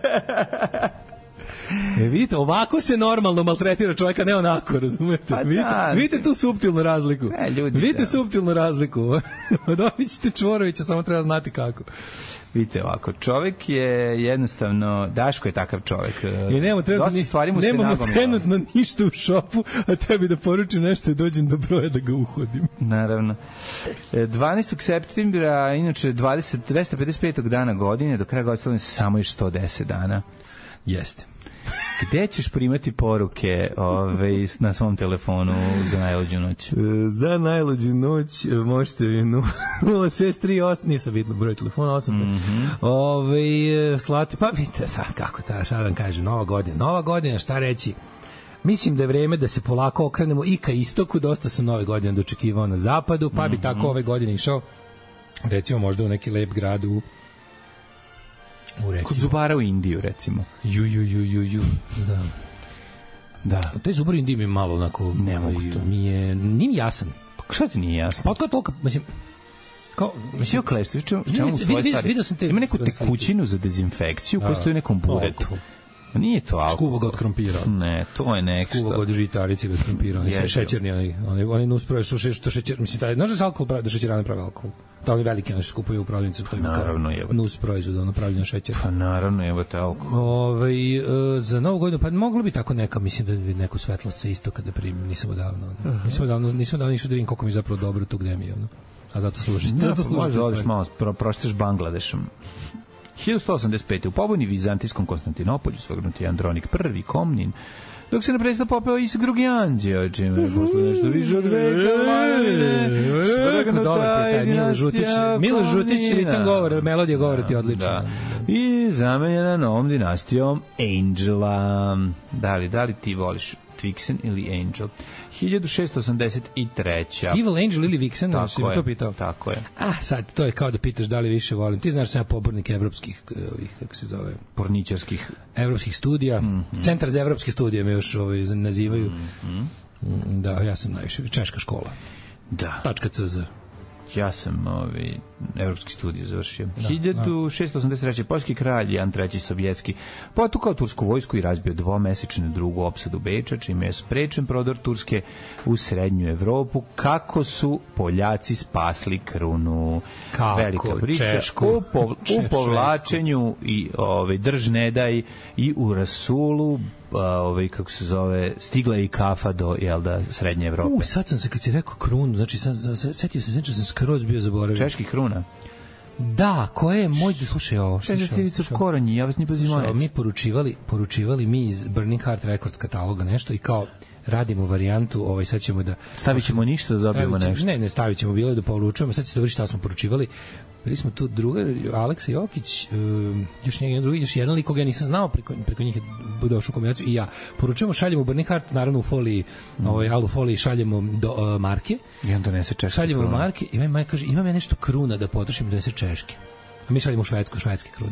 E, vidite, ovako se normalno maltretira čovjeka, ne onako, razumete? Pa vidite, da, vidite tu suptilnu razliku. E, ljudi, vidite da. suptilnu razliku. Dobit ćete Čvorovića, samo treba znati kako. Vidite ovako, čovjek je jednostavno, Daško je takav čovjek. I nemamo trenutno, nemamo trenutno ništa u šopu, a tebi da poručim nešto i dođem do broja da ga uhodim. Naravno. dvanaestog septembra, inače dvadeset, dvesta pedeset petog dana godine, do kraja godine samo još sto deset dana. Jeste. Gde ćeš primati poruke ove, na svom telefonu za najluđu noć? Za najluđu noć možete nula šest tri osam, nije sam bitno broj telefona, osam. Mm-hmm. Ove, slati, pa vidite sad kako ta, šta da kažem, nova godina. Nova godina, šta reći? Mislim da je vreme da se polako okrenemo i ka istoku, dosta sam nove godine dočekivao na zapadu, pa bi mm-hmm. tako ove godine išao, recimo možda u neki lep grad u kod Zubara u Indiju, recimo. Ju, ju, ju, ju, ju. Da. Da. Taj Zubar u Indiji mi je malo onako... Ne mogu to. Mi je... Nije mi jasan. Pa šta ti nije jasan? Pa otko toliko... Mislim... Kao... Mislim, klešti, čemu u svoje stvari? Ima neku tekućinu za dezinfekciju koja stoji u nekom buretu. Nije to alkohol. Skuva ga od krompira. Ne, to je nešto. Skuva ga od žitarice od krompira. Oni šećerni, oni, oni, oni nusprave što, še, što šećer... Mislim, taj, znaš da se alkohol pravi, da šećerane pravi alkohol? Da oni veliki, oni skupuju u prodavnicu, to ima naravno, kao nus proizvod, ono pravljeno šećer. Pa naravno, evo te alkohol. Ove, e, za novu godinu, pa moglo bi tako neka, mislim da bi neku svetlost sa istoka da primim, nisam odavno. Ono. Uh-huh. Nisam odavno, nisam odavno išao da vidim koliko mi je zapravo dobro tu gde mi je. Ono. A zato služi. Ja, zato služi. Možda odeš malo, pro, prošteš Bangladešom. hiljadu sto osamdeset pete. u pobuni Vizantijskom Konstantinopolju svrgnut je Andronik prvi Komnin, dok se na predstav popeo Isak drugi Anđeo, čime je posle nešto više od veka vladavine svrgnuta je dinastija Milo Žutić, ritam govor, melodija govora ti odlična. I zamenjena novom dinastijom Angela. Da li, da li ti voliš Vixen ili Angel. hiljadu šessto osamdeset treća. Evil Angel ili Vixen, da si mi to pitao. Tako je. Ah, sad, to je kao da pitaš da li više volim. Ti znaš sam ja pobornik evropskih, ovih, kako se zove? Porničarskih. Evropskih studija. Mm-hmm. Centar za evropske studije me još ovaj, nazivaju. Mm-hmm. Da, ja sam najviše, češka škola. Da. Tačka C Z. Ja sam ovaj, evropski studij završio. Da, hiljadu šessto osamdeset treće. Poljski kralj Jan treći Sobjetski potukao tursku vojsku i razbio dvomesečnu drugu opsadu Beča, čime je sprečen prodor Turske u srednju Evropu. Kako su Poljaci spasli krunu? Kako? Velika priča. Češku. U, pov, u povlačenju i ovaj, drž ne daj i u rasulu ovaj kako se zove stigla i kafa do jel da srednje Evrope. U, sad sam se kad si rekao krunu, znači sad setio se znači sam skroz bio zaboravio. Češki kruna. Da, ko je moj slušaj ovo. Šestivica Koronji, ja vas ni pozivao. Mi poručivali, poručivali mi iz Burning Heart Records kataloga nešto i kao radimo varijantu, ovaj sad ćemo da stavićemo ništa da dobijemo nešto. Ne, ne stavićemo bilo da poručujemo, sad će se dobro šta smo poručivali. Bili smo tu drugar Aleksa Jokić, um, još jedan drugi, još jedan lik koga ja nisam znao, preko, preko njih je došao u kombinaciju i ja. Poručujemo, šaljemo Burning Heart, naravno u foliji, mm. ovaj, alu foliji šaljemo do uh, marke. I on donese češke šaljemo krune. Marke i moj majka kaže, imam ja nešto kruna da potrošim i donese češke. A mi šaljemo u Švedsku, švedske krune.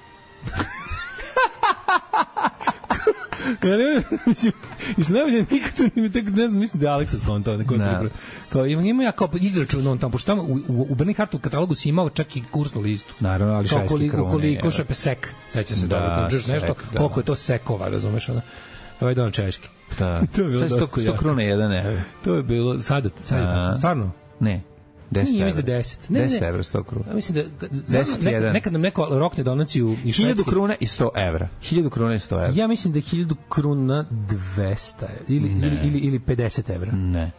Ja ne, mislim, što najbolje nikad to mi tek ne znam, mislim da je Aleksa skontao neko no. Kao ima ima ja kao izračun on tamo, pošto tamo u, u, u Burning Heartu katalogu si imao čak i kursnu listu. Naravno, ali švedski krune. Koliko koliko šepe sek, seća se da dobro, nešto, da. Koliko je to sekova, razumeš ona. Ovaj don češki. Da. To je bilo sto krune jedan evro. To je bilo sada, sada stvarno? Ne. deset Nije mislim da deset. Ne, deset evra sto kruna. Ja mislim da deset, nekad, nekad nam neko rokne donaciju i hiljadu kruna i sto evra. hiljadu kruna i sto evra. Ja mislim da je hiljadu kruna dvesta ili, ili, ili, ili pedeset evra. Ne.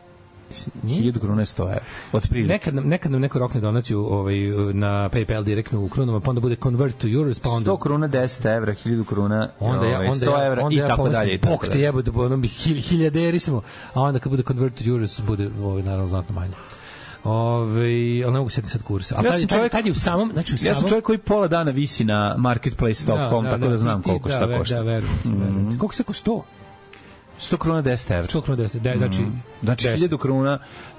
hiljadu kruna i sto evra. Otprilike. Nekad nam, nekad nam neko rokne donaciju ovaj, na PayPal direktno u krunama, pa onda bude convert to euros, pa onda... sto kruna, deset evra, hiljadu kruna, onda ja, onda sto evra onda i ja tako dalje. Bog te jebo, da ono bi hiljaderi smo, a onda kad bude convert to euros, bude ovaj, naravno znatno manje. Ove, ali ne mogu setiti sad kursa. Ali ja tad, čovjek, tad je u samom, znači u samom... Ja sam čovjek koji pola dana visi na marketplace dot com, da, da, tako da, da znam koliko da, šta da, košta. Da, verujem. Mm. Koliko se ko sto? sto kruna, deset evra. sto kruna, deset, de, znači... Mm. Znači, hiljadu kruna,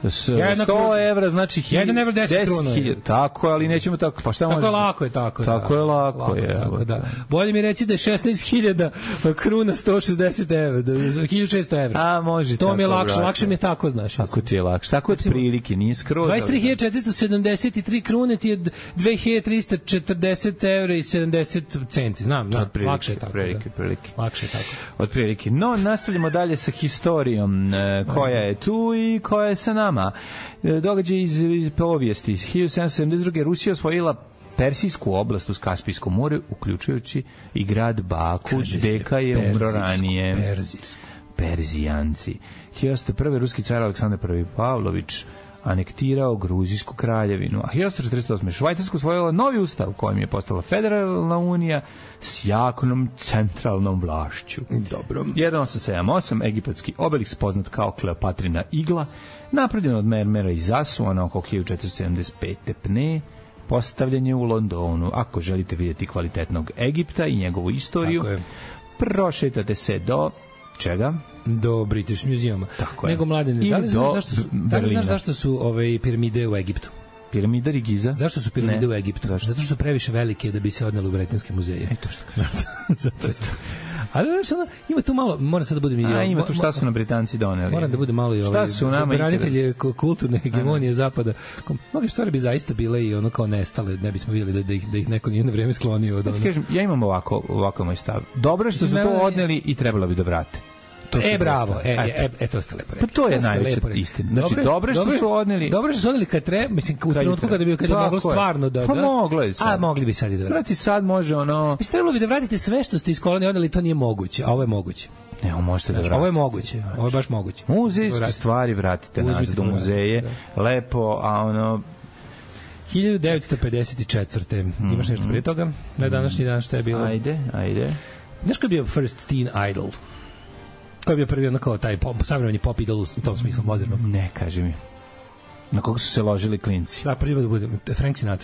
sto evra, znači jedan evra, deset kruna. Tako, ali nećemo tako, pa šta tako možeš? Tako je lako je, tako. Tako da. je lako, lako je. Tako, da. Bolje mi reći da je šesnaest hiljada kruna sto šezdeset evra, da je hiljadu šesto evra. A, može to tako. To mi je lakše, brate. Lakše mi je tako, znaš. Tako ti je lakše, tako od prilike, nije skroz. dvadeset tri hiljade četiristo sedamdeset tri krune ti je dve hiljade trista četrdeset evra i sedamdeset centi, znam, znam, lakše je tako. Prilike, prilike. Lakše je tako. Od prilike. No, nastavljamo dalje sa historijom koja je tu i koja je sa nama. Događaj iz, iz povijesti. hiljadu sedamsto sedamdeset druge. Rusija osvojila Persijsku oblast uz Kaspijsko more, uključujući i grad Baku. Kaže Deka je umro ranije. Perzijsko. Perzijanci. hiljadu osamsto prve. ruski car Aleksandar prvi Pavlović anektirao Gruzijsku kraljevinu. A hiljadu osamsto četrdeset osme. Švajcarska osvojila novi ustav kojim je postala federalna unija s jaknom centralnom vlašću. Dobro. hiljadu osamsto sedamdesete osme. Egipatski obelisk poznat kao Kleopatrina igla, napravljen od mermera iz Asuvana oko hiljadu četiristo sedamdeset pete. pne, postavljen je u Londonu. Ako želite vidjeti kvalitetnog Egipta i njegovu istoriju, prošetajte se do čega? Do British Museuma. Tako je. Nego mladine, da li znaš zašto su, da li znaš zašto su ove piramide u Egiptu? Piramida Giza. Zašto su piramide ne. u Egiptu? Zašto? Zato što su previše velike da bi se odneli u britanske muzeje. E to što kažeš. Zato što. Ali znaš, ono, ima tu malo, moram sad da budem i... A, ima tu šta su na Britanci doneli. Moram da bude malo i ovaj... Šta su nama... Branitelje kulturne hegemonije zapada. Mnoge stvari bi zaista bile i ono kao nestale, ne bismo vidjeli da, da, ih, da ih neko nije na vreme sklonio. Od ono. Ja, kažem, ja imam ovako, ovako moj stav. Dobro što su to odneli i trebalo bi da vrate. E, bravo, e, e, e, to ste lepo rekli. Pa to je najveća istina. Znači, dobro što su odneli... Dobro što su odneli kad treba, mislim, u trenutku kada bi, kada moglo stvarno da... Pa moglo je sad. A, mogli bi sad i da vratite. Vrati sad može ono... Mislim, trebalo bi da vratite sve što ste iz kolonije odneli, to nije moguće, a ovo je moguće. Ne, ovo možete da vratite. Ovo je moguće, ovo je baš moguće. Muzejske stvari vratite nazad u muzeje, lepo, a ono... hiljadu devetsto pedeset četvrte. Imaš nešto prije toga? Na današnji dan šta je bilo? Ajde, ajde. Znaš ko je bio First Teen Idol? Ko je bio prvi onako taj pop, savremeni pop idol u tom smislu modernom? Ne, kaži mi. Na koga su se ložili klinci? Da, prvi da budem. Frank Sinatra.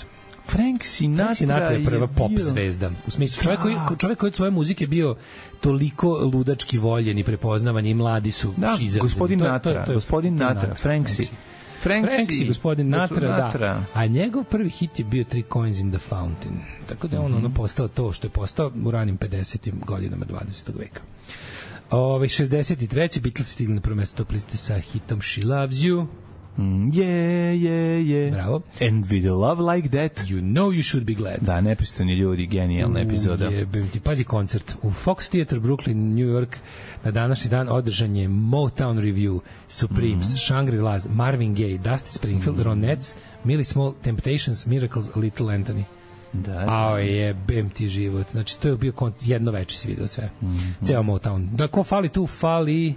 Frank Sinatra, Frank Sinatra je prva je pop bio... zvezda. U smislu, čovjek koji, čovjek koji od svoje muzike bio toliko ludački voljen i prepoznavan i mladi su da, šizeli. Gospodin to, Natra, to, to, to, gospodin Natra, Franksi. Franksi, Franksi, gospodin Natra, Natra, da. A njegov prvi hit je bio Three Coins in the Fountain. Tako da je on mm-hmm. ono postao to što je postao u ranim pedesetim godinama dvadesetog veka. Ove, šezdeset treće Beatles stigli na prvo mesto top liste sa hitom She Loves You. Mm, yeah, yeah, yeah. Bravo. And with a love like that, you know you should be glad. Da, nepristojni ljudi, genijalna epizoda. Jebem ti, pazi koncert. U Fox Theater, Brooklyn, New York, na današnji dan održan je Motown Review, Supremes, mm-hmm. Shangri-La, Marvin Gaye, Dusty Springfield, mm-hmm. Ronettes, Millie Small, Temptations, Miracles, Little Anthony. Da, da. A jebem ti život. Znači, to je bio kont- jedno veče si video sve. Mm-hmm. Ceo Motown. Da, ko fali tu? Fali...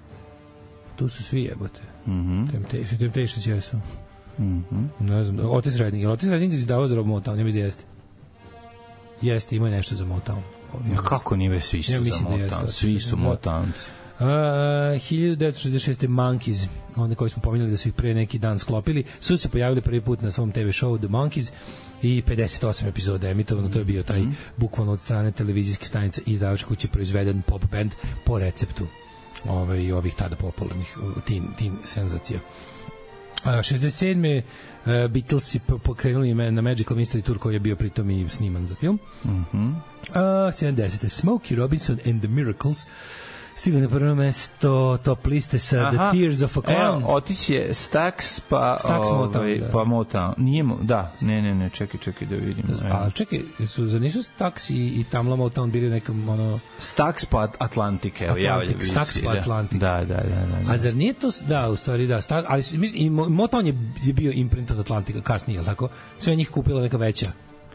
Tu su svi jebote. Mhm. Temptations, Temptations jesu. Mhm. Ne znam, Otis Redding. Je Otis Redding izdavao za Motown? Ne mislim da jeste. Jeste, ima nešto za Motown. Ja, kako nije svi su ja za Motown? Svi su Motownci. Uh, hiljadu devetsto šezdeset šeste Monkeys, one koji smo pominjali da su ih pre neki dan sklopili, su se pojavili prvi put na svom te ve showu The Monkeys i pedeset osam epizoda emitovano, to je bio taj mm-hmm. bukvalno od strane televizijske stanice i izdavačke kuće proizveden pop band po receptu ovaj, ovih tada popularnih teen, teen senzacija. Uh, šezdeset sedme Uh, Beatlesi pokrenuli na Magical Mystery Tour koji je bio pritom i sniman za film. Mhm. Uh, sedamdesete Smokey Robinson and the Miracles stigli na prvo mesto top liste sa Aha. The Tears of a Clown. Evo, Otis je Stax, pa Stax ovaj, Motown, da. pa Motown. Nije mo, da, ne, ne, ne, čekaj, čekaj da vidim. A čekaj, su, za nisu Stax i, i Tamla Motown bili nekom, ono... Stax pa Atlantic, evo, javlja visi. Stax pa Atlantic. Da, da, da, da, da. A zar nije to, da, u stvari, da, Stax, ali mislim, i Motown je, je bio imprint od Atlantika kasnije, je li tako? Sve njih kupila neka veća.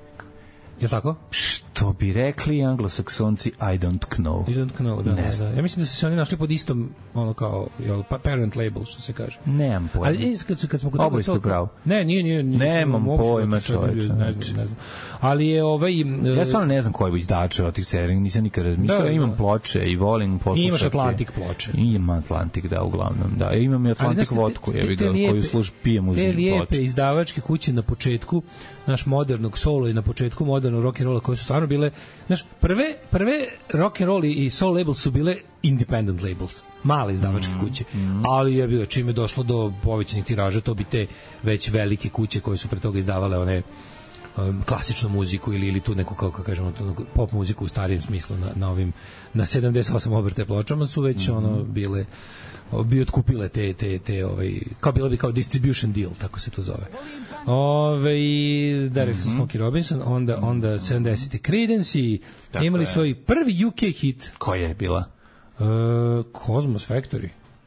Je li tako? Što bi rekli anglosaksonci, I don't know. I don't know, da, da, da. Ja mislim da su se oni našli pod istom, ono kao, jel, parent label, što se kaže. Nemam pojma. Ali kad, kad smo kod Oboje ste pravo. Ne, nije, nije. nije Nemam pojma, čoveče. Ne znam, ne znam. Ali je ovaj... Ja stvarno ne znam koji je izdača od tih serija, nisam nikad razmišljao. Da, imam da. ploče i volim poslušati. Imaš Atlantik ploče. Imam Atlantik, da, uglavnom. Da, imam i Atlantik vodku, je vidio, koju služ, pijem uz njih ploče. Te lijepe izdavačke kuće na početku naš modernog solo i na početku modernog rock and rolla koje su stvarno bile, znaš, prve prve rock and roll i soul labels su bile independent labels, male izdavačke mm, kuće. Mm. Ali je bilo čime došlo do povećanih tiraža, to bi te već velike kuće koje su pre toga izdavale one um, klasičnu muziku ili ili tu neku kako kažemo pop muziku u starijem smislu na na ovim na sedamdeset osam obrte pločama su već mm. ono bile bi otkupile te te te ovaj kao bilo bi kao distribution deal, tako se to zove. Ove, da rekao sam mm-hmm. Smokey Robinson, onda, onda sedamdesete Creedence i imali je. svoj prvi U K hit. Koja je bila? Uh, Cosmos Factory.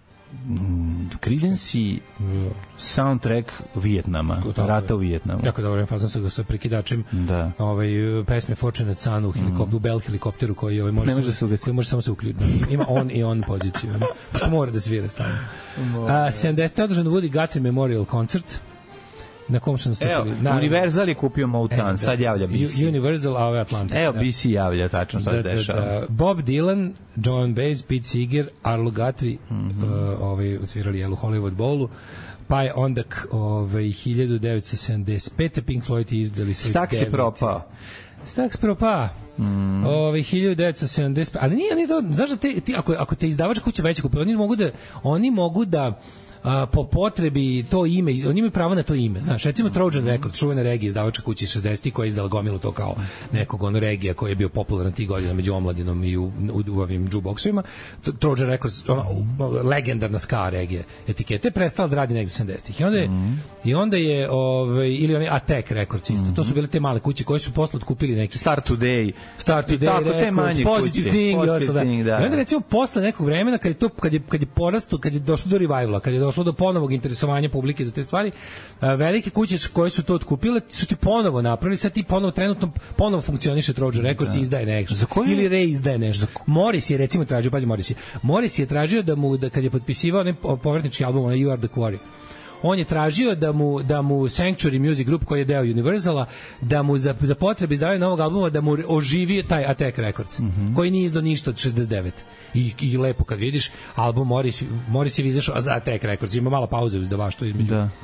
Mm, Creedence i soundtrack Vijetnama, rata u Vijetnamu. Jako dobro, fazan sa, sa prekidačem da. Ovaj, pesme Fortunate Son u helikopteru, mm. Bell helikopteru koji, ovaj, može, može, se koji može samo se uključiti. Ima on i on poziciju. Što mora da svira stavno. A, sedamdesete održan Woody Guthrie Memorial Concert na kom su nastupili. Evo, Universal je kupio Motown, e, sad javlja B C. Universal, a ovo je Atlantic. Evo, da. B C javlja, tačno šta se dešava. Da, da. Bob Dylan, Joan Baez, Pete Seeger, Arlo Guthrie, mm-hmm. uh, ovaj, odsvirali jel u Hollywood Bowlu, pa je onda ovaj, hiljadu devetsto sedamdeset pete Pink Floyd izdali svoj Stax je propao. Stax propao. Mm. Ove, hiljadu devetsto sedamdeset ali nije, nije to, znaš da te, ti, ako, ako te izdavačka kuća veća kupila, oni mogu da, oni mogu da a, po potrebi to ime, oni imaju pravo na to ime, znaš, recimo Trojan Records, čuvena regija izdavačka kuća iz šezdesetih koja je izdala gomilu to kao nekog ono regija koji je bio popularan tih godina među omladinom i u, u, u ovim jukeboxovima. Trojan Records, ona legendarna ska regija etikete, prestala da radi negde sedamdesetih i onda je, mm. i onda je ovaj, ili oni Attack Records isto, mm-hmm. to su bile te male kuće koje su posle otkupili neki Start Today, Start Today tako, Records, te manje Positive kuće. Thing, Positive thing, da. I onda recimo posle nekog vremena kad je to kad je kad je porasto, kad je došlo do revivala, kad je došlo do ponovog interesovanja publike za te stvari, velike kuće koje su to otkupile su ti ponovo napravili, sad ti ponovo trenutno ponovo funkcioniše Trojan Records i izdaje nešto. Ili Ray izdaje nešto. Morris je recimo tražio, pazi Morris je. Morris je tražio da mu da kad je potpisivao onaj povratnički album onaj You Are the Quarry, on je tražio da mu da mu Sanctuary Music Group koji je deo Universala da mu za, za potrebe izdavanja novog albuma da mu oživi taj Attack Records mm-hmm. koji nije izdao ništa od šezdeset devete i, i lepo kad vidiš album Morris, Morris je izašao za Attack Records, ima mala pauza u izdavaštvu između da.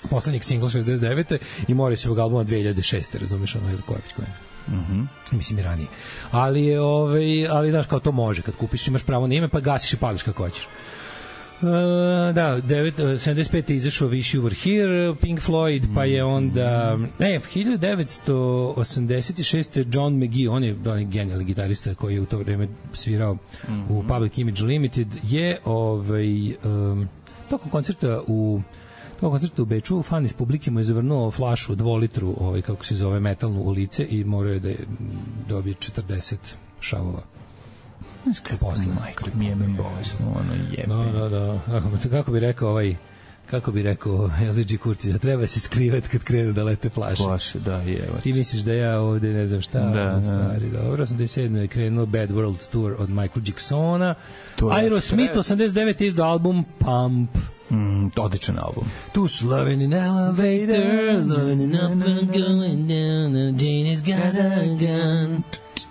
poslednjeg singla šezdeset devete i Morrisovog albuma dve hiljade šeste, razumiješ, ono, ili koja već koja. Mhm. Mm Mislim i ranije. Ali je ovaj ali znaš kao to može kad kupiš, imaš pravo na ime, pa gasiš i pališ kako hoćeš. Uh, da, devet, sedamdeset pete izašao Wish You Were Here, Pink Floyd, pa je onda ne, hiljadu devetsto osamdeset šeste John McGee, on je, on je genijalni gitarista koji je u to vreme svirao mm-hmm. u Public Image Limited, je ovaj, um, tokom koncerta u tokom koncerta u Beču, fan iz publike mu je zavrnuo flašu dvolitru, ovaj, kako se zove, metalnu u lice i morao je da je dobije četrdeset šavova. Posle, majko, mi jebem bolesno, ono jebe. Da, da, da. Kako bi rekao ovaj, kako bi rekao L D G Kurtić, treba se skrivati kad krenu da lete flaše. Flaše, da, jevo. Ti misliš da ja ovde ne znam šta, da, u stvari. Da. Dobro, osamdeset sedme je krenuo Bad World Tour od Michael Jacksona. Aerosmith osamdeset devete izdao album Pump. Mm, odličan album. Tu su Lovin' in Elevator, Lovin' in Up and Going Down, Janie's Got a Gun.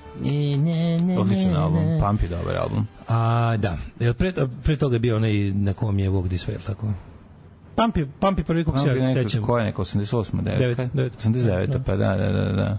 Odličan album, Pump je dobar album. A, da. Pre, pre toga je bio onaj na kom je Walk This Way, tako? Pump je, Pump je prvi, kako se ja sećam. Ko je neko, osamdeset osma, osamdeset deveta, pa da, da, da, da.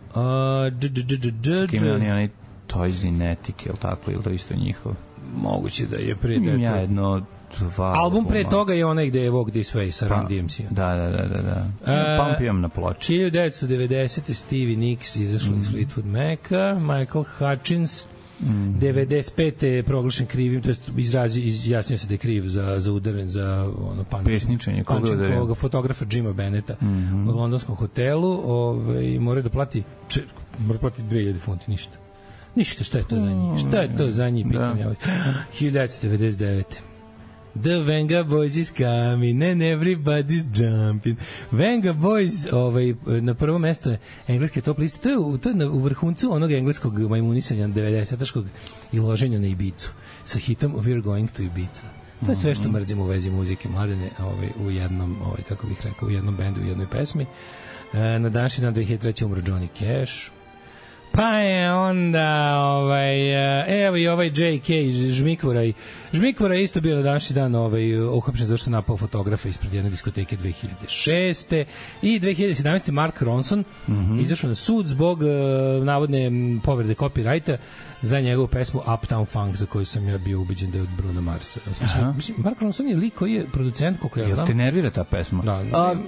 Čekaj, ima oni onaj Toys in Ethic, je li tako, ili to isto njihov? Moguće da je pre... Imam ja jedno... Album pre toga je onaj gde je Walk This Way sa Run D M C. Da, da, da, da, da. Pump imam na ploči. hiljadu devetsto devedesete Stevie Nicks izašla iz Fleetwood Maca, Michael Hutchins, mm. devedeset pete je proglašen krivim, to jest izrazi, izjasnio se da je kriv za, za udaren, za ono, pesničenje, koga udario? Fotografa Jima Benneta mm-hmm. u londonskom hotelu, ovaj, mora da plati, če, mora plati dve hiljade funti, ništa. Ništa, šta je to za njih? Šta je to za njih, pitam ja. hiljadu devetsto devedeset devete The Venga Boys is coming and everybody's jumping. Venga Boys, ovaj, na prvo mesto je engleske top liste. To je, to je na, u vrhuncu onog engleskog majmunisanja devedesetaškog i loženja na Ibicu sa hitom We're Going to Ibiza. To je sve što mrzim u vezi muzike Mladene, ovaj, u jednom, ovaj, kako bih rekao, u jednom bendu, u jednoj pesmi. E, na današnji dan dve hiljade treće umro Johnny Cash. Pa je onda ovaj, evo i ovaj J K Žmikvoraj. Žmikvoraj isto bio na današnji dan ovaj, uhapšen zašto napao fotografa ispred jedne diskoteke dve hiljade šeste i dve hiljade sedamnaeste Mark Ronson mm-hmm. izašao na sud zbog uh, navodne povrede copyrighta za njegovu pesmu Uptown Funk, za koju sam ja bio ubeđen da je od Bruno Marsa. Mislim, mislim, Mark Ronson je lik koji je producent, koliko ja znam. Jel te nervira ta pesma? Da.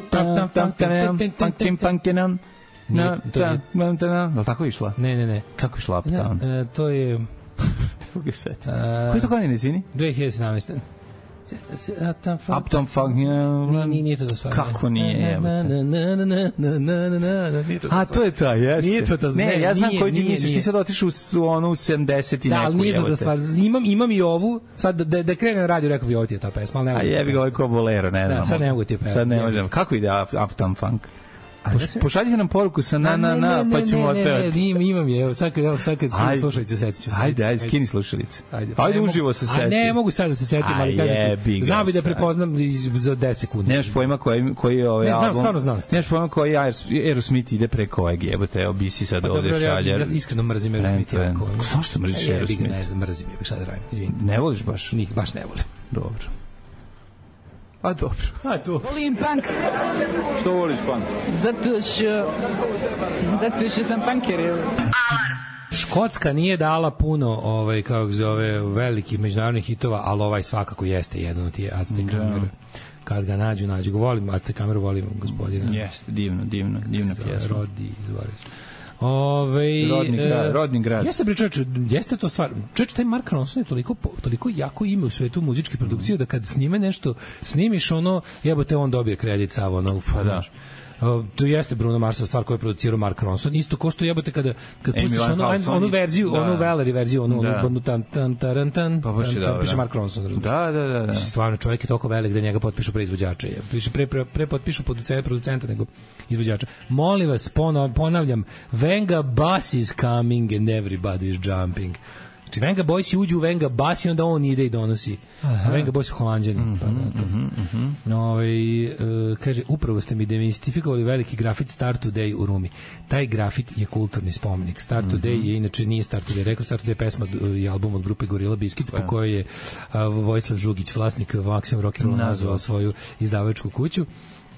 Na, ta, na, ta, na, tako je išla? Ne, ne, ne. Kako je išla Uptown? Ja, e, to je... Kako je set? Koji to godine, izvini? dve hiljade sedamnaeste Uptown Funk. Nije, nije to da stvar. Kako nije? A, to je ta, jeste. Nije to da stvar. Ne, ja znam koji ti misliš, ti sad otišu u onu u sedamdeset i neku. Da, ali nije to da stvar. Imam, imam i ovu, sad da, da krene na radio, rekao bi ovo ti je ta pesma, ali ne mogu. A jebi ga ovaj ko bolero, ne znam. Da, sad ne mogu ti je pesma. Sad ne možem. Kako ide Uptown Funk? Pošaljite nam poruku sa na, na, na, pa ćemo otpevati. Ne, ne, ne, imam je, evo, sad kad, evo, sad kad skini slušalice, setit ću se. Ajde, ajde, skini slušalice. Ajde, ajde uživo se seti. Ne, mogu sad da se setim, ali kažem, znam bi da prepoznam za deset sekundi. Nemaš pojma koji, koji je ovaj album. Ne, znam, stvarno znam. Nemaš pojma koji Aerosmith ide preko ovog jebote, evo bi si sad ovde šaljer. Ja iskreno mrzim Aerosmith. Zašto mrziš Aerosmith? Ne znam, mrzim je, šta da radim, izvini. Ne voliš baš? Nik, baš ne volim. Dobro. A dobro. A to. Volim punk. Što voliš punk? Zato što zato što sam punker. Alarm. Škotska nije dala puno, ovaj kako se zove, velikih međunarodnih hitova, ali ovaj svakako jeste jedan od tih Aztec Kamera. Kad ga nađu, nađu ga. Volim Aztec Kameru, volim gospodina. Jeste, divno, divno, divna pjesma. Rodi, izvori. Ove, rodni grad, rodni grad. Jeste bre čoveče, jeste to stvar. Čoveče, taj Mark Ronson je toliko toliko jako ime u svetu muzičke produkcije da kad snime nešto, snimiš ono, jebote, on dobije kredit sa ono, pa da. Uh, to jeste Bruno Marsova stvar koju je producirao Mark Ronson. Isto ko što jebote kada kad pustiš onu onu verziju, da. onu Valerie verziju, onu da. onu tan tan tan tan. Pa baš da. Piše Mark Ronson. Da, da, da, da. Stvarno čovjek je toliko velik da njega potpišu proizvođača. Piše pre pre, pre potpišu producenta, producenta nego izvođača. Molim vas, ponavljam, Venga Bass is coming and everybody is jumping. Znači, Venga Boys uđu u Venga Bass i onda on ide i donosi. Aha. Venga Boys su Holanđani. Mm-hmm, pa, mm-hmm, mm-hmm. No, ovaj, uh, kaže, upravo ste mi demistifikovali veliki grafit Start Today u Rumi. Taj grafit je kulturni spomenik. Start mm-hmm. Today je, inače nije Start Today. Rekao, Start Today je pesma i album od grupe Gorilla Biscuits, po kojoj je uh, Vojislav Žugić, vlasnik Maximum Rock'n'Roll, nazvao svoju izdavačku kuću.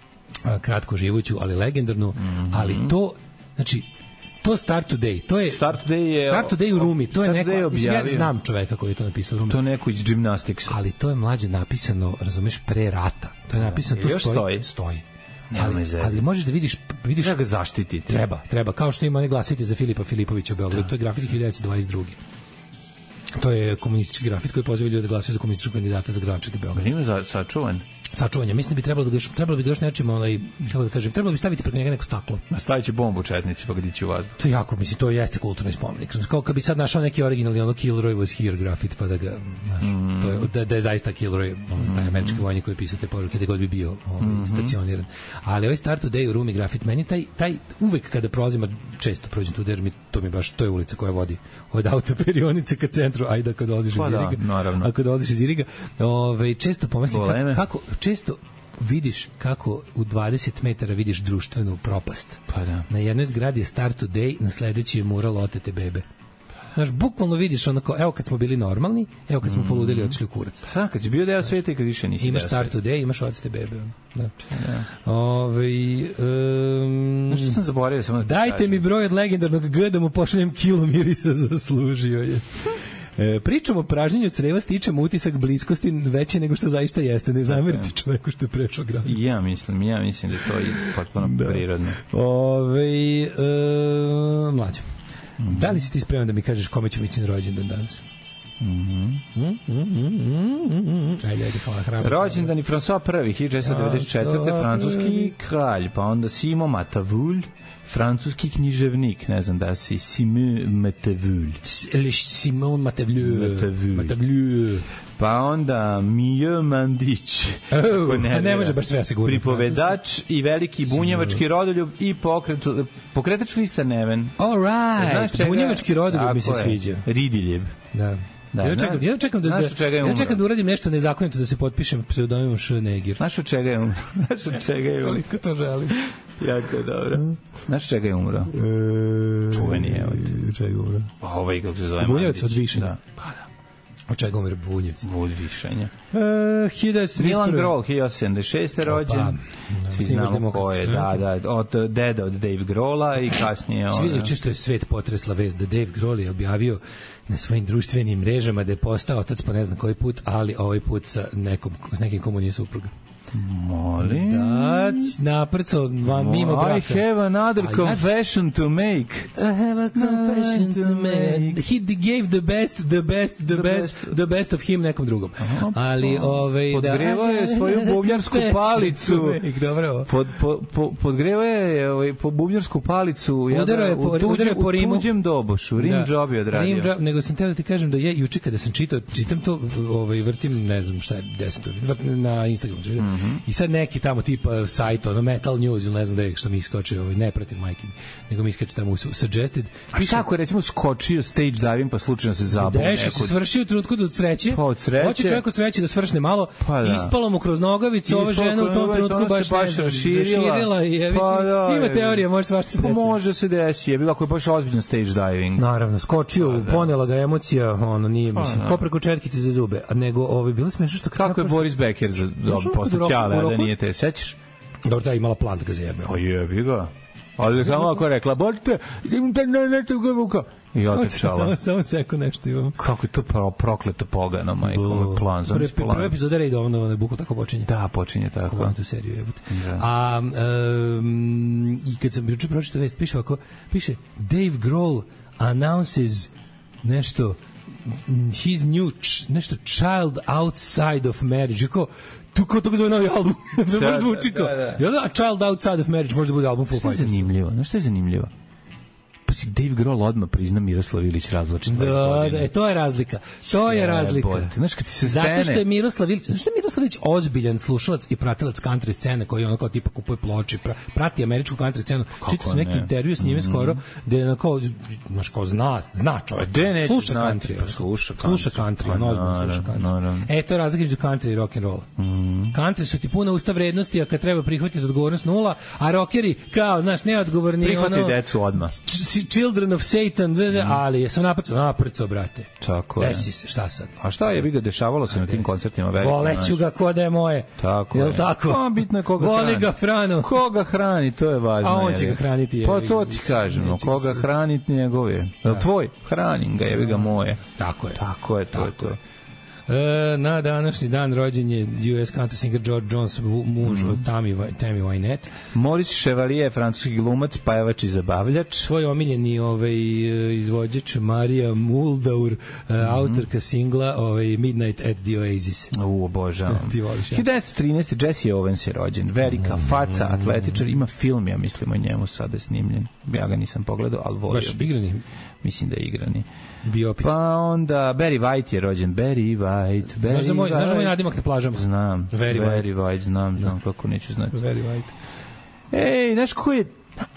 kratko živuću, ali legendarnu, mm-hmm. ali to, znači, to Start Today, to je Start Today je Start Today u Rumi, to je neko, ja znam čoveka koji je to napisao u Rumi. To neko iz Gymnastics. Ali to je mlađe napisano, razumeš, pre rata. To je napisano, to stoji, stoji. stoji. Ali, ali možeš da vidiš, vidiš treba ga zaštititi. Treba, treba, kao što ima oni glasiti za Filipa Filipovića u Beogradu, to je grafit hiljadu devetsto dvadeset druge. To je komunistički grafit koji poziva ljude da glasaju za komunističkog kandidata za gradonačelnika Beograda. Ima za sačuvan. Sačuvanje. Mislim da bi trebalo da ga još, trebalo bi ga još nečim, onaj, kako da kažem, trebalo bi staviti preko njega neko staklo. A staviće bombu četnici pa ga dići u vazduh. To je jako, mislim, to jeste kulturni spomenik. Kao kad bi sad našao neki originalni ono Kilroy was here grafit, pa da ga, znaš, mm. to je, da, da je zaista Kilroy, on, taj američki vojnik koji pisao te poruke, da god bi bio ovaj, mm-hmm. stacioniran. Ali ovaj Start Today u Rumi grafit, meni taj, taj uvek kada prolazim, često prođem tu, jer mi, to mi baš, to je ulica koja vodi od autoperionice ka centru, ajde kad dolaziš iz Iriga. Da, ako dolaziš iz Iriga, ovaj, često pomislim, kako, kako, često vidiš kako u dvadeset metara vidiš društvenu propast. Pa da. Na jednoj zgradi je Start Today, na sledeći je mural Otete bebe. Znaš, bukvalno vidiš onako, evo kad smo bili normalni, evo kad smo mm. poludeli, otišli u kurac. Ha, kad si bio deo sveta i kad više nisi imaš deo Start sveta. Today, imaš Otete bebe. Da. Da. Ove, um, Nešto sam zaboravio. Samo da dajte kažem. Mi broj od legendarnog G da mu pošaljem kilo mirisa, zaslužio je. E, pričamo o pražnjenju creva, stičemo utisak bliskosti veće nego što zaista jeste. Ne zamerite čoveku što je prešao granicu. Ja mislim, ja mislim da je to i potpuno da. prirodno. Ove, e, mlađe, mm-hmm. da li si ti spreman da mi kažeš kome ćemo ići na rođendan danas? Mhm. Mhm. Mhm. Ajde, ajde, hvala hrana. Rođendan i François prvi, hiljadu šessto devedeset četvrte francuski kralj, pa onda Simon Matavulj, francuski književnik, ne znam da si Simon Matavulj. Simon Matavulj. Matavulj. Pa onda Mieux Mandić. Oh, ne, ne može baš sve sigurno. Pripovedač i veliki bunjevački rodoljub i pokret, pokretač lista Neven. All right. Bunjevački rodoljub mi se sviđa. Ridiljeb. Da. Da, ja čekam, ja čekam da, da ja čekam da uradim nešto nezakonito, da se potpišem pseudonimom Š. Negir. Znaš od čega je umro? Znaš od čega je umro? Toliko to želim. Jako dobro. Znaš od čega je umro? E, Čuveni je od čega je umro? Pa ovaj, kako se zove? Bunjevac od Višenja. Da. Pa da. Od čega umre Bunjevac? Od Višenja. E, Milan Grohl, hiljadu sedamsto sedamdesete rođen. Pa, svi znamo ko je. Da, da, od deda od Dave Grohla i kasnije... Svi vidio često je svet potresla vest da Dave Grohl je objavio na svojim društvenim mrežama da je postao otac po ne znam koji put, ali ovaj put sa nekom, s nekim komu nije supruga. Molim? Da, naprco vam mimo braka. I have another I confession to make. I have a confession to make. He gave the best, the best, the, the best, best, the best of him nekom drugom. Aha, ali, ovaj... Podgrevao da, je svoju bubnjarsku palicu. Dobro. Pod, po, po, podgrevao je ovaj, po bubnjarsku palicu udaro je po, u, tuđem, po Rimu. U tuđem dobošu. Rim da. Job je odradio. Rim job, nego sam teo da ti kažem da je, juče kada sam čitao, čitam to, ovaj, vrtim, ne znam šta je, deset, na Instagramu. Mm. Mm-hmm. I sad neki tamo tipa sajt, ono Metal News ili ne znam da je što mi iskoče, ovaj, ne pratim majke mi, nego mi iskače tamo u Suggested. A piše, kako je recimo skočio stage diving pa slučajno se zabao neko? Deši se svršio u trenutku od sreće. Pa od sreće. Hoće čovjek od sreće da svršne malo, pa da. Ispalo mu kroz nogavicu, ova žena u tom trenutku baš, baš raširila i je, pa da, ima teorija, može svašta se desiti. Može se desiti, je bilo ako je baš ozbiljno stage diving. Naravno, skočio, pa da. Ponela ga emocija, ono nije, pa mislim, da. Ko preko četkice za zube, a nego ovaj bilo smešno što kako je Boris Becker za postao ćale, da nije te sećaš? Dobro, ta imala plan da ga zajebe. O jebi ga. Ali samo ako je rekla, bolite, idem te na neto gavuka. I otečala. Samo, samo seko nešto imam. Kako je to pro, prokleto pogano, majko, ovaj plan. Prvi prvi epizoda Rejda, ono, ono, bukvalno tako počinje. Da, počinje tako. Kako tu seriju jebate. Da. A, um, i kad sam juče pročitao vest, piše ovako, piše, Dave Grohl announces nešto, his new, ch, nešto child outside of marriage. Kako, tu kao to zove novi album. Da, da, zvuči kao. Da, da. Ja, da, A Child Outside of Marriage možda bude album Foo Fighters. Što je zanimljivo? Znaš što je zanimljivo? Pa si Dave Grohl odmah prizna Miroslav Ilić razvlačen dvadeset godina. Da, da, to je razlika. To je razlika. Znaš, kad ti se stene... Zato što je Miroslav Ilić, znaš što je Miroslav Ilić ozbiljan slušalac i pratilac country scene koji ono kao tipa kupuje ploče, prati američku country scenu. Čitao sam neki intervju s njime mm-hmm. skoro, gde je kao, znaš, kao zna, zna čovjek. Sluša country. Pa sluša country. Sluša country, ono ozbiljno sluša country. E, to je razlika između country i rock and roll. Mm-hmm. Country su ti puna usta vrednosti, a kad treba prihvatiti odgovornost nula, a rockeri kao, znaš, neodgovorni, prihvati decu odmah. Children of Satan, mm. ali je sam naprco, naprco, brate. Tako je. Desi se, šta sad? A šta je bi ga dešavalo se na tim koncertima velikim? Voleću ga ko da je moje. Tako Jel je. tako? A, bitno je koga Voli hrani. ga Frano. Koga hrani, to je važno. A on će ga hraniti. Pa to ti kažemo, koga hraniti njegove. Da. Tvoj, hranim ga, jebi ga moje. Tako je. Tako je, to je to. E, na današnji dan rođen je U S country singer George Jones, muž mm. od Tammy, Tammy Wynette. Maurice Chevalier, francuski glumac, pevač i zabavljač. Svoj omiljeni ovaj, izvođač Marija Muldaur, mm. autorka singla ovaj, Midnight at the Oasis. U, obožavam. Ti voliš, ja. hiljadu devetsto trinaeste. Jesse Owens je rođen. Velika mm. faca, atletičar. Ima film, ja mislim, o njemu sada snimljen. Ja ga nisam pogledao, ali volio. Baš igrani? Mislim da je igrani. Biopis. Pa onda Barry White je rođen. Barry White. Barry znaš da moj, White. Znaš da moj nadimak na plažama? Znam. Very Barry White. White, znam, znam kako neću znati. Very White. Ej, znaš ko je...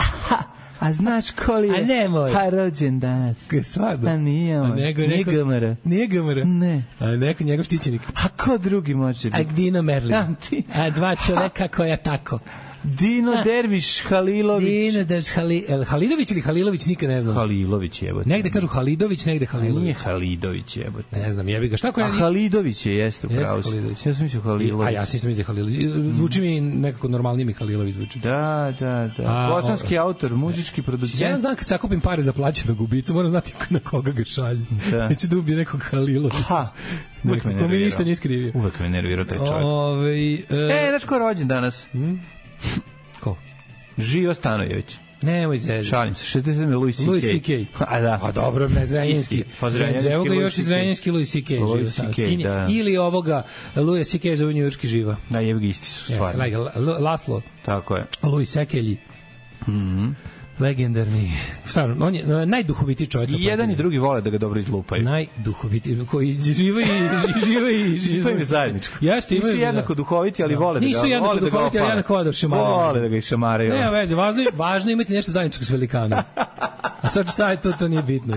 A znaš ko li je? A nemoj. Pa rođen danas. Stvarno? A nije on. Nego, nije neko, Gmara. Nije Gmara? Ne. A neko njegov štićenik? A ko drugi može biti? A Dino Merlin. A, ti... A dva čoveka koja tako. Dino A. Derviš Halilović. Dino Derviš Hali, Halilović ili Halilović, nikad ne znam. Halilović jebote. Negde kažu Halidović, negde Halilović. Nije Halidović jebote. Ne znam, jebi ga. Šta ko je? A Halidović je, jeste upravo. Ja sam mislio Halilović. A ja sam isto mislio Halilović. Zvuči mi nekako normalnije mi Halilović zvuči. Da, da, da. Bosanski autor, muzički producent. Jedan dan kad sakupim pare za plaćenog ubicu, moram znati na koga ga šalju. Da. Neću da ubije nekog Halilovića. Ha. Uvek me nervirao. Ko mi ništa nije skrivio. Uvek me nervirao taj čovjek. Ove, e, znaš ko je rođen danas? Hmm? Ko? Živo Stanojević. Nemoj zezati. Šalim se, šezdeset sedam. Louis C K. Louis C K. A da. A dobro, ne Zrenjanski. Evo ga još i Zrenjanski Louis C K. Louis C K, da. Ili ovoga Louis C K zove njujorški živa. Da, jevi ga isti su stvari. Like Laslo. Tako je. Louis Sekelji. Mhm. Legendarni. Stvarno, on je najduhovitiji čovjek. I jedan i drugi vole da ga dobro izlupaju. Najduhovitiji, koji žive i žive i žive. Što im je zajedničko? Jeste, nisu jednako duhoviti, ali vole da ga nisu jednako duhoviti, ali jednako vole da šamaraju. Vole da ga išamaraju. Ne, veze, važno, važno imati nešto zajedničko s velikanom. A sad šta je to, to nije bitno.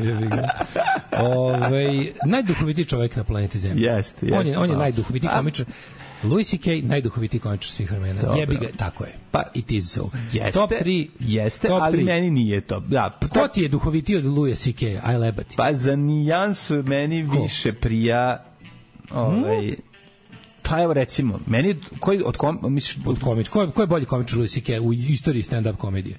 Ove, najduhovitiji čovjek na planeti Zemlji. Jeste, jeste. On je, on je najduhovitiji komičar. Louis C K najduhovitiji komičar svih vremena. Jebi ga, tako je. Pa it is so. Jeste, top tri, jeste, top ali tri. Meni nije to. Da, top... Ko ti je duhovitiji od Louis C K? Aj lebati. Pa za nijansu meni Ko? više prija ovaj hmm? Pa evo recimo, meni koji od kom misliš od komič, ko je, ko je bolji komičar Louis C K u istoriji stand up komedije?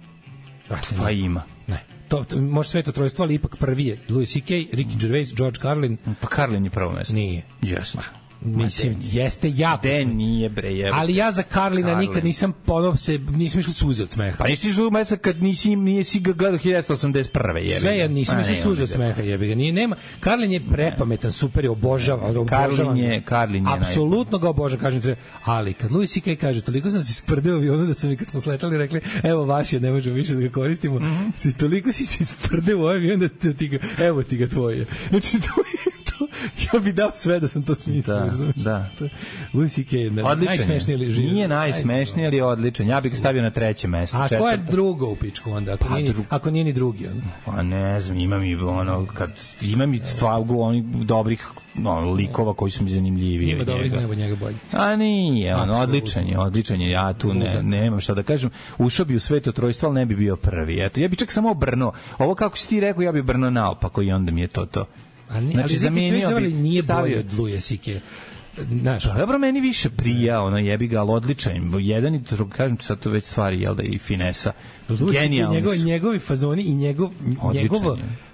Pa ima. Ne. To, to može sveto trojstvo, ali ipak prvi je Louis C K, Ricky Gervais, George Carlin. Pa Carlin je prvo mesto. Nije. Jasno. Mislim, jeste jako. De nije bre, jebe. Ali ja za Carlina Carlin. nikad nisam ponovo se, nisam išli suze od smeha. Pa nisi išli mesa kad nisi, nisi ga gledao hiljadu devetsto osamdeset prve, jebe. Sve ja nisam išli suze od smeha, jebe ga. Nije, nema. Carlin je prepametan, super je, obožava. Carlin je, Carlin je. Apsolutno ga obožavam, kažem se. Ali kad Louis C K kaže, toliko sam se sprdeo avionu da sam i kad smo sletali rekli, evo vaš je, ne možemo više da ga koristimo. Mm -hmm. Toliko si se sprdeo u avion da ti ga, evo ti ga tvoje. Znači, to je ja bih dao sve da sam to smislio. Da, da. Louis C K je najsmešniji živ. Nije najsmešniji, ali je odličan. Ja bih ga stavio na treće mesto. A ko je drugo u pičku onda? Ako, pa, nije, dru... ako nije ni drugi. Onda? Pa ne znam, imam i ono, kad imam i stvarno onih dobrih no, likova koji su mi zanimljivi. Ima dobrih, nego njega bolji. A nije, on, odličan je, odličan je. Ja tu ne, nemam šta da kažem. Ušao bi u sveto trojstvo, ali ne bi bio prvi. Eto, ja bih čak samo obrnuo. Ovo kako si ti rekao, ja bih obrnuo naopako i onda mi je to to. A ni, znači, zamenio bi nije bolje od Louis C K. Znaš, pa, dobro, meni više prija, ono jebi ga, ali odličan. Jedan i drugi, kažem ti sad to već stvari, jel da, i finesa. Genijalni njegov, njegovi fazoni i njegov, njegovo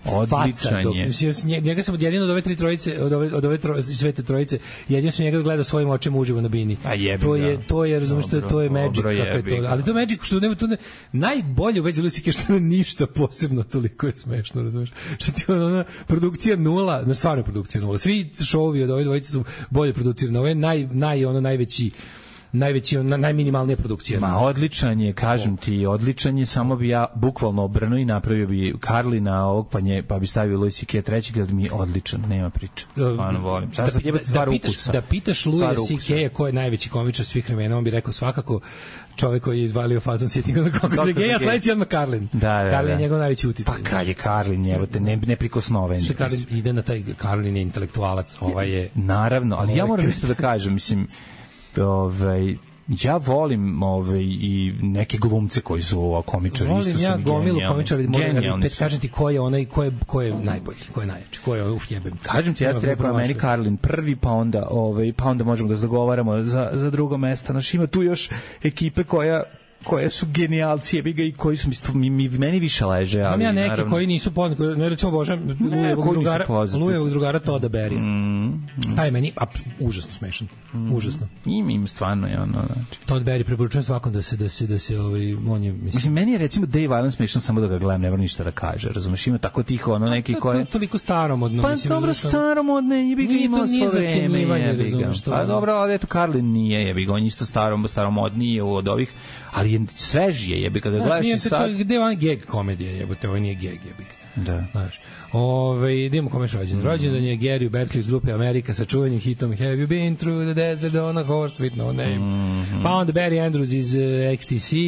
faca. Dok, njega sam od jedino od ove tri trojice, od ove, od ove tro, svete trojice, jedino sam njega gledao svojim očima uživo na bini. A jebi to je, to je, razumiješ, to, to je magic. Kako je to. Ali to je magic, što nema, to ne, najbolje u vezi Louis C K što nema ništa posebno, toliko je smešno, razumiješ. Što ti ona produkcija nula, na stvarno produkcija nula. Svi šovi od ove dvojice su bolje producirani. Ovo je naj, naj, ono, najveći najveći, na, najminimalnije produkcije. Ma odličan je, kažem ti, odličan je, samo bi ja bukvalno obrnuo i napravio bi Carlina ovog, pa, nje, pa bi stavio Louis C K treći, jer mi je odličan, nema priče. Stvarno volim. Da, da, da, pitaš, da pitaš Louis C K ko je najveći komičar svih vremena, on bi rekao svakako čovek koji je izvalio fazon sitting na koga je ja sledeći odmah Carlin. Da, da, Carlin je da. njegov najveći uticaj. Pa kad je Carlin, evo te ne neprikosnoven. Što Carlin ide na taj, Carlin je intelektualac, ovaj je naravno, ali ja moram isto da kažem, mislim, ovaj ja volim ove i neke glumce koji su komičari. Volim ja gomilu komičari, pet kažem ti ko je onaj, ko je, ko je najbolji, ko je najjači, ko je uf jebem. Kažem ti, ja sam rekao meni Karlin prvi, pa onda, ovaj, pa onda možemo da se dogovaramo za, za drugo mesto. Naš ima tu još ekipe koja koje su genijalci, jebi ga, i koji su mi, mi meni više leže, ali ja neki naravno, koji nisu poznati, ne recimo božem Lujevog drugara, Lujevog drugara Toda Berija. Mm, mm. Taj meni a, užasno smešan. Mm. Užasno. Im im stvarno je ono, znači. Todd Berry preporučujem svakom da se da se da se ovaj on je mislim, mislim meni je recimo Dave Allen smešan samo da ga gledam, ne moram ništa da kaže. Razumeš, ima tako tiho ono neki to, koje to, toliko staromodno, pa, mislim. Pa dobro staromodne, jebi ga, ima svoje vreme, jebi ga. Pa dobro, ali eto Karlin nije, jebi ga, on isto starom staromodniji od ovih, ali je svežije, jebi kada gledaš i sad. Gde je on gag komedija, jebote, ovo nije gag, jebi ga. Da. Znaš, ove, idemo kome je rođen. Mm. Rođendan je Gary Berkeley iz grupe Amerika sa čuvenim hitom Have you been through the desert on a horse with no name. Mm-hmm. Pa onda Barry Andrews iz uh, X T C.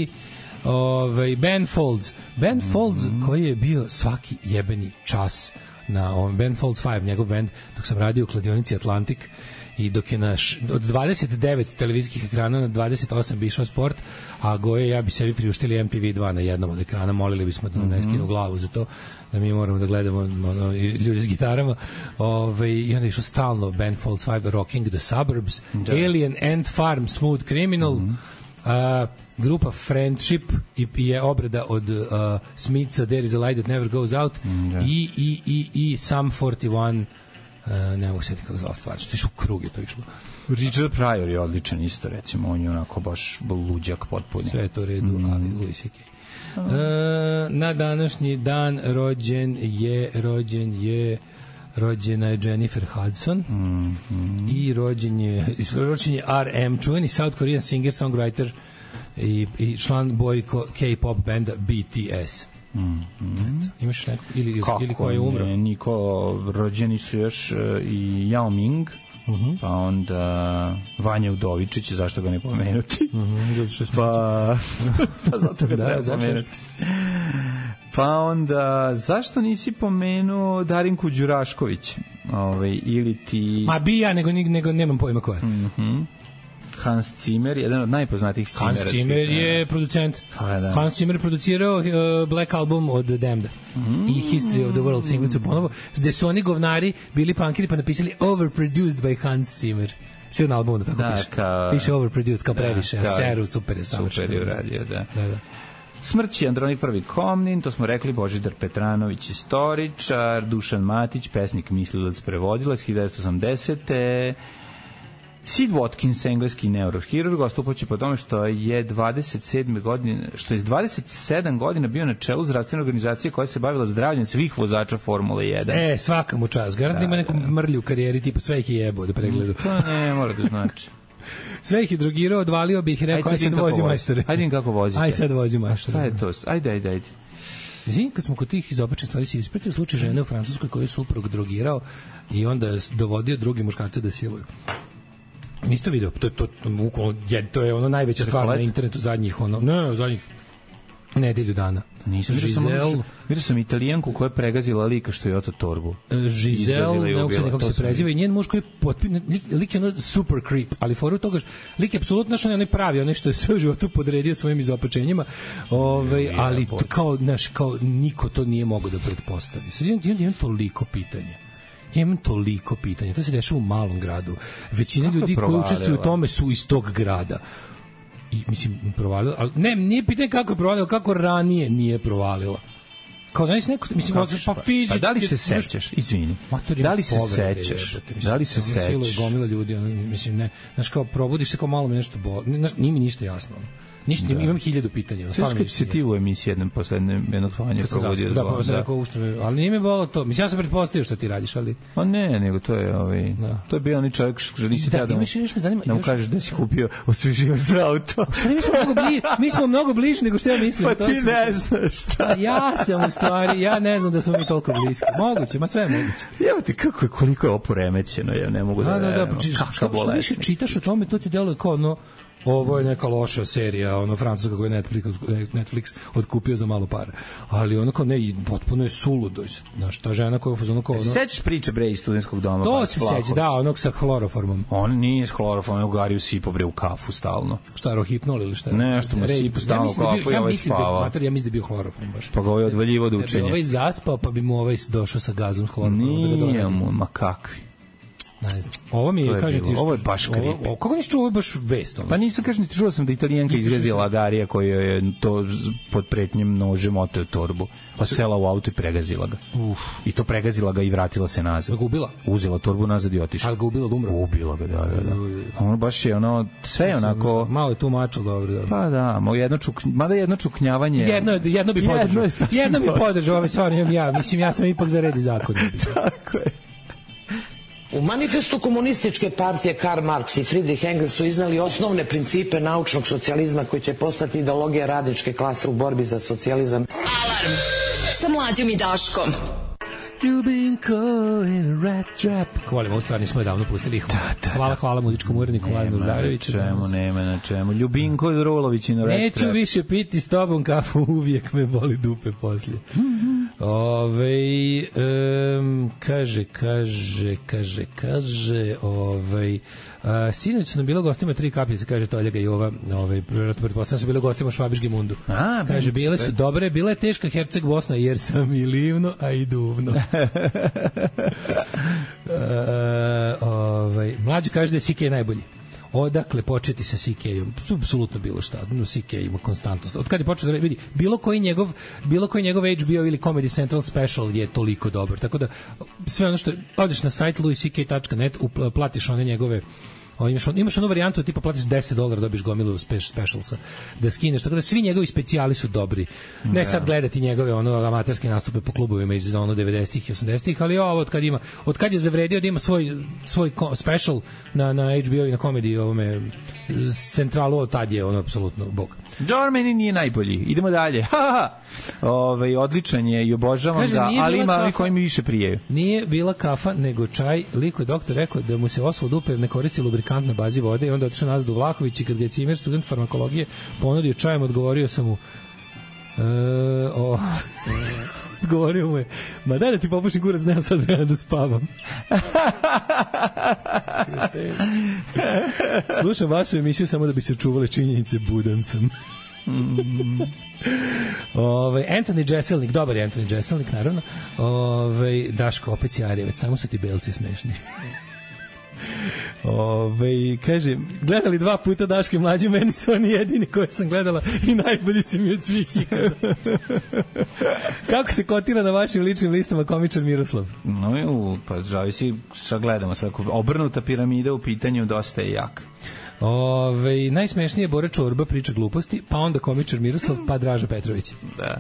Ove, Ben Folds. Ben mm-hmm. Folds koji je bio svaki jebeni čas na ovom Ben Folds pet, njegov band, dok sam radio u kladionici Atlantic i dok je naš, od dvadeset devet televizijskih ekrana na dvadeset osam bi išao sport, a Goje ja bi sebi priuštili M T V dva na jednom od ekrana, molili bismo da nam ne skinu glavu za to, da mi moramo da gledamo ono, ljudi s gitarama. Ove, i onda je išao stalno Ben Folds pet, Rocking the Suburbs, da. Alien, Ant Farm, Smooth Criminal, mm-hmm. uh, grupa Friendship i, i je obrada od uh, Smitha, There is a light that never goes out, da. i, i, i, i Sum četrdeset jedan. Uh, ne mogu sjeti kako zvala stvar, što je u krug je to išlo. Richard Pryor je odličan isto, recimo, on je onako baš luđak potpuni. Sve je to u redu, mm. ali Louis C K. Uh, na današnji dan rođen je, rođen je, rođena je Jennifer Hudson mm, mm. i rođen je, rođen je R M, čuveni South Korean singer, songwriter i, i član boy K-pop benda B T S. Mm, mm. Imaš neko ili kako ili ko je umro? Ne, niko, rođeni su još uh, i Yao Ming, uh-huh. pa onda Vanja Udovičić, zašto ga ne pomenuti? Uh-huh. pa, pa zato ga da, ne pomenuti. Pa onda, zašto nisi pomenuo Darinku Đurašković? Ovaj, ili ti... Ma bi ja, nego, nego nemam pojma ko je. Mhm. Hans Zimmer, jedan od najpoznatijih Zimmera. Hans Zimmer je producent. Pa, da. Hans Zimmer producirao uh, Black Album od Damned mm. i History of the World singlicu ponovo, gde su oni govnari bili punkiri pa napisali Overproduced by Hans Zimmer. Sve na albumu da tako da, piše. Ka, piše Overproduced, kao previše. Da, seru, super je savršeno. Super je uradio, da. da, da. Smrći Andronik prvi Komnin, to smo rekli, Božidar Petranović, istoričar, Dušan Matić, pesnik, mislilac, prevodilac, hiljadu devetsto osamdesete. Sid Watkins, engleski neurohirurg, ostupajući po tome što je dvadeset sedme godine, što je dvadeset sedam godina bio na čelu zdravstvene organizacije koja se bavila zdravljem svih vozača Formule jedan. E, svaka mu čast. Garant da, ima neku da. mrlju u karijeri, tipa sve ih je jebo da pregledu. Pa ne, mora da znači. Sve ih je drogirao, odvalio bi ih i rekao, aj sad vozi majstore. Ajde kako vozite. Aj sad vozi majstore. A šta je to? Ajde, ajde, ajde. Zim, kad smo kod tih izopačenih stvari, si ispratio slučaj žene u Francuskoj koju je suprug drogirao i onda dovodio drugi muškarce da siluju. Niste video, to, to, to, to je ono najveća stvar na internetu zadnjih, ono, ne, zadnjih nedelju dana. Nisam Giselle, vidio sam Italijanku koja je pregazila lika što je oto torbu. Giselle, ne mogu se nekako se preziva, i njen muž koji je potpun, lik, lik je ono super creep, ali foru toga, lik je apsolutno što ne pravi, ono što je sve u životu podredio svojim izopačenjima, ovaj, ali to, kao, naš, kao niko to nije mogao da pretpostavi. Sad imam, imam, imam toliko pitanja. Ja imam toliko pitanja. To se dešava u malom gradu. Većina ljudi koji učestvuju u tome su iz tog grada. I, mislim, provalila. Ali, ne, nije pitanje kako je provalila, kako ranije nije provalila. Kao, znaš, neko, mislim, pa fizički... Pa da li se sećaš, izvini, da li se sećaš, da li se sećaš? Gomila ljudi, mislim, ne, znaš, kao, probudiš se kao malo mi nešto boli, nije mi ništa jasno, ništa, da. Imam hiljadu pitanja. Sve što se ti u emisiji jednom poslednjem jednog tvanja provodio. Da, pa sam rekao ušto me, ali nije mi bolo to. Mislim, ja sam pretpostavio što ti radiš, ali... Pa ne, nego to je, ovaj, da. To je bio onaj čovjek što nisi da, tada da mu kažeš da si kupio osveživač za auto. Mi smo mnogo bliži, mi smo mnogo bliži nego što ja mislim. Pa ti ne znaš šta. Ja sam u stvari, ja ne znam da smo mi toliko bliski. Moguće, ma sve je moguće. Evo ti kako je, koliko je oporemećeno, ja ne mogu da... Da, da, da, što više čitaš o tome, to ti deluje kao ono ovo je neka loša serija, ono francuska koju je Netflix, Netflix otkupio za malo para. Ali ono kao ne, potpuno je suludo. Znaš, ta žena koja je u fazonu kao ono... Sećaš priče bre iz studentskog doma? To se seća, da, onog sa hloroformom. On nije s hloroformom, u Gariju sipo bre u kafu stalno. Šta, rohipnol ili šta? Nešto mu sipo stalno u kafu i ovaj spavao. Mater, ja mislim da je bio hloroform baš. Pa ga ovaj odvaljivo od učenja. Da bi ovaj zaspao, pa bi mu ovaj došao sa gazom s hloroformom. Nije mu, ma kakvi. Ne znam. Ovo mi je, kaže ti što... Ovo je baš kripe. Kako nisi čuo, ovo je baš vest? Ono? Pa nisam, kažem ti, čuo sam da Italijanka izgazila Garija koja je to pod pretnjim nožem oteo torbu. Pa sela u auto i pregazila ga. Uf. I to pregazila ga i vratila se nazad. Da ga ubila? Uzela torbu nazad i otišla. Ali ga ubila da umre? Ubila ga, da, da, da. Ono baš je, ono, sve je onako... Malo je tu mačo, dobro, dobro. Pa da, mo jedno čuk... mada jedno čuknjavanje... Jedno, jedno bi podržao. Jedno, jedno bi podržao, ovaj stvarno imam ja. Mislim, ja sam ipak za red i zakon. Tako je. U manifestu komunističke partije Karl Marx i Friedrich Engels su iznali osnovne principe naučnog socijalizma koji će postati ideologija radničke klase u borbi za socijalizam. Alarm sa Mlađom i Daškom. You've been caught in a rat trap. Hvala, ovo stvar nismo je davno pustili. Da, da, hvala, hvala muzičkom uredniku Vladimiru Dareviću. Nema na čemu, nema na čemu. Ljubinko Rulović in a rat trap. Neću više piti s tobom kafu, uvijek me boli dupe poslije. Ove, um, kaže, kaže, kaže, kaže, ovaj, a, sinoć su nam bilo gostima tri kapljice, kaže Toljaga i ova, ovaj, pretpostavljam su bilo gostima u Švabiški mundu. A, kaže, bile su dobre, bila je teška Herceg Bosna, jer sam i livno, a i duvno. a, ovaj, mlađi kaže da je Sikej najbolji. Odakle početi sa C K-om? Apsolutno bilo šta. No, C K ima konstantnost. Od kad je počeo da vidi, bilo koji njegov, bilo koji njegov H B O ili Comedy Central special je toliko dobar. Tako da sve ono što odeš na sajt louis c k dot net, platiš one njegove O, imaš, on, imaš onu varijantu tipa platiš deset dolara, dobiš gomilu specialsa da skineš, tako da svi njegovi specijali su dobri. Ne sad gledati njegove ono amaterske nastupe po klubovima iz ono devedesetih i osamdesetih, ali ovo od kad ima, od kad je zavredio da ima svoj svoj special na na H B O i na komediji ovome centralu, tad je ono apsolutno bog. Dobro, meni nije najbolji. Idemo dalje. Ove, odličan je i obožavam Kaže, ga, ali ima oni koji mi više prijeju. Nije bila kafa, nego čaj. Liko je doktor rekao da mu se oslo dupe ne koristi lubrikant na bazi vode i onda otišao nazad u Vlahović i kad ga je cimer, student farmakologije, ponudio čajem, odgovorio sam mu e, o... odgovorio mu je, ma daj da ti popušim kurac, nemam sad vremena da spavam. Slušam vašu emisiju samo da bi se čuvale činjenice, budan sam. Mm. Ove, Anthony Jeselnik, dobar je Anthony Jeselnik, naravno. Ove, Daško, opet Sjarjevec, samo su ti belci smešni. Ove, kaže, gledali dva puta Daške mlađe, meni su oni jedini koje sam gledala i najbolji su mi od svih ikada. Kako se kotira na vašim ličnim listama komičar Miroslav? No, pa zavisi šta gledamo. Sad, obrnuta piramida u pitanju dosta je jaka. Ove, najsmešnije je Bora Čorba, priča gluposti, pa onda komičar Miroslav, pa Draža Petrović. Da.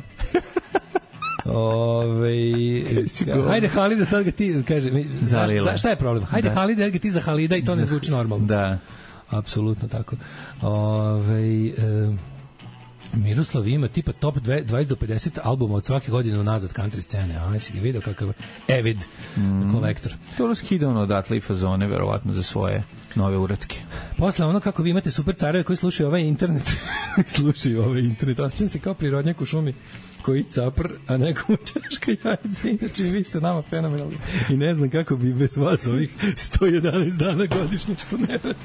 Ove, hajde Halida, sad ga ti kaže, za, šta je problem? Hajde da. Halida, da ga ti za Halida i to ne zvuči normalno. Da. Apsolutno tako. Ove, e, Miroslav ima tipa top dvadeset do pedeset albuma od svake godine unazad country scene. Aj, si ga vidio kakav avid mm. kolektor. To raskida ono odatle i fazone, verovatno, za svoje nove uratke. Posle ono kako vi imate super careve koji slušaju ovaj internet, slušaju ovaj internet, osjećam se kao prirodnjak u šumi koji capr, a nekomu čaška jajca, inače vi ste nama fenomenalni i ne znam kako bi bez vas ovih sto jedanaest dana godišnje što ne radi.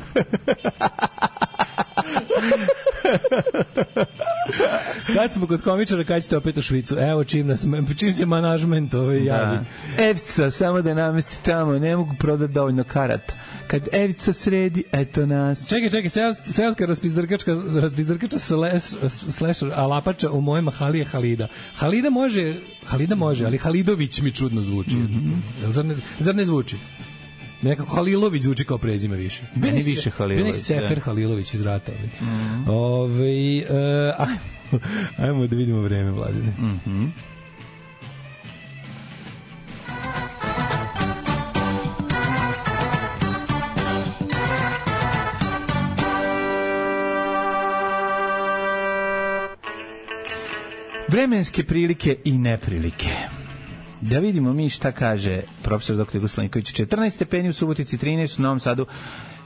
Kad smo kod komičara, kad ćete opet u Švicu? Evo čim nas, čim će manažment ovaj javi. Evca, samo da namesti tamo, ne mogu prodati dovoljno karata. Kad Evica sredi, eto nas. Čekaj, čekaj, seoska raspizdrkačka, raspizdrkača slash alapača u moje mahali je Halida. Halida može, Halida može, ali Halidović mi čudno zvuči. Mm-hmm. Zar, ne, zar ne zvuči? Nekako Halilović zvuči kao prezime više. Meni više Halilović. Bili Sefer da. Halilović iz rata. Mm-hmm. Ove, uh, ajmo, ajmo da vidimo vreme, Vladine. Mhm. Vremenske prilike i neprilike. Da vidimo mi šta kaže profesor doktor Guslaniković. četrnaest stepeni u Subotici, trinaest u Novom Sadu,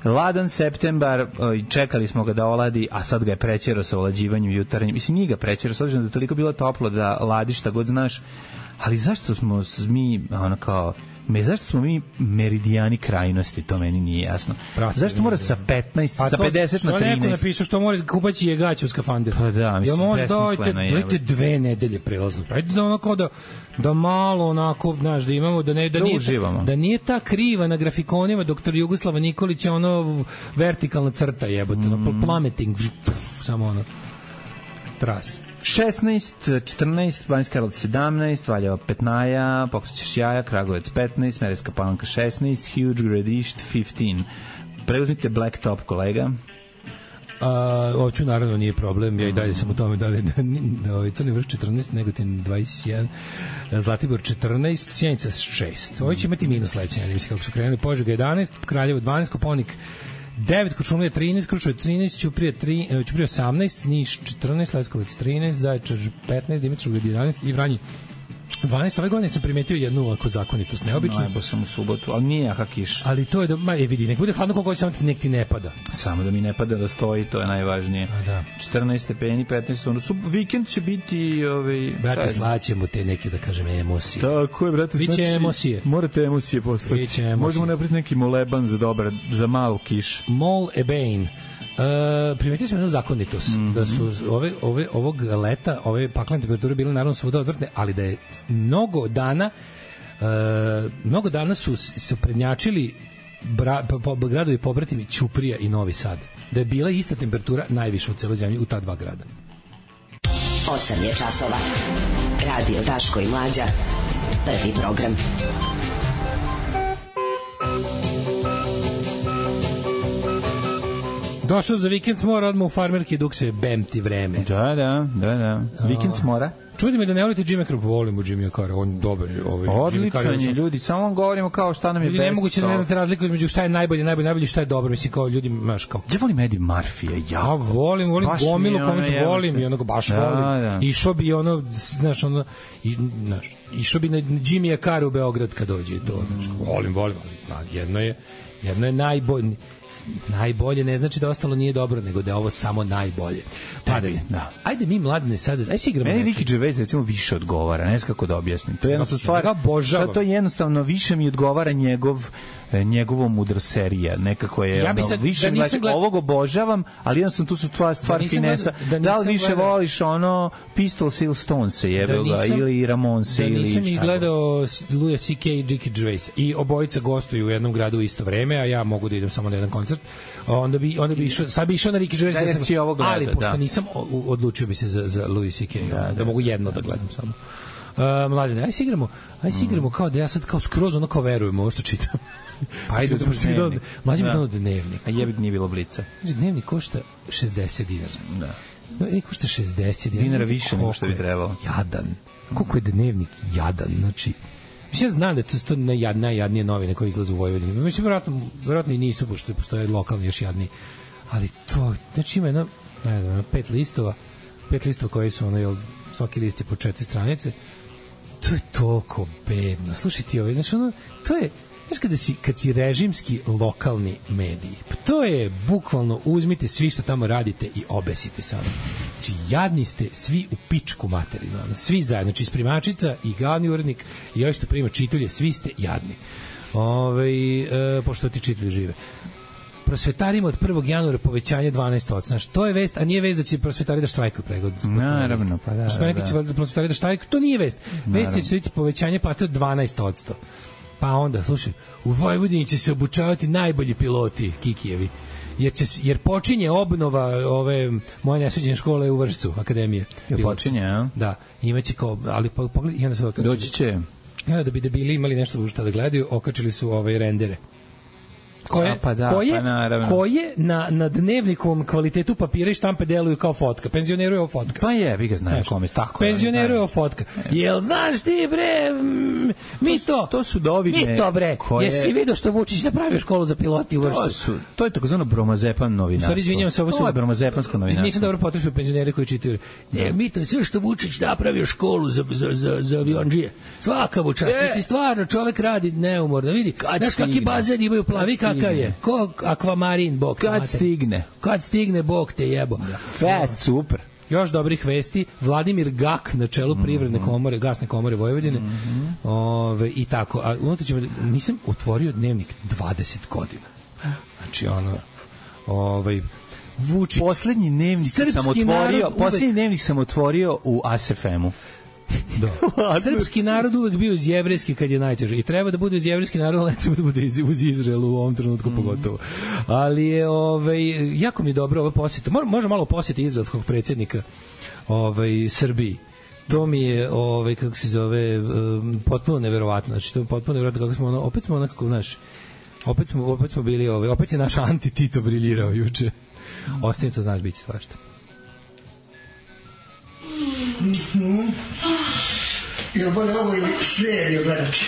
Ladan septembar, čekali smo ga da oladi, a sad ga je prećerao sa olađivanjem jutarnjim. Mislim, nije ga prećerao, s obzirom da je toliko bilo toplo da ladi šta god znaš. Ali zašto smo mi, ono kao, me, zašto smo mi meridijani krajnosti, to meni nije jasno. Prati, zašto mora sa petnaest, sa pedeset na trinaest? Neko napisao što mora kupaći je gaće u skafander. Pa da, mislim, ja besmisleno je. Dajte dve nedelje prelazno. Ajde da onako da, da malo onako, znaš, da imamo, da, ne, da, da nije, uživamo. Da nije ta kriva na grafikonima doktor Jugoslava Nikolića, ono vertikalna crta jebote, mm. ono plummeting, samo ono, tras. šesnaest, četrnaest, Banjska Karlovac sedamnaest, Valjevo petnaest, Poksućeš jaja, Kragujevac petnaest, Smederevska Palanka šesnaest, Huge Gradišt petnaest. Preuzmite Black Top, kolega. A, hoću, naravno, nije problem. Ja i dalje sam u tome da li da, da ovaj Crni Vrh četrnaest, Negotin dvadeset jedan, Zlatibor četrnaest, Sjenica šest. Ovo će imati minus sledeće, mislim kako su krenuli. Požega jedanaest, Kraljevo dvanaest, Koponik devet, Kočumlija trinaest, Kruševac trinaest, Ćuprija tri, Ćuprija osamnaest, Niš četrnaest, Leskovac trinaest, Zaječar petnaest, Dimitrovgrad jedanaest i Vranje dvanaest. Ove godine sam primetio jednu ovako zakonitost, neobično. Najbo sam u subotu, ali nije jaka kiša. Ali to je da, ma je vidi, nek bude hladno koliko samo ti nek ti ne pada. Samo da mi ne pada, da stoji, to je najvažnije. A da. četrnaest stepeni, petnaest, ono, sub, vikend će biti... Ovaj, brate, slaćemo te neke, da kažem, emocije. Tako je, brate, biće znači, emocije. Morate emocije postaviti. Možemo napraviti neki moleban za dobar, za malu kiš. Mol Ebain. Uh, primetili smo jednu zakonitost, mm-hmm. da su ove, ove, ovog leta ove paklene temperature bile naravno svuda odvrtne, ali da je mnogo dana uh, mnogo dana su se prednjačili bra, po, po, gradovi pobratimi Ćuprija i Novi Sad, da je bila ista temperatura najviša u celoj zemlji u ta dva grada. osam je časova. Radio Daško i Mlađa. Prvi program. Došao za vikend smora odmah u farmerki dok se bemti vreme. Da, da, da, da. Vikend smora. Čudi me da ne volite Jimmy Carr, volimo Jimmy Carr, on je dobar. Ovaj, odličan je, ljudi, samo vam govorimo kao šta nam je best. Nemoguće da ne znate razliku između šta je najbolje, najbolje, najbolje, šta je dobro, mislim kao ljudi, znaš kao. Ja volim Eddie Murphy, ja. Ja volim, volim gomilu komiču, volim i onoga baš da, volim. Da. Išao bi ono, znaš, ono, i, znaš, išao bi na Jimmy Carr u Beograd kad dođe to, znaš, volim, volim, ali jedno je, jedno je najbolje. Najbolje ne znači da ostalo nije dobro, nego da je ovo samo najbolje. Padanje. Da. Ajde mi mladine sad, aj se igramo. Meni Ricky Gervais recimo više odgovara, ne znam kako da objasnim. To je jednostavno stvar. Sad to jednostavno više mi odgovara njegov njegovo mudro serija, nekako je ja ono, sad, više da gled... ovog obožavam, ali jednostavno tu su tvoja stvar da finesa. Da, da li više gledao... voliš ono Pistols ili Stones jebe da ga, ili Ramonse da ili... Da nisam ih gledao Louis C K i Ricky Gervais i obojica gostuju u jednom gradu u isto vreme, a ja mogu da idem samo na jedan koncert, onda bi, onda bi išao, sad bi išao na Ricky Gervais, da, ja sam, gleda, ali pošto da. nisam, odlučio bi se za, za Louis C K, da, da, da mogu jedno da gledam samo. Uh, mladine, aj se igramo, aj se igramo kao da ja sad kao skroz ono kao verujem ovo što čitam. Pa ajde u dnevnik. Mlađi mi dono dnevnik. A jebi nije bilo blica. Dnevnik košta šezdeset dinara. Da. Dnevnik košta šezdeset dinara. Dinara više nego što bi trebalo. Jadan. Koliko je dnevnik jadan. Znači, mislim, ja znam da je to, to najjad, najjadnije novine koje izlaze u Vojvodini. Mislim, vjerojatno, vjerojatno i nisu, pošto postoje lokalni još jadniji. Ali to, znači ima jedno, ne znam, pet listova, pet listova koji su, ono, jel, svaki list je po četiri stranice. To je toliko bedno. Slušaj ti ovaj, znači, ono, to je, znaš kada si, kad si režimski lokalni mediji, pa to je bukvalno uzmite svi što tamo radite i obesite se. Znači, jadni ste svi u pičku materinu, svi zajedno, znači spremačica i glavni urednik i ovaj što prima čitulje, svi ste jadni. Ove, e, pošto ti čitulje žive. Prosvetarima od prvog januara povećanje dvanaest posto. Znaš, to je vest, a nije vest da će prosvetari da štrajkuju pregod. Naravno, pa da. Što neki će da prosvetari da štrajkuju, to nije vest. Vest je će biti povećanje plate od dvanaest posto. Pa onda, slušaj, u Vojvodini će se obučavati najbolji piloti Kikijevi. Jer, će, jer počinje obnova ove moje nesuđene škole u Vršcu, akademije. Je počinje, a? Da, imaće kao, ali pogledaj, i onda se okačili. Doći će. Ja, da bi debili imali nešto šta da gledaju, okačili su ove rendere. Koje, A, pa da, koje, pa koje na, na dnevnikom kvalitetu papira i štampe deluju kao fotka. Penzioneru je ovo fotka. Pa je, vi ga znaju kome, tako je. Penzioneru je ovo fotka. Jel znaš ti, bre, mi to, to su dovine. Mi to, bre, koje... jesi vidio što Vučić napravio školu za piloti u Vršcu? To, su, to je takozvano bromazepan novinarstvo. Stvari, izvinjam se, ovo su... To je bromazepansko novinarstvo. Nisam dobro potrefio penzionere koji čitaju. Ne, mi to sve što Vučić napravio školu za, za, za, za avionđije. Svaka mu čast. Mislim, stvarno, čovek radi neumorno. Vidi, znaš kakvi bazen imaju plavi, kakav je, ko akvamarin, bog. Kad stigne. Kad stigne, bog te jebo. Fest, super. Još dobrih vesti, Vladimir Gak na čelu privredne komore, gasne komore Vojvodine. Mm-hmm. Ove, i tako, a unutra ćemo, nisam otvorio dnevnik dvadeset godina. Znači ono, ovaj Vučić. Poslednji dnevnik sam otvorio, poslednji dnevnik sam otvorio u A S F M-u. Da. Srpski narod uvek bio uz jevrejski kad je najteže i treba da bude uz jevrejski narod, ali ne treba da bude uz Izraelu u ovom trenutku mm. pogotovo. Ali je ovaj, jako mi je dobro ova posjeta. Može malo posjeti izraelskog predsjednika ovaj, Srbiji. To mi je, ovaj, kako se zove, um, potpuno neverovatno. Znači, to je potpuno neverovatno kako smo ono, opet smo onako, znaš, opet smo, opet smo bili, ovaj, opet je naš anti-Tito briljirao juče. Ostane to, znaš, bit će svašta. Mm-hmm. Jel bolje ovo ili seriju gledati?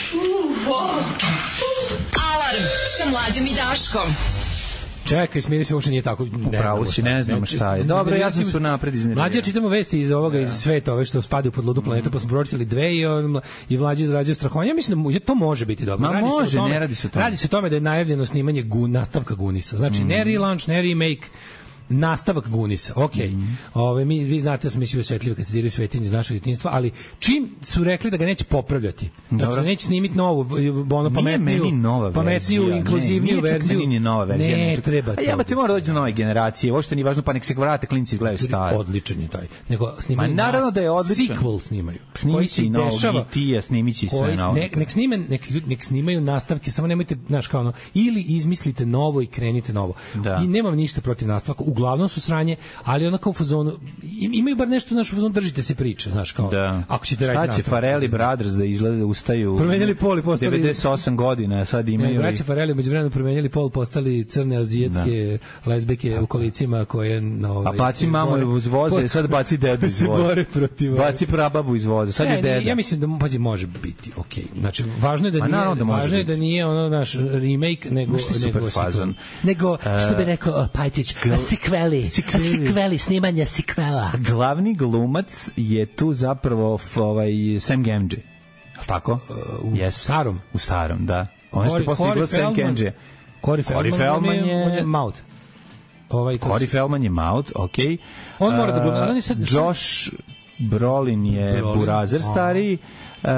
Alarm sa Mlađom i Daškom. Čekaj, smiri se, uopšte nije tako. Upravo si, ne znamo šta je. Dobro, ja sam su napred iznervirao. Mlađe, čitamo vesti iz ovoga, iz sveta, ove što spadaju pod ludu planeta, pa smo pročitali dve i, i Mlađe izrađuje strahovanje. Ja mislim da to može biti dobro. Ma može, ne radi se o tome. Radi se o tome da je najavljeno snimanje gun, nastavka Gunisa. Znači, ne relaunch, ne remake, nastavak Gunisa. Okej. Mm. Ove mi vi znate da smo mislili osvetljivi kad se diraju svetinje iz našeg djetinjstva, ali čim su rekli da ga neće popravljati. Znači da neće snimiti novu, ono pametniju, pametniju, inkluzivniju ne, verziju. Nije nova verzija. Ne, ne treba. A ja ba te mora doći do nove generacije. Uopšte nije važno, pa nek se vrate klinci gledaju stare. Odličan je taj. Nego snimaju. Ma naravno da je odličan. Sequel snimaju. Koji se dešava. Tija snimići sve na. Nek nek snime, nek nek snimaju nastavke, samo nemojte, znaš, kao ono, ili izmislite novo i krenite novo. I nemam ništa protiv nastavka. Uglavnom su sranje, ali onako u fazonu imaju bar nešto naš fazon, držite se priče, znaš, kao da. Ako ćete raditi nastavak. Sad će Farelli Brothers da izgleda da ustaju. Promenjali pol i postali devedeset osam godina, sad imaju. Ne, braća Farelli međuvremenu promenjali pol, postali crne azijatske da. Lezbijke tako. U kolicima koje na ovaj. A baci mamu iz voza, sad baci dedu iz voza. Bore protiv. Baci prababu iz voza, sad ne, je deda. Ja mislim da pazi može biti okej. Okay. Znači važno je da nije, da važno je da nije ono naš remake nego nego fazon. Nego što bi rekao Pajtić, sequeli. Sikveli, snimanja sikvela. Glavni glumac je tu zapravo ovaj Sam Gamgee. Tako? Uh, u Jest. starom. U starom, da. On je što posle igrao Sam Gamgee. Corey Feldman, Feldman je, on je Maud. Ovaj Corey Feldman je Maud, okej. Okay. On mora da glumi. On sad Josh Brolin je Brolin. Burazer stariji. Uh,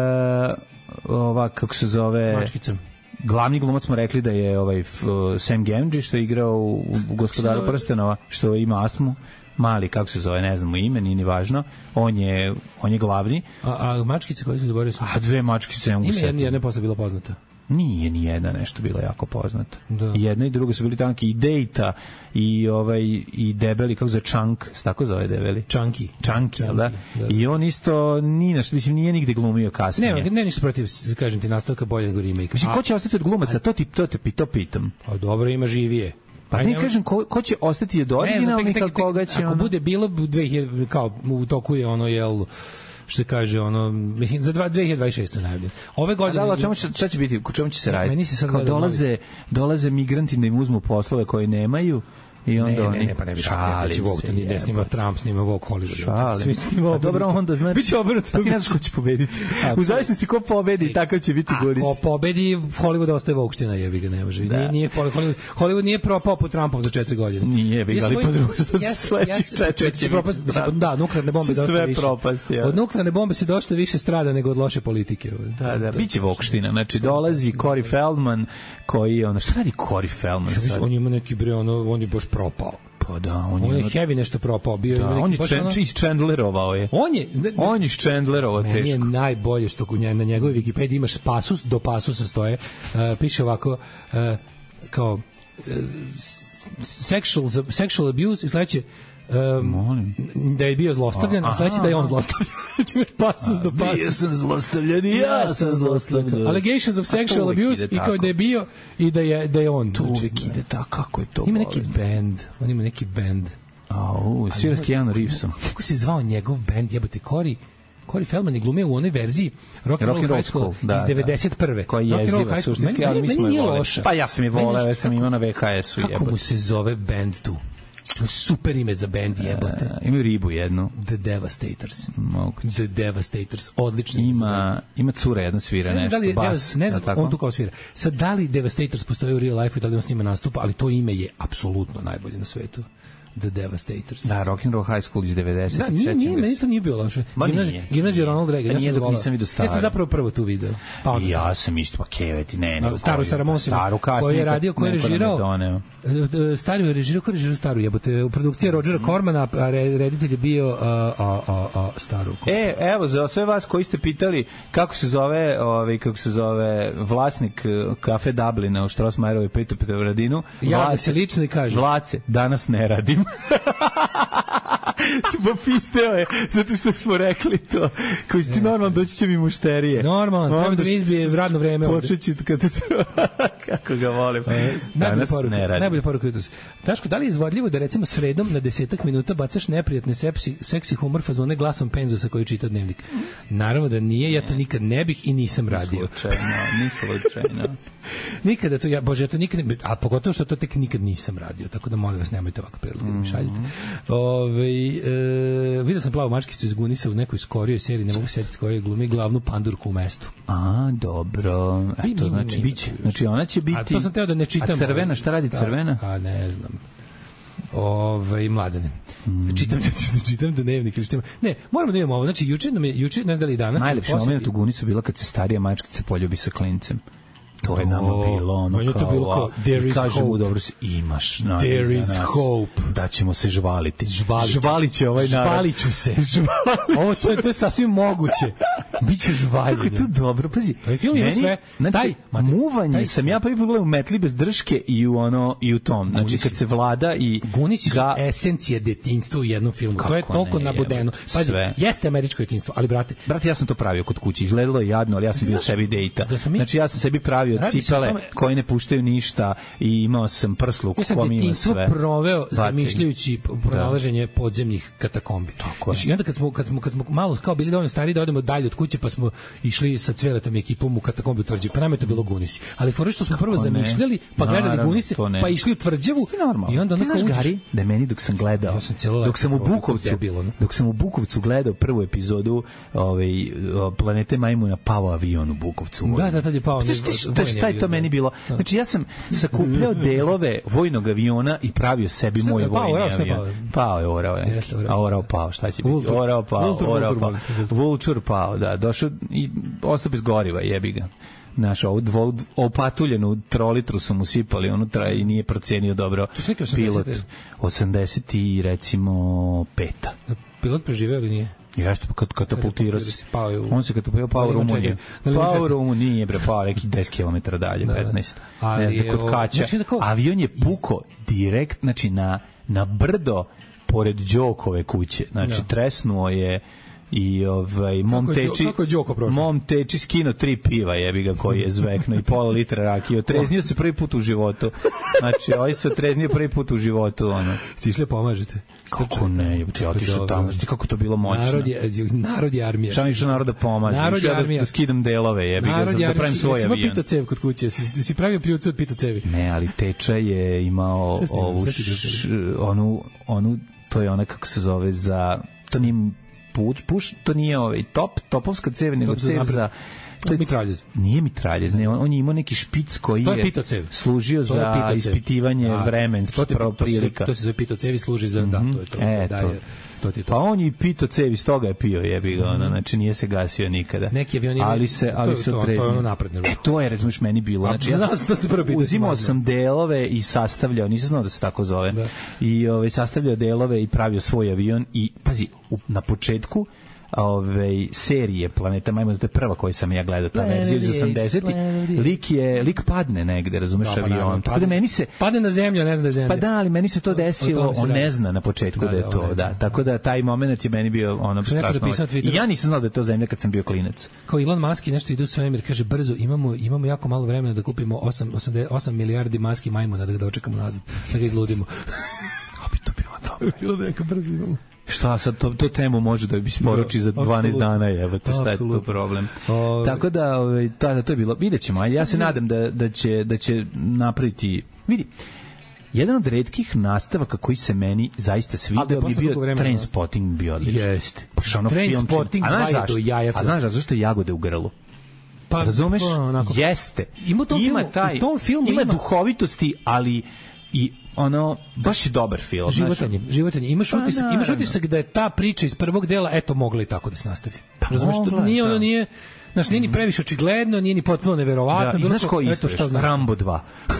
ova, kako se zove... Mačkica. Glavni glumac smo rekli da je ovaj Sam Gamgee što je igrao u, u Gospodaru prstenova, što ima astmu, mali, kako se zove, ne znam mu ime, nije ni važno. On je on je glavni. A, a mačkice koje su zaboravili su? A dve mačkice, ja mogu setiti. Ime jedna posle bila poznata. Nije ni jedna nešto bila jako poznata. Da. Jedna i druga su bili tanki i Dejta i ovaj i debeli, kako se Chunk, tako zove debeli. Chunky. Chunky, da? da. I on isto ni nešto, mislim nije nigde glumio kasnije. Ne, ne ništa protiv, kažem ti, nastavka bolje nego remake. Mislim, ko će ostati od glumaca? To ti to te to pitam. Pa dobro, ima živije. Pa ne kažem ko, ko će ostati od originalnih, a koga će ako ono... bude bilo dve hiljade kao u toku je ono jel što se kaže ono mislim za dve hiljade dvadeset šeste najavljen. Ove godine da, da, čemu će šta će biti, u čemu će se raditi? Meni se sad dolaze dolaze migranti da im uzmu poslove koje nemaju. I onda ne, oni ne, ne, pa ne bi šalim se. Vogue, ne snima Trump, snima Vogue Hollywood. Šalim. Snima dobro, onda znači... Biće obrnuto. Pa ti ne znaš ko će pobediti. U zavisnosti ko pobedi, tako će biti Guris. Ko pobedi, Hollywood ostaje Vogueština, jebi ga, ne može. Da. Nije, nije Hollywood, Hollywood nije propao po Trumpom za četiri godine. Nije, jebi ga, ali po drugo se to sledećih četiri. Da, nuklearne bombe dosta sve više. Propasti, ja. Od nuklearne bombe se dosta više strada nego od loše politike. Da, da, biće Vogueština. Znači, dolazi Corey Feldman, koji je ono, šta radi Corey Feldman sad? On ima neki bre, ono, on je baš propao. Pa da, on, on je ono... heavy nešto propao, bio da, je on je iz Chandlerovao je. On je on je iz Chandlerovao teško. Meni je najbolje što kod njega na njegovoj Wikipediji imaš pasus, do pasusa stoje, uh, piše ovako uh, kao uh, sexual sexual abuse i sledeće Um, da je bio zlostavljan, a sledeće da je on zlostavljan. Znači imaš pasus do pasus. Bio sam zlostavljan i ja sam zlostavljan. Allegations of sexual abuse i kao da je bio i da je, da je on. To uvijek ide tako, kako je to? Ima neki band, on ima neki band. Au, svira s Keanu Reevesom. Kako se zvao njegov band, jebote, Corey Corey Feldman je glumio u onoj verziji Rock and Roll High School iz devedeset prve. Koji je jeziva suštinski, ali mi smo je voleli. Pa ja sam je voleo, ja sam imao na V H S-u. Kako mu se zove band tu? super ime za bend, jebote. Uh, imaju ribu jednu. The Devastators. Moguće. The Devastators, odlično. Ima, ima cura jedna svira nešto, da li, bas. Ne znam, on tu kao svira. Sad, da li Devastators postoje u real life i da li on s njima nastupa, ali to ime je apsolutno najbolje na svetu. The Devastators. Da, Rock and Roll High School iz devedesetih. Da, nije, nije, meni to nije bilo loše. Gimnazija Ronald Reagan. Ja nije dok nisam vidio staru. Ja sam zapravo prvo tu video. Pa ja sam isto, pa keveti, ne, ne. Staru sa Ramonsima. Staru kasnije. Koji je radio, koji je režirao. Staru je režirao, koji je režirao staru jebote. U produkciji Rodgera Cormana, a reditelj je bio a, a, a, a, staru. E, evo, za sve vas koji ste pitali kako se zove, ovaj, kako se zove vlasnik kafe Dublina u Strossmayerovoj Petu Petrovaradinu. Ja se lično i kaže. Vlace, danas ne radim. Popisteo je, zato što smo rekli to. Koji si ti normalno, doći će mi mušterije. Normalno, treba da mi izbije radno vreme. Počet će katastrofa. Kako ga volim. E, danas ne radim. Najbolje poruka jutros. Daško, da li je izvodljivo da recimo sredom na desetak minuta bacaš neprijatne sepsi, seksi humor fazone glasom penzusa koji čita dnevnik? Naravno da nije, ja to nikad ne bih i nisam radio. Slučajno, ni slučajno. Nikada to, ja, bože, ja to nikad ne, a pogotovo što to tek nikad nisam radio, tako da molim vas, nemojte ovako predloge da mi šaljete. Ove, e, vidio sam plavu mačkicu iz Gunisa u nekoj skorijoj seriji, ne mogu sjetiti koja je glumi glavnu pandurku u mestu. A, dobro. Eto, znači, biće. Znači, ona će biti... A to sam teo da ne čitam. A crvena, šta radi crvena? A, ne znam. Ove, mladene. Mm. Čitam, da čitam dnevnik. Ne, moramo da imamo ovo. Znači, juče, nam je, juče ne znam da li danas... Najlepši moment u Gunicu bila kad se starija mačkica poljubi sa klincem. To je nama bilo ono kao, to bilo kao there is kaže hope. Mu, dobro, imaš na there is nas, hope. Da ćemo se žvaliti. Žvalit, žvalit će ovaj narod. Žvalit ću se. Ovo to je, to je sasvim moguće. Biće žvaljenje. Kako je to dobro. Pazi, ovaj film ima sve. Znači, taj, mate, muvanje taj sam ja prvi put gledao u Metli bez drške i u, ono, i u tom. Znači, Gunisi, kad se vlada i... Gunisi su ga... esencija detinjstva u jednom filmu. Kako to je toliko nabodeno. Pazi, sve. Jeste američko detinjstvo, ali brate... Brate, ja sam to pravio kod kuće. Izgledalo je jadno, ali ja sam bio sebi dejta. Da mi... Znači, ja sam sebi pravio cipele koji ne puštaju ništa i imao sam prsluk. Ja sam detinjstvo proveo zamišljajući pronalaženje podzemnih katakombi. Tako je. I onda kad smo, kad smo, kad smo malo kao bili dovoljno stari da odemo dalje od kuće, pa smo išli sa Cveletom i ekipom u katakombi u Tvrđavi. Pa nam je to bilo Gunisi. Ali fore što smo prvo zamišljali, pa gledali Gunise, pa išli u Tvrđavu i onda onako uđeš. Gari, da meni dok sam gledao, ja sam dok sam u Bukovcu, dok sam u Bukovcu gledao prvu epizodu ovaj, Planete majmuna, pao avion u Bukovcu. Da, da, tad je pao. Šta je to meni bilo? Znači ja sam sakupljao delove vojnog aviona i pravio sebi moj vojni avion. Pao je orao. A orao pao, šta će biti? Orao pao, orao pao. Vulčur pao, da. Došao i ostao bez goriva, jebi ga. Naš ovu dvo, opatuljenu trolitru su mu sipali unutra i nije procenio dobro pilot. osamdeset i recimo peta. Pilot preživeo ili nije? Jeste, kad katapultirao se. On se katapultirao, pao u Rumuniju. Pao u Rumuniju, nije bre, pao neki deset kilometara dalje, petnaest. Ne znam, kod Kaća. Avion je puko direkt, znači na, na brdo pored Đokove kuće. Znači, tresnuo je i ovaj mom teči mom teči skino tri piva, jebi ga, koji je zvekno i pola litra rakije. Otreznio se prvi put u životu. Znači, ovaj se otreznio prvi put u životu, ono. Ti išli pomažete? Kako ne, jebote, ja otišao tamo. Znači kako to bilo moćno. Narod je narod je armija. Šta ništa naroda pomaže. Narod je armija. Da skidam delove, jebi ga, da pravim svoj avion. Ima pitocev kod kuće. Si, si pravio pljucu od pitocevi? Ne, ali teča je imao ovu onu onu to je ona kako se zove za to nije puš, puš to nije ovaj top, topovska cev, nego cev za to je mitraljez. Nije mitraljez, ne, on, on je imao neki špic koji je, je služio za ispitivanje a, vremenskih prilika. To se zove pitocevi, služi za, mm-hmm. da, to je to. E, daje, to. To ti to. Pa on je pito cevi, stoga je pio, jebi ga, mm-hmm. ono, znači nije se gasio nikada. Neki avioni, ali se, ali to, se to, odrezni. To je ono napredno. E, to je, razumiješ, meni bilo. Znači, ja sam uzimao sam delove i sastavljao, nisam znao da se tako zove, da. I ovaj, sastavljao delove i pravio svoj avion i, pazi, u, na početku ove serije Planeta majmuna, to je prva koju sam ja gledao, ta verzija iz osamdesetih. Lik je lik padne negde, razumeš, da, avion. Tako da meni se padne na zemlju, ne zna da je zemlja. Pa da, ali meni se to desilo, on ne zna na početku da, da je to, da. Tako da taj momenat je meni bio ono strašno. I ja nisam znao da je to zemlja kad sam bio klinac. Kao Elon Musk nešto ide u svemir, kaže brzo, imamo imamo jako malo vremena da kupimo osam milijardi maski majmuna da ga dočekamo nazad, da ga izludimo. A bi to bilo dobro. Bilo neka brzo imamo. Šta sad, to, to temu može da bi sporuči za dvanaest dana, evo te, šta je to problem. Ove. Tako da, to, to je bilo, vidjet ćemo, ja se nadam da, da, će, da će napraviti, vidi, jedan od retkih nastavaka koji se meni zaista svidio bi bio Trainspotting, bio odličan. Jeste. Pa Trainspotting dva do jaja. A znaš zašto je Jagode u grlu? Pa, razumeš? Onako, jeste. Ima, tom ima filmu, taj, tom filmu ima, ima duhovitosti, ali i ono, baš je dobar film. Životanje, životanje. Imaš pa, utisak, imaš utisak da je ta priča iz prvog dela, eto, mogla i tako da se nastavi. Pa, razumeš, to nije, ono nije, znaš, nije ni previše očigledno, nije ni potpuno neverovatno. Da, i znaš ko je isto, šta Rambo dva.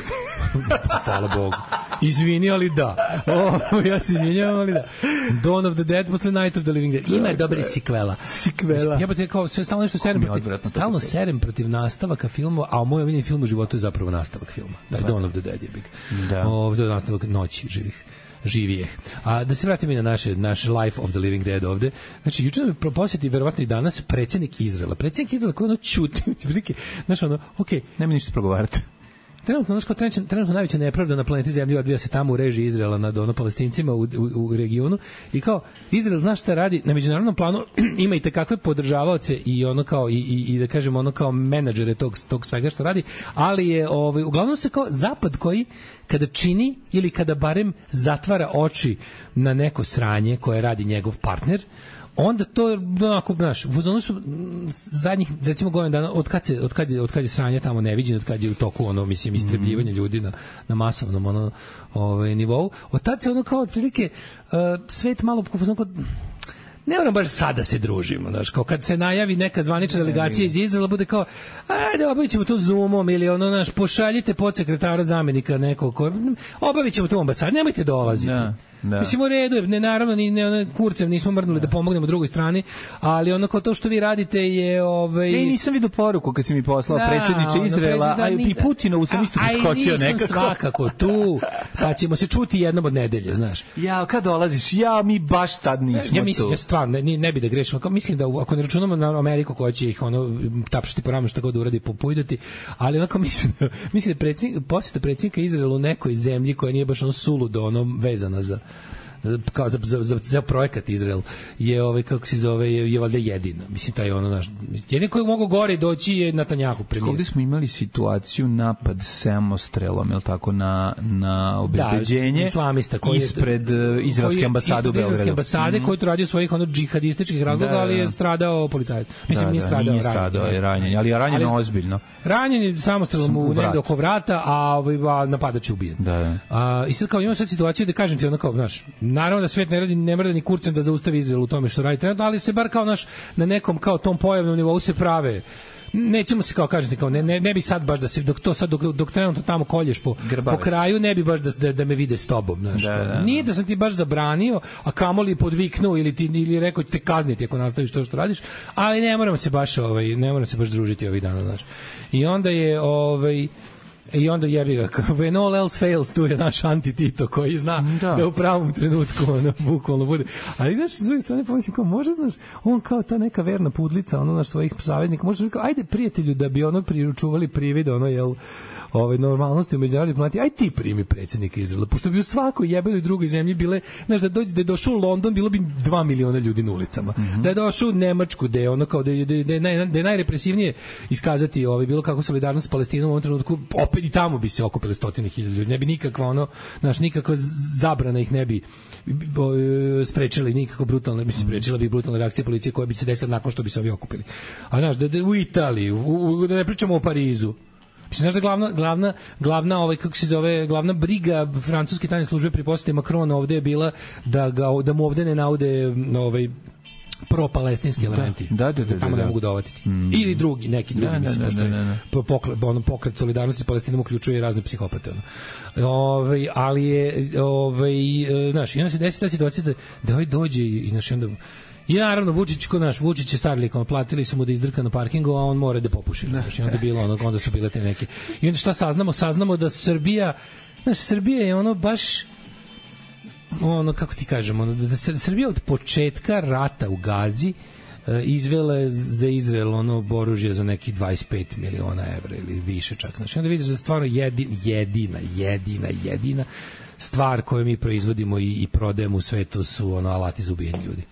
Hvala Bogu. Izvini, ali da. O, ja se izvinjavam, ali da. Dawn of the Dead posle Night of the Living Dead. Ima je dobri sikvela. Sikvela. Ja bih te kao sve stalno nešto serem protiv, stalno serem protiv nastavaka filmova, a moj omiljeni film u životu je zapravo nastavak filma. Da, Dawn of the Dead je big. Da. Ovdje je nastavak Noći živih živijeh. A da se vratimo i na naše, naš Life of the Living Dead ovde. Znači, juče nam posjeti, verovatno i danas, predsjednik Izraela. Predsjednik Izraela koji ono čuti. Znaš, ono, okej. Okay. Nema ništa progovarati. Trenutno, ono, trenutno, trenutno najveća nepravda na planeti Zemlji odvija se tamo u režiji Izraela nad ono Palestincima u, u, u regionu i kao Izrael zna šta radi na međunarodnom planu ima i takve podržavaoce i ono kao i, i, i da kažemo ono kao menadžere tog, tog svega što radi, ali je ovaj, uglavnom se kao zapad koji kada čini ili kada barem zatvara oči na neko sranje koje radi njegov partner, onda to onako, znaš, ono su zadnjih, recimo, godina dana, od kad, se, od, kad je, od kad je sranje tamo neviđeno, od kad je u toku, ono, mislim, istrebljivanje ljudi na, na masovnom ono, ovaj, nivou, od tad se ono kao, otprilike, uh, svet malo, ono, ne moram baš sada se družimo, znaš, kao kad se najavi neka zvanična delegacija iz Izraela, bude kao, ajde, obavit ćemo to Zoomom ili ono, znaš, pošaljite podsekretara zamenika nekog, ko, obavit ćemo to u ambasadi, nemojte dolaziti. Da. Da. Mislim, u redu, ne, naravno, ni ne, kurcem nismo mrnuli da, da pomognemo drugoj strani, ali ono kao to što vi radite je... Ovaj... Ne, nisam vidio poruku kad si mi poslao da, predsjedniče Izraela, a i Putinovu sam isto poskočio nekako. Aj, nisam svakako tu, pa ćemo se čuti jednom od nedelje, znaš. Ja, kad dolaziš? Ja, mi baš tad nismo ja mislim, tu. Ja stvarno, ne, ne bi da grešimo, kao, mislim da ako ne računamo na Ameriku koja će ih ono, tapšati po ramenu šta god uradi, popujdati, ali onako mislim da, mislim da predsjednik, posjeta predsjednika Izraela u nekoj zemlji koja nije baš ono suludo, ono vezana za kao za, za, za, za projekat Izrael je ovaj kako se zove je, je valjda jedina. Mislim taj ono naš jedini koji mogu gore doći je Netanjahu premijer. Ovdje smo imali situaciju napad samostrelom, je l' tako, na, na obezbeđenje da, islamista koji ispred je, izraelske ambasade u Beogradu. Izraelske ambasade mm-hmm. koji to radio svojih ono džihadističkih razloga, da, da. Ali je stradao policajac. Mislim, da, nije stradao, nije stradao je ranjen, ali je ranjen ali, ozbiljno. Ranjen je samostrelom u negde oko vrata, a ovaj napadač je ubijen. Da, da. A, i sad kao imamo sad situaciju da kažem ti ono kao, znaš, naravno da svet ne radi, ne mrda ni kurcem da zaustavi Izrael u tome što radi trenutno, ali se bar kao naš na nekom kao tom pojavnom nivou se prave. Nećemo se kao kažete kao ne, ne, ne bi sad baš da se dok to sad dok, dok trenutno tamo kolješ po, po kraju ne bi baš da, da, da me vide s tobom, znaš. Da, da, nije da sam ti baš zabranio, a kamoli podviknuo ili ti ili rekao te kazniti ako nastaviš to što radiš, ali ne moramo se baš ovaj ne moramo se baš družiti ovih dana, znaš. I onda je ovaj i onda jebi ga, when all else fails, tu je naš anti-Tito koji zna da, da u pravom trenutku ono, bukvalno bude. Ali, znaš, s druge strane pomislim, kao, može, znaš, on kao ta neka verna pudlica, ono, naš svojih saveznika, može, kao, ajde, prijatelju, da bi ono priručuvali privid, ono, jel, ove normalnosti u međunarodnoj planeti, aj ti primi predsjednika Izraela, pošto bi u svakoj jebenoj drugoj zemlji bile, znaš, da dođe, da je došao u London, bilo bi dva miliona ljudi na ulicama. Mm-hmm. Da je došao u Nemačku, da je ono kao, da je, da je, da je, naj, da je najrepresivnije iskazati ovaj, bilo kako solidarnost s Palestinom u ovom trenutku, opet i tamo bi se okupili stotine hiljada ljudi. Ne bi nikakva ono, znaš, nikakva zabrana ih ne bi sprečila, nikako brutalno, bi se sprečila bi brutalna reakcija policije koja bi se desila nakon što bi se ovi okupili. A znaš, da, da u Italiji, u, u, da ne pričamo o Parizu. Mislim, znaš da glavna, glavna, glavna, ovaj, kako se zove, glavna briga francuske tajne službe pri posjeti Makrona ovde je bila da, ga, da mu ovde ne naude ovaj, pro-palestinski elementi. Da, da, da. Tamo da, ne mogu dovatiti. Mm. Ili drugi, neki drugi, da, mislim, da, da, da, da. Po, pokret, ono, pokret solidarnosti s Palestinom uključuje i razne psihopate. Ono. Ove, ali je, ove, znaš, i onda se desi ta situacija da, da ovaj dođe i, znaš, onda i naravno Vučić ko naš Vučić je star lik, on platili su mu da izdrka na parkingu, a on mora da popuši. Znači onda bilo ono, onda su bile te neke. I onda šta saznamo? Saznamo da Srbija, znaš, Srbija je ono baš ono, kako ti kažemo, ono, da Srbija od početka rata u Gazi izvele za Izrael ono oružje za nekih dvadeset pet miliona evra ili više čak. Znači onda vidiš da stvarno jedina, jedina, jedina, jedina stvar koju mi proizvodimo i, i prodajemo u svetu su ono alati za ubijanje ljudi.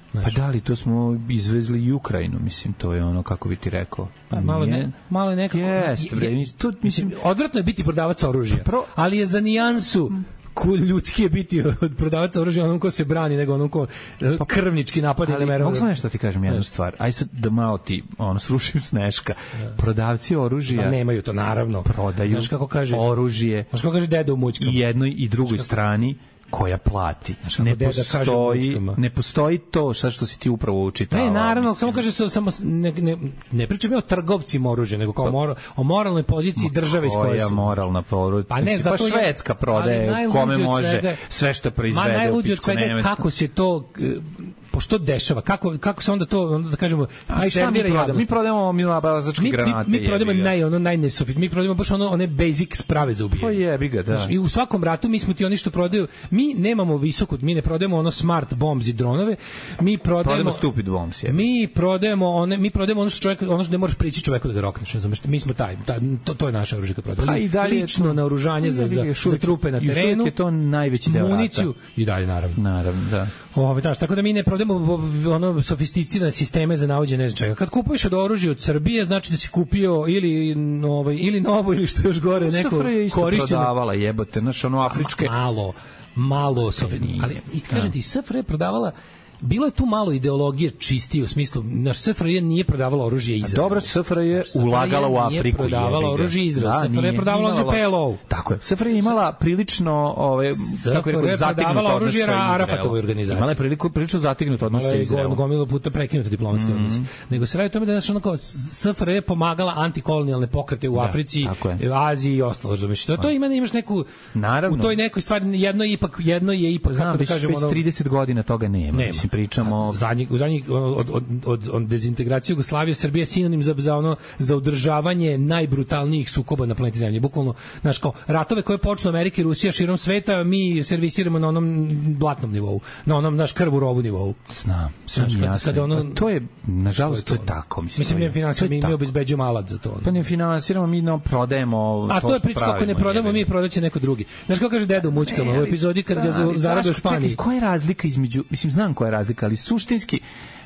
Pa da li, to smo izvezli i Ukrajinu, mislim, to je ono, kako bi ti rekao. Pa malo, ne, malo je nekako... Jest, bre, to, mislim, odvratno je biti prodavac oružja, Pro... ali je za nijansu cool ljudski je biti od prodavaca oružja onom ko se brani, nego onom ko pa, krvnički napad. Ali mogu sam nešto ti kažem jednu stvar. Aj sad da malo ti ono, srušim Sneška. Prodavci oružja... Pa nemaju to, naravno. Prodaju znaš kako kaže, oružje znaš kako kaže deda u mućkama. I jednoj i drugoj znaš strani koja plati. Ne postoji, ne postoji to sad što si ti upravo učitao. Ne, naravno, samo kaže se samo ne, ne, ne pričam o trgovcima oružja, nego kao moral, o moralnoj poziciji države iz koje su. Koja moralna porod? Pa ne, zato pa Švedska prodaje kome može svega, sve što proizvede. Ma najluđe od svega kako se to pošto dešava, kako kako se onda to onda da kažemo aj servira javnost. Mi prodajemo milobazačke granate. Mi, mi prodajemo naj ono najnesofit. Mi prodajemo baš ono one basic sprave za ubijanje. Pa jebi ga, da. Znači, i u svakom ratu mi smo ti oni što prodaju. Mi nemamo visoko, mi ne prodajemo ono smart bombs i dronove. Mi prodajemo, prodajemo stupid bombs. Je. Mi prodajemo one, mi prodajemo ono što čovjek, ono što ne možeš prići čoveku da ga rokneš, znači mi smo taj, taj to, to je naša oružje kad prodajemo. Pa i dalje lično to, naoružanje za za, za trupe na terenu. Je to najveći deo rata. Municiju i dalje naravno. Naravno, da. Ovaj da, tako da mi ne prodajemo ono sofisticirane sisteme za navođenje ne znam čega. Kad kupuješ od oružja od Srbije, znači da si kupio ili ovaj ili novo ili što još gore neko korišćeno. Prodavala jebote, znaš, ono afričke. A, malo, malo sofisticirane. Ali i kažem ti, S F R J prodavala. Bilo je tu malo ideologije čistije u smislu, naš S F R J nije prodavala oružje Izraelu. Dobro, S F R J je ulagala u Afriku. Nije prodavala oružje Izraelu. Da, S F R J je prodavala oružje P L O. Tako je. S F R J je imala prilično, ove, kako je rekao, zategnuto odnos sa Arafatovoj organizaciji. Imala je priliku, prilično zategnuto odnos sa Izraelom. Gomilo puta prekinuto diplomatski odnos. Nego se radi o tome da je ono kao S F R J pomagala antikolonijalne pokrete u Africi, Aziji i ostalo. To to ima imaš neku u toj nekoj stvari jedno je ipak jedno je ipak kako da kažemo već trideset godina toga nema. Mislim pričamo zadnjih zadnjih od od od od dezintegracije Jugoslavije. Srbija je sinonim za za ono za održavanje najbrutalnijih sukoba na planeti Zemlji. Bukvalno znaš kao ratove koje počnu Amerika i Rusija širom sveta mi servisiramo na onom blatnom nivou, na onom naš krvu rovu nivou. Znam, znam jasno. Ono, to je nažalost to je tako, mislim. Mislim ne finansiramo mi, mi obezbeđujemo alat za to. Pa ne finansiramo, mi no prodajemo. A to je priča kako ne prodajemo mi, prodaće neko drugi. Znaš kako kaže deda u mućkama u epizodi kad ga zarade u Španiji. Koja je razlika između, mislim znam koja je razlika, ali suštinski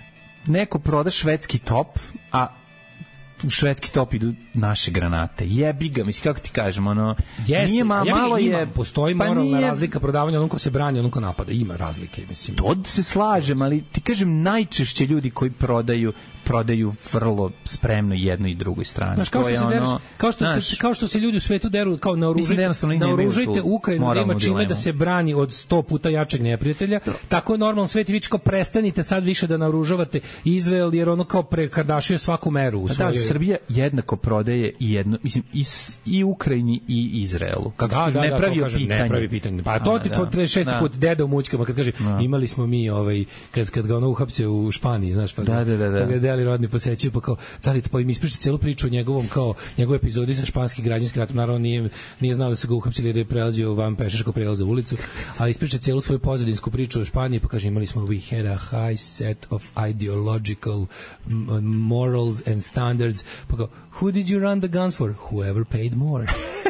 neko proda švedski top, a u švedski top idu naše granate. Jebi ga, mislim, kako ti kažem, ono, Jeste, nije ma, ja malo ima, je... Postoji pa moralna nije, razlika prodavanja onom ko se brani, onom ko napada. Ima razlike, mislim. To se slažem, ali ti kažem, najčešće ljudi koji prodaju prodaju vrlo spremno jedno i drugoj strani. Znaš, kao što, se, ono, kao, što znaš, se, kao što se ljudi u svetu deru, kao naoružajte, naoružajte Ukrajinu da ima čime dilemu. Da se brani od sto puta jačeg neprijatelja, to. Tako normalno svet i vi kao prestanite sad više da naoružavate Izrael, jer ono kao prekardašio svaku meru u svojoj... Da, Srbija jednako prodaje i jedno, mislim, i, i Ukrajini i Izraelu. Kako da, da, ne da, pravi kaže, pitanje. Ne pravi pitanje. Pa to ti po da, šesti da. Put deda u mućkama kad kaže da. Imali smo mi ovaj kad kad ga ono uhapse u Španiji, znaš, pa da, da, da, da. Pa ga deli rodni posećuju, pa kao da li to pa im ispriča celu priču o njegovom kao njegove epizodi sa španskim građanskim ratom. Naravno nije nije znao da se ga uhapsili jer je prelazio van pešačkog prelaza ulicu, a ispriča celu svoju pozadinsku priču o Španiji, pa kaže imali smo we had a high set of ideological morals and standards. Pa kao who did you run the guns for? Whoever paid more.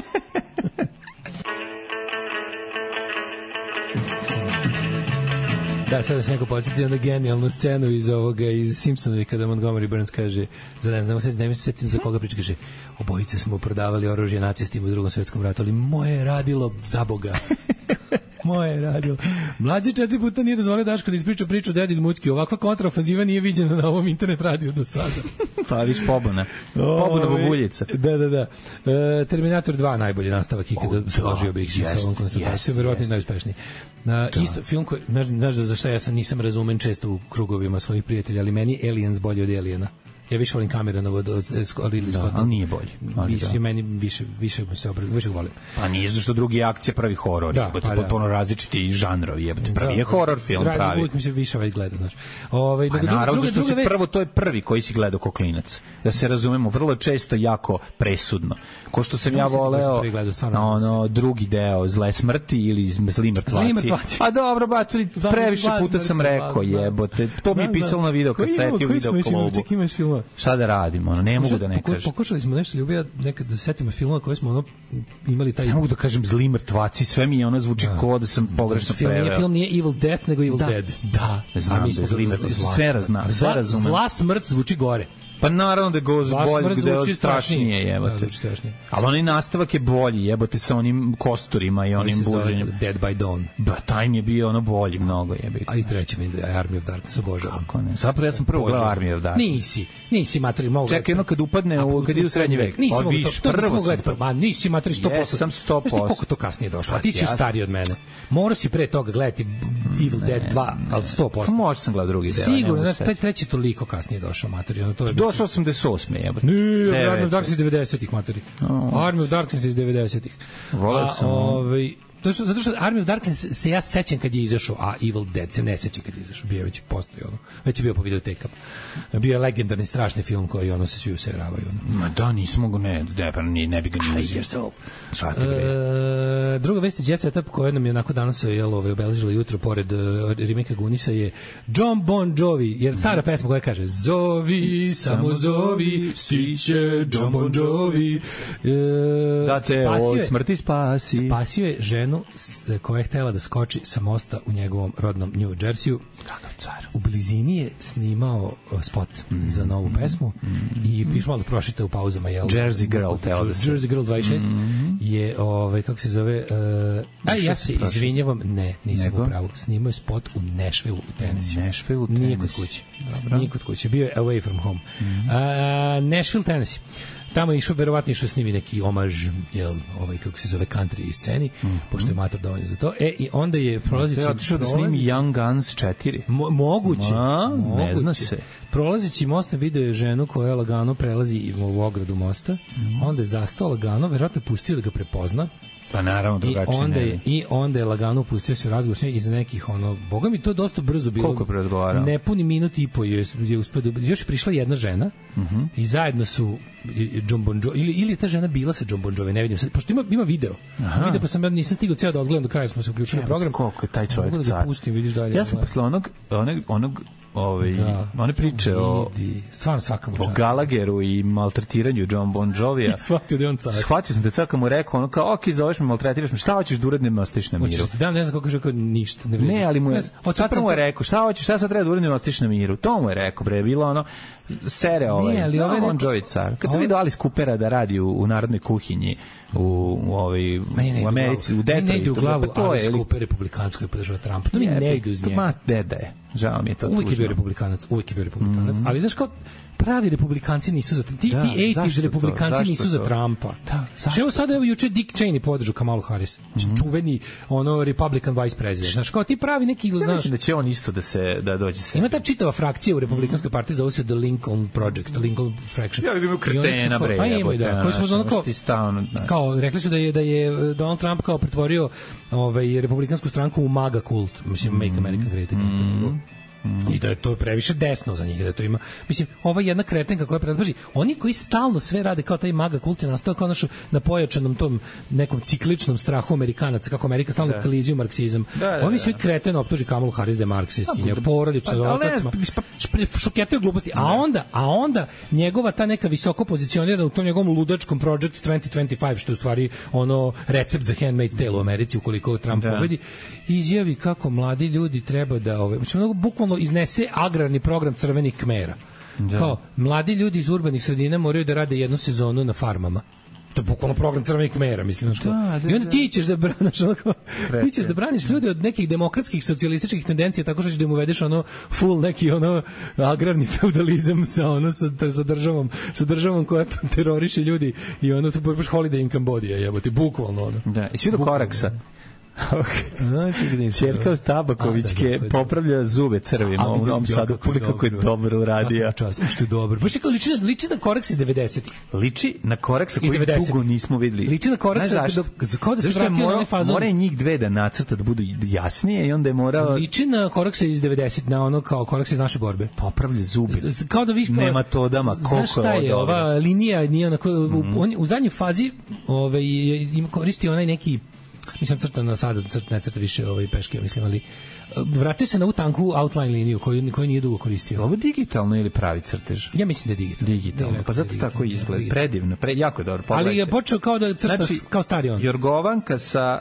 Da, sada se neko podsjetio na genijalnu scenu iz ovoga, iz Simpsonovi, kada Montgomery Burns kaže, za ne znam, ne mi se setim za koga priča, kaže, obojice smo prodavali oružje nacistima u drugom svetskom ratu, ali moje je radilo za Boga. Moje je radilo. Mlađe četiri puta nije dozvolio Daško da ispriča priču dedi iz Mućki. Ovakva kontraofanziva nije viđena na ovom internet radiju do sada. Pa viš pobuna. Pobuna bobuljica. Da, da, da. E, Terminator dva najbolji nastavak ikada, složio bih se sa ovom konstatacijom, verovatno najuspešniji. Na isto film koji, znaš za šta ja sam nisam razumen često u krugovima svojih prijatelja, ali meni Aliens bolje od Aliena. Ja više volim Cameronov od Ridley Scotta. Da, nije bolji. Više, da. Meni više, više se obradujem, više volim. Pa nije zašto drugi akcija pravi horor. Da, pa potpuno da. Različiti žanrovi. Jebote, pravi da, je horor film, pravi. Pravi mi se više ovaj gleda, znaš. Ovaj pa naravno, zašto si već... prvo, to je prvi koji si gledao ko klinac. Da se razumemo, vrlo često jako presudno. Ko što sam ja voleo na ono drugi deo Zle smrti ili Zli mrtvaci. A dobro, ba, previše puta sam rekao, jebote. To mi je pisalo na video kaseti u video klubu. filmova. Šta da radimo, ono, ne mogu da ne kažem. Pokušali smo nešto ljubija, nekad da setimo filmova koje smo ono imali taj... Ne mogu da kažem Zli mrtvaci, sve mi je ono zvuči da. Kao da sam pogrešno preveo. Film, film nije Evil Death, nego Evil da, Dead. Da, znam da je Zli mrtvaci, sve razumem. Sve razumem. Zla smrt zvuči gore. Pa naravno da je goz bolje, da je strašnije, jebote. Da, ali onaj nastavak je bolji, jebote, sa onim kosturima i onim buženjem. Dead by Dawn. Ba, taj mi je bio ono bolji mnogo, jebote. A i treći mi je Army of Darkness, obožavam. Kako ne? Zapravo ja sam prvo gledao Army of Darkness. Nisi, nisi materi, mogu. Čekaj, ono kad upadne, u, kad ide u srednji vek. Nisi pa, mogu viš, to, to prvo sam to. Ma nisi materi sto posto. Jes, sam sto posto. Znaš ti koliko to kasnije došlo? A ti si stariji od mene. Morao si pre toga gledati Evil Dead dva, ali sto posto. Možda sam gledao drugi deo. Sigurno, da treći toliko kasnije došao materi. Ono to je došao osamdeset osme jebote. Nije, Army of Darkness iz devedesetih materi. Oh. Army of Darkness iz devedesetih. Volao sam. Ovaj to što zato što Army of Darkness se ja sećam kad je izašao, a Evil Dead se ne sećam kad je izašao. Bio je već postoji ono. Već je bio po videotekama. Bio je legendarni strašni film koji ono se svi useravaju ono. Ma da, nisam mogu ne, da pa ni ne bi ga ni uzeo. E, druga vest je Jet Set Up koja nam je onako danas je ovaj obeležila jutro pored uh, remake Gunisa je John Bon Jovi, jer Sara pesma koja kaže zovi, samo zovi, stiće John Bon Jovi. E, da te od smrti spasi. Spasio je ženu koja je htela da skoči sa mosta u njegovom rodnom New Jerseyu. Kakav car. U blizini je snimao spot mm. za novu pesmu mm. i pišu malo da prošite u pauzama. Jel? Jersey Girl, teo da se. Jersey Girl dvadeset šest mm. je, ovaj, kako se zove, uh, aj, ja se izvinjavam, ne, nisam Nego? u pravu. Snimao je spot u Nashville u Tennessee. Nashville u Tennessee. Nije kod kuće. Dobro. Nije kod kuće, bio je Away from Home. Mm. Uh, Nashville, Tennessee. Tamo je išao, verovatno išao snimi neki omaž, jel, ovaj, kako se zove, country sceni, mm -hmm. pošto je mator dovoljno za to. E, i onda je prolazići... Te otišao da snimi Young Guns četiri. Mo, moguće. Ma, moguće. Ne zna se. Prolazići mostom video je ženu koja lagano prelazi u ogradu mosta, mm -hmm. onda je zastao lagano, verovatno je pustio da ga prepozna. Pa naravno, drugačije I onda ne. Je, I onda je lagano pustio se u razgovor s njoj iz nekih, ono, boga mi to dosta brzo bilo. Koliko je prerazgovarao? Nepuni minut i po je, je uspio da... Još je prišla jedna žena uh -huh. i zajedno su John Bon Jovi, ili, ili je ta žena bila sa John Bon Jovi, ne vidim sad, pošto ima, ima video. Aha. Video, pa sam ja nisam stigao ceo da odgledam do kraja, smo se uključili u program. Koliko je taj čovjek car? Da pustim, vidiš dalje. Ja sam posle onog, onog, onog ovaj da. One priče o stvarno svakam o Gallagheru i maltretiranju John Bon Jovija. Shvatio da on car. Shvatio sam da caka mu rekao ono kao okej, zoveš me, maltretiraš me, šta hoćeš da uradnem, ostaviš na miru. Da, ne znam kako kaže, kao ništa. Ne, ne, ali mu je od sad mu je rekao šta hoćeš, šta sad treba da uradnem, ostaviš na miru. To mu je rekao, bre, bilo ono sere ovaj. Ne, ali ovaj Bon Jovi car. Kad sam vidio Alice Coopera da radi u, u narodnoj kuhinji u, u ovaj u Americi, u Detroitu, ne ide u glavu, to je Cooper republikansko je podržao Trumpa. To mi ne ide uz njega. Ma deda je. Žao mi je to. Uvijek je bio republikanac, uvijek je bio republikanac, mm-hmm. ali znaš kao pravi republikanci nisu za ti, da, ti osamdesetih republikanci nisu to? Za Trumpa. Da, zašto? Evo sada evo juče Dick Cheney podržao Kamalu Harris. Mm-hmm. Čuveni ono Republican vice president. Znaš kao ti pravi neki, ja znaš, mislim da će on isto da se da dođe se. Ima ta čitava frakcija u republikanskoj partiji zove se The Lincoln Project, Lincoln Fraction. Ja vidim kretena bre. Pa ima da, koji su ono kao, kao rekli su da je da je Donald Trump kao pretvorio ovaj republikansku stranku u MAGA kult, mislim Make America Great Again. Mm. I da je to previše desno za njih, da to ima. Mislim, ova jedna kretenka koja predlaži, oni koji stalno sve rade kao taj MAGA kult je nastao kao našu na pojačanom tom nekom cikličnom strahu Amerikanaca, kako Amerika stalno koliziju marksizam. Da, da, oni svi kreteno optuži Kamalu Harris da je marksistkinja, porodična, pa, otacma, šoketaju gluposti. A onda, a onda njegova ta neka visoko pozicionirana u tom njegovom ludačkom Project dvadeset dvadeset pet, što je u stvari ono recept za Handmaid's Tale u Americi ukoliko Trump da. pobedi, izjavi kako mladi ljudi treba da ove, znači ono bukvalno iznese agrarni program crvenih kmera. Da. Kao, mladi ljudi iz urbanih sredina moraju da rade jednu sezonu na farmama. To je bukvalno program crvenih kmera, mislim. Da, da, I onda ti ćeš da braniš, onako, ti ćeš da braniš ljude od nekih demokratskih, socijalističkih tendencija tako što ćeš da mu uvedeš ono full neki ono agrarni feudalizam sa, ono, sa, sa, državom, sa državom koja teroriše ljudi i ono, to je baš Holiday in Cambodia, jebote, bukvalno ono. Da, i svi do Koraksa. Čerka od Tabakovićke popravlja zube crvima u Novom Sadu. Puli kako je dobro uradio. Što je dobro. Baš je kao liči, liči na Koraks iz devedesetih. Liči na Koraksa koji dugo nismo videli. Liči na Koraksa kao da se vratio na onaj fazon. Mora njih dve da nacrta da budu jasnije i onda je morao... Liči na Koraksa iz devedesetih, na ono kao Koraks iz naše borbe. Popravlja zube. Kao da viš kao... Nematodama, koliko je ovo dobro. Znaš šta je, ova linija nije onako... U zadnjoj fazi ima koristi onaj neki mislim crta na sada, crta, ne crta više ovaj peške, mislim, ali vratio se na u tanku outline liniju koju, koju nije dugo koristio. Ovo digitalno ili pravi crtež? Ja mislim da je digitalno. Digitalno, pa zato tako izgleda. Predivno, pre, jako je dobro. Pogledajte. Ali je počeo kao da crta, znači, kao stari on. Jorgovanka sa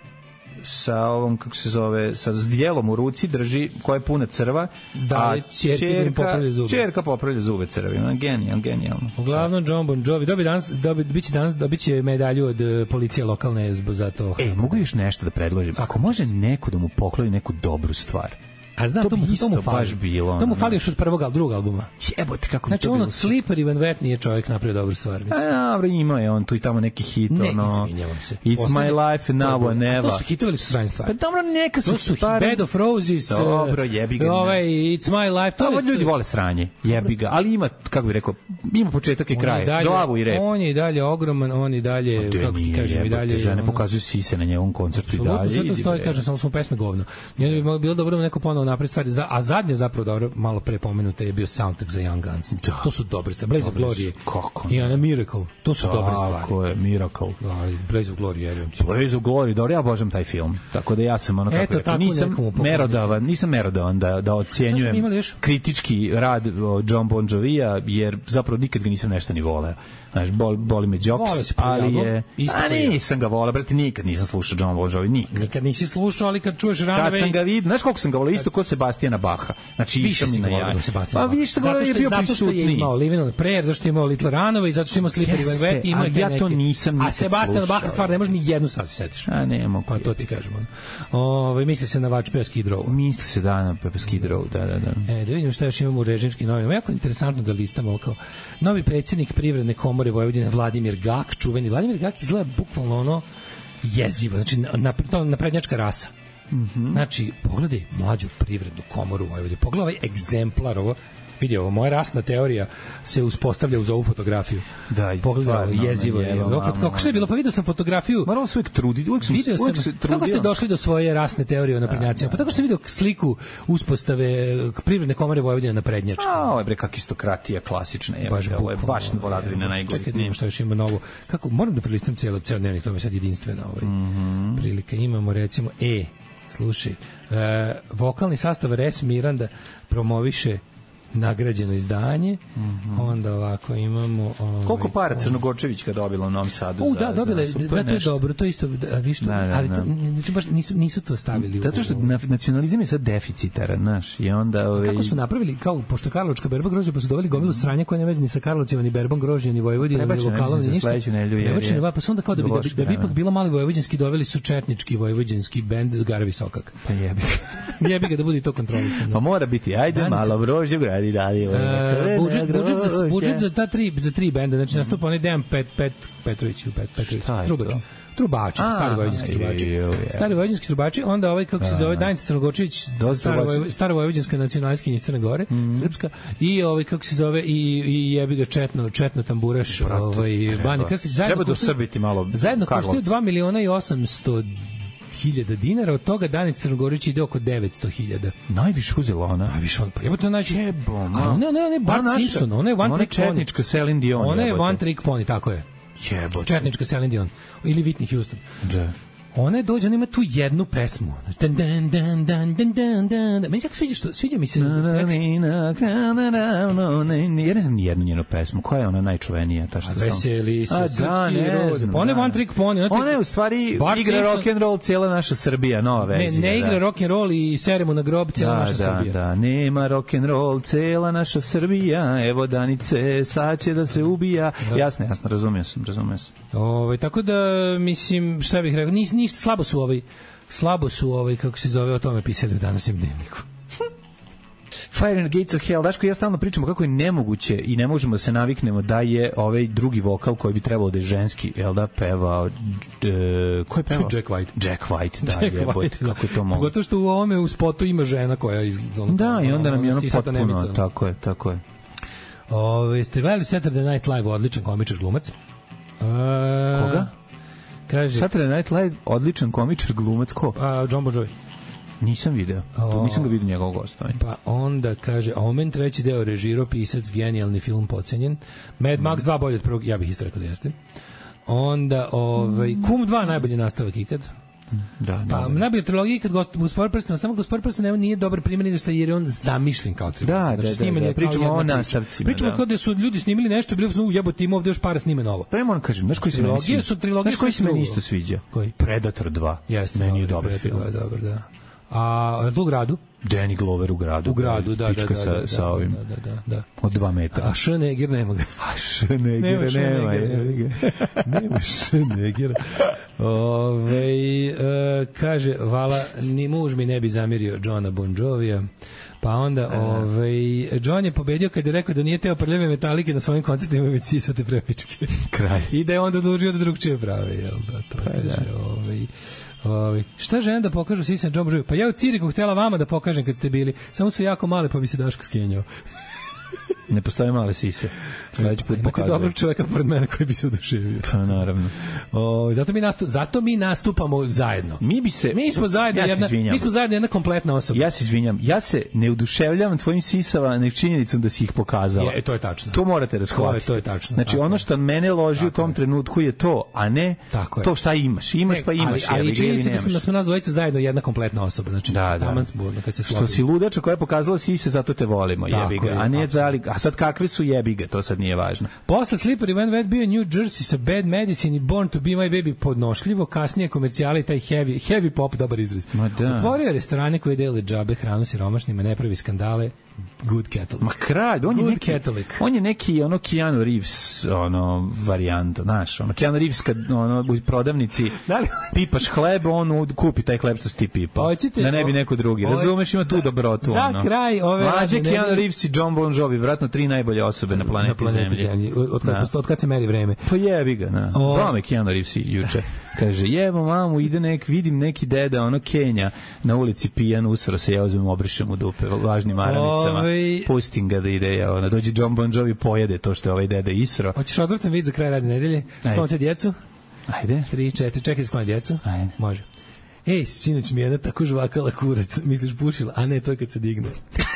sa ovom, kako se zove, sa zdjelom u ruci drži, koja je puna crva, da, a čerka popravlja zube. Čerka popravlja zube crvima. Genijalno, genijalno. Uglavnom, John Bon Jovi dobi danas, dobi, biće danas, dobiće medalju od policije lokalne za to. E, mogu još nešto da predložim? Ako može neko da mu pokloni neku dobru stvar, a znam, to, to, mu, to mu fali. Bilo, to mu fali još od prvog, al drugog albuma. Jebote, kako znači, on od Slippery When Wet nije čovjek napravio dobru stvar. A, dobro, imao je on tu i tamo neki hit. Ne, ono, izvinjavam se. It's Ostavlja, my life and now or never. To su hitovali su sranje stvari. Pa dobro, neka su, to su stvari. Bed of Roses. Dobro, jebi ga. Ovaj, It's my life. To, to ljudi vole sranje, jebi ga. Ali ima, kako bih rekao, ima početak i kraj. Dalje, glavu i rep. On je i dalje ogroman, on i dalje, o, kako ti kažem, i dalje. Žene pokazuju sise na njegovom koncertu i dalje. Sve to stoji, kažem, samo smo pesme govno. Nije bi bilo dobro neko ponovo napraviti stvari, a zadnje zapravo dobro, malo pre pomenute je bio soundtrack za Young Guns. Da. To su dobre stvari. Blaze of Glory i Ana Miracle. To su da, dobre stvari. Tako je, Miracle. Da, ali Blaze of Glory, jerujem ti. Blaze of Glory, dobro, ja obožavam taj film. Tako da ja sam ono kako Eto, rekao, nisam merodavan, nisam merodavan da, da ocjenjujem kritički rad John Bon Jovija, jer zapravo nikad ga nisam nešto ni voleo. Znaš, boli, boli me Jobs, ali je... A nisam ga volao, brate, nikad nisam slušao John Bon Jovi, nikad. Nikad nisi slušao, ali kad čuješ Runaway... Kad sam ga vidio, znaš koliko sam ga volao, isto ko Sebastijana Baha. Znači, više si na volao nego Sebastijana Baha. Pa više volao je bio prisutniji. Zato što je imao Living on a Prayer, zašto je imao Little Runaway, zato što je imao Slippery When Wet, ima neke... ja to nisam nikad slušao. A Sebastian Baha stvar ne može ni jednu sad se setiš. A ne mogu. Pa to ti kažemo. Ove, misli se na Vačpija Skid Row. Misli se da na Skid Row, da, da, da. E, da vidimo šta još imamo u režimskim novinama. Jako interesantno da listamo kao novi predsjednik Privredne komore Vojvodine Vladimir Gak, čuveni Vladimir Gak izgleda bukvalno ono jezivo, znači na, na, naprednjačka rasa. Mm-hmm. Znači, pogledaj mlađu Privrednu komoru Vojvodine, pogledaj ovaj egzemplar, ovo vidi, ovo moja rasna teorija se uspostavlja uz ovu fotografiju. Da, pogledaj, jezivo je. Kako što je bilo? Pa vidio sam fotografiju. Moralo se uvijek truditi. Uvijek sam, vidio uvijek sam, se trudio. Kako ste došli do svoje rasne teorije o naprednjacima? Pa tako što sam vidio sliku uspostave Privredne komore Vojvodine na prednjačku. A, ovo je bre kakistokratija klasična. Je, baš ovo je baš vladavina najgore. Čekaj, imamo šta još ima novo. Kako, moram da prelistam cijelo, cijelo dnevnik, to mi je sad jedinstvena ovaj mm-hmm. prilika. Imamo recimo, e, slušaj, e, vokalni sastav Res Miranda promoviše nagrađeno izdanje. Mm-hmm. Onda ovako imamo ovaj, koliko para Crnogorčevićka dobila u Novom Sadu? U, da, dobila je, da, to je dobro, to isto, da, vi što, da, da, ali to, nisu, baš, nisu, nisu to stavili. Zato što nacionalizam je sad deficitaran, znaš, i onda... Ove... Kako su napravili, kao, pošto Karlovačka berba grožđa, pa su doveli gomilu sranja koja ne vezi ni sa Karlovcima, ni berbom grožđa, ni Vojvodina, ni lokalom, ni ništa. Prebačene, pa su onda kao da bi, da bi, da bi ipak bilo mali vojvođanski, doveli su četnički vojvođanski bend Garavi Sokak. Pa jebi ga. Jebi ga da bude i to kontrolisano. Pa mora biti, ajde malo grožđe gradi dalje. Budžet, budžet, za, budžet za ta tri, za tri benda, znači nastupa onaj Dejan Pet, Pet, Petrović, Pet, Petrović, Trubač, Trubači, stari vojvođanski trubači. Stari vojvođanski trubači, onda ovaj, kako se zove, Danica Crnogorčević, stara vojvođanska nacionalistkinja iz Crne Gore, srpska, i ovaj, kako se zove, i, i jebi ga četno, četno tamburaš, ovaj, Bani Krstić, zajedno dosrbiti malo zajedno koštaju dva miliona i osamsto hiljada dinara, od toga Danica Crnogorić ide oko devetsto hiljada. Najviše uzela ona. Najviše on, pa jebate najče. Jebom. A ne, ne, ne, Bart Simpson, ona je one trick pony. Četnička Celine Dion. Ona je one trick pony, tako je. Jebote. Četnička Celine Dion. Ili Whitney Houston. Da. Ona je dođe, ona ima tu jednu pesmu. Dan, dan, dan, dan, dan, dan, dan. Meni se sviđa, što, sviđa mi se tekst. Ja ne znam ni jednu njenu pesmu. Koja je ona najčuvenija? Ta što Veseli se srpski rod. Ona je one trick pony. Ona je u stvari igra rock'n'roll cijela naša Srbija, nova verzija. Ne, ne igra rock'n'roll i seremo na grob cijela naša Srbija. Da, da, nema rock'n'roll cijela naša Srbija. Evo Danice, sad će da se ubija. Jasno, jasno, razumio sam, razumio sam. Ove, tako da, mislim, šta bih rekao, nis, nis, slabo su ovaj, slabo su ovaj, kako se zove, o tome pisali u današnjem dnevniku. Fire and Gates of Hell, Daško, ja stalno pričamo kako je nemoguće i ne možemo da se naviknemo da je ovaj drugi vokal koji bi trebalo da je ženski, jel da, pevao, e, ko je pevao? Jack White. Jack White, da, Jack je, White, da. Kako je to moguće? Pogotovo što u ovome u spotu ima žena koja je... Ono, da, i onda ono, nam je ono potpuno, nemica, tako je, tako je. Ove, ste gledali Saturday Night Live, odličan komičar glumac? Uh, Koga? Kaže, Saturday Night Live, odličan komičar glumac, ko? Uh, John Bon Jovi. Nisam video, to nisam ga vidio njegovog gostovanja. Pa onda kaže, Omen, treći deo režirao, pisac, genijalni film, pocenjen. Mad Max dva bolje od prvog, ja bih isto rekao da jeste. Onda, ovaj, Kum dva najbolji nastavak ikad. Da, pa najbolje trilogije kad Gospodar prstena, samo Gospodar prstena nije dobar primjer ni za šta jer je on zamišljen kao trilogija. Da, da, da, da, da. Pričamo o nastavcima. Pričamo da. Kao da su ljudi snimili nešto, bili su jebote ima ovde još para snime novo. Pa ja moram kažem, znaš koji se meni sviđa? Su trilogije znaš koji se meni isto sviđa? Koji? Predator dva. Jeste, meni je dobar film. Da, dobro, da. A u gradu? Danny Glover u gradu. U gradu, da, da, da, sa, da, sa ovim. Da, da, da, da. Od dva metra. A Schneeger nema ga. A Schneeger nema. Nema Schneeger. Ove, e, kaže, Vala, ni muž mi ne bi zamirio Johna Bon Jovija. Pa onda, ovaj, John je pobedio kad je rekao da nije teo prljave metalike na svojim koncertima već sisate prepičke. Kraj. I da je onda odlučio da drugčije prave, jel da, to pa, kaže, da. Ovaj, ovaj. Šta žena da pokažu sisane John Bon Jovi? Pa ja u Ciriku htjela vama da pokažem kad ste bili, samo su jako male pa bi se Daško skenjao. Ne postoje male sise. Sledeći put pokazuje. Imate dobrog čoveka pored mene koji bi se oduševio. Pa naravno. O, zato mi nastup, zato mi nastupamo zajedno. Mi bi se Mi smo zajedno ja jedna mi smo zajedno jedna kompletna osoba. Ja se izvinjam. Ja se ne oduševljavam tvojim sisama, nego činjenicom da si ih pokazala. Je, to je tačno. To morate da shvatite. To je, to je tačno. Znači ono što mene loži tako u tom je. trenutku je to, a ne tako to šta imaš. Imaš ne, pa imaš. Ali, ali činjenica da, da smo nas dvojica zajedno jedna kompletna osoba. Znači da, da. taman smo kad se što si ludača koja je pokazala sise, zato te volimo, jebi ga. A ne da li, a sad kakve su jebi ga, to sad nije važno. Posle Slippery When Wet bio New Jersey sa Bad Medicine i Born to be my baby podnošljivo, kasnije komercijali taj heavy, heavy pop, dobar izraz. Otvorio restorane koje dele džabe hranu siromašnima, ne pravi skandale. Good Catholic. Ma kralj, on je Good neki, Catholic. On je neki ono Keanu Reeves, ono varijanta, znaš, ono Keanu Reeves kad ono u prodavnici da li pipaš hleb, on kupi taj hleb što si ti pipao. Hoćete, da ne bi neko drugi. Razumeš, ima tu dobrotu. Za ono. kraj ove Mlađe Keanu Reeves i John Bon Jovi, vjerojatno tri najbolje osobe na planeti, na planeti Zemlji. Zemlji. Od, kad, od kad se meri vreme. Pa jebi ga, na. Zvao me Keanu Reeves juče. Kaže, jevo mamu, ide nek, vidim neki deda, ono Kenja, na ulici pijan, usro se, ja uzmem, obrišem u dupe, važnim maramicama. Ove... Pustim ga da ide, ja, ona, dođe John Bon Jovi, pojede to što je ovaj deda isro. Hoćeš odvrtan vid za kraj radne nedelje? Sklonite djecu? Ajde. Tri, četiri, čekaj da skloni djecu? Ajde. Može. Ej, sinoć mi je jedna tako žvakala kurac, misliš pušila, a ne, to je kad se digne.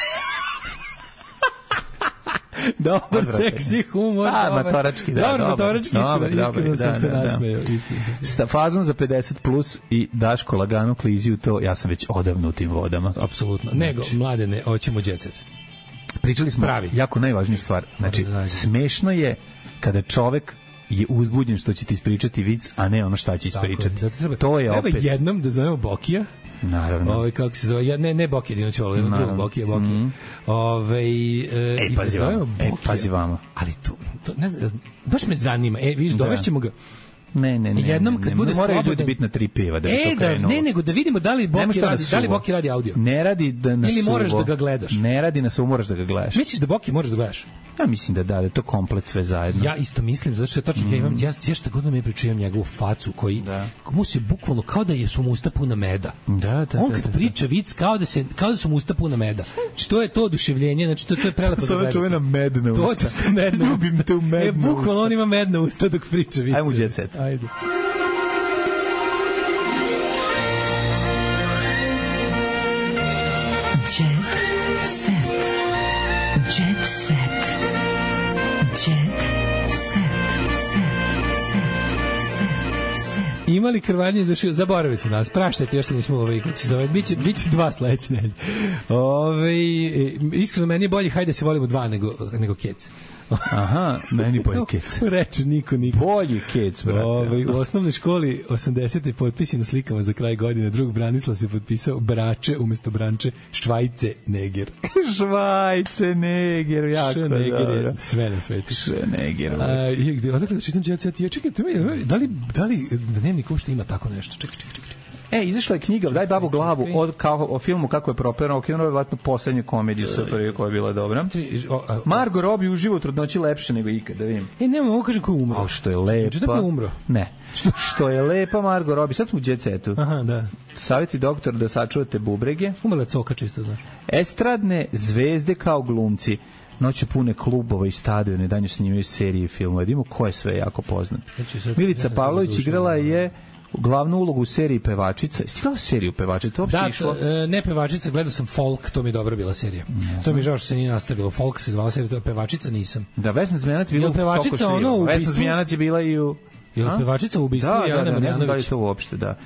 Dobar, seksi humor. A, matorački, da. Dobar, matorački, iskreno, iskreno sam se nasmejao. Sta fazom za pedeset plus i Daško lagano klizi u to, ja sam već odavno u tim vodama. Apsolutno. Nego, mladene, hoćemo jet set. Pričali smo pravi. Jako najvažniju stvar. Znači, smešno je kada čovek je uzbuđen što će ti ispričati vic, a ne ono šta će ispričati. Je, treba, to je treba opet. jednom da zovemo Bokija. Naravno. Ovaj kako se zove? Ja ne ne Bokija, Dinoć Volo, jedno drugo Bokija, Bokija. Mm. Ovaj e, Ej, pazi da vama. Ej, pazi vama. Ali to, to ne znam, baš me zanima. E, vidiš, dovešćemo ga. Ne, ne, ne. Jednom kad ne, bude moraju ljudi biti na tri piva da bi e, to krenulo. Da, ne, nego da vidimo da li Boki radi, da li Boki radi audio. Ne radi da na ili suvo. moraš da ga gledaš. Ne radi na suvo, moraš da ga gledaš. Misliš da Boki moraš da gledaš? Ja mislim da da, da je to komplet sve zajedno. Ja isto mislim, zato što je tačno, mm. ja imam, ja, ja šta god da mi pričujem njegovu facu, koji, da. komu se bukvalno, kao da je su mu usta puna meda. Da, da, on kad da, da, priča vic, kao da, se, kao da su mu usta puna meda. Što je to oduševljenje, znači to, to je prelepo za gledati. To je medna usta. To je što medna usta. Ljubim te u medna e, bukvalno on ima medna usta dok priča vic. Ajmo jet set. Ajde. Imali krvanje izvršio, zaboravili smo nas, praštajte, još se nismo ovaj, kako se zove, biće, biće dva sledeće nedelje. Ove, iskreno, meni je bolje, hajde se volimo dva nego, nego kec. Aha, meni bolje kec. Reče niko, niko. Bolje kec, brate. Ove, u osnovnoj školi osamdesete potpisi na slikama za kraj godine, drug Branislav se potpisao Brače umesto Branče, Švajce Neger. Švajce Neger, jako Š Neger dobro. Je sve na svetu. Š Neger. A, odakle da čitam jet set? Ja čekaj, da li, da li Dnevnik uopšte ima tako nešto? Čekaj, čekaj, čekaj. E, izašla je knjiga Daj babu glavu od, kao, o filmu kako je properano, o filmu je vratno poslednju komediju S F R J koja je bila dobra. Margot Robbie uživo u trudnoći lepše nego ikad, da vidim. E, nema, ovo kažem ko je umro. A što je lepa. Što je umro? Ne. Što je lepa Margot Robbie. Sad smo u jet setu. Aha, da. Savjeti doktor da sačuvate bubrege. Umrla coka čisto, znaš. Estradne zvezde kao glumci. Noće pune klubova i stadione, danju snimaju serije i filmove. Vidimo ko je sve jako poznat. Milica ja Pavlović igrala je glavnu ulogu u seriji Pevačica. Jesi ti gledao seriju Pevačica? To da, išlo? E, ne Pevačica, gledao sam Folk, to mi je dobra bila serija. Ne to mi je žao što se nije nastavilo. Folk se zvala serija, to je Pevačica, nisam. Da, Vesna Zmijanac je bila u Pevačica, ono u Vesna Zmijanac je bila i u... Je li Pevačica u ubistvu? Da, da, da, ne znam da li to uopšte, da.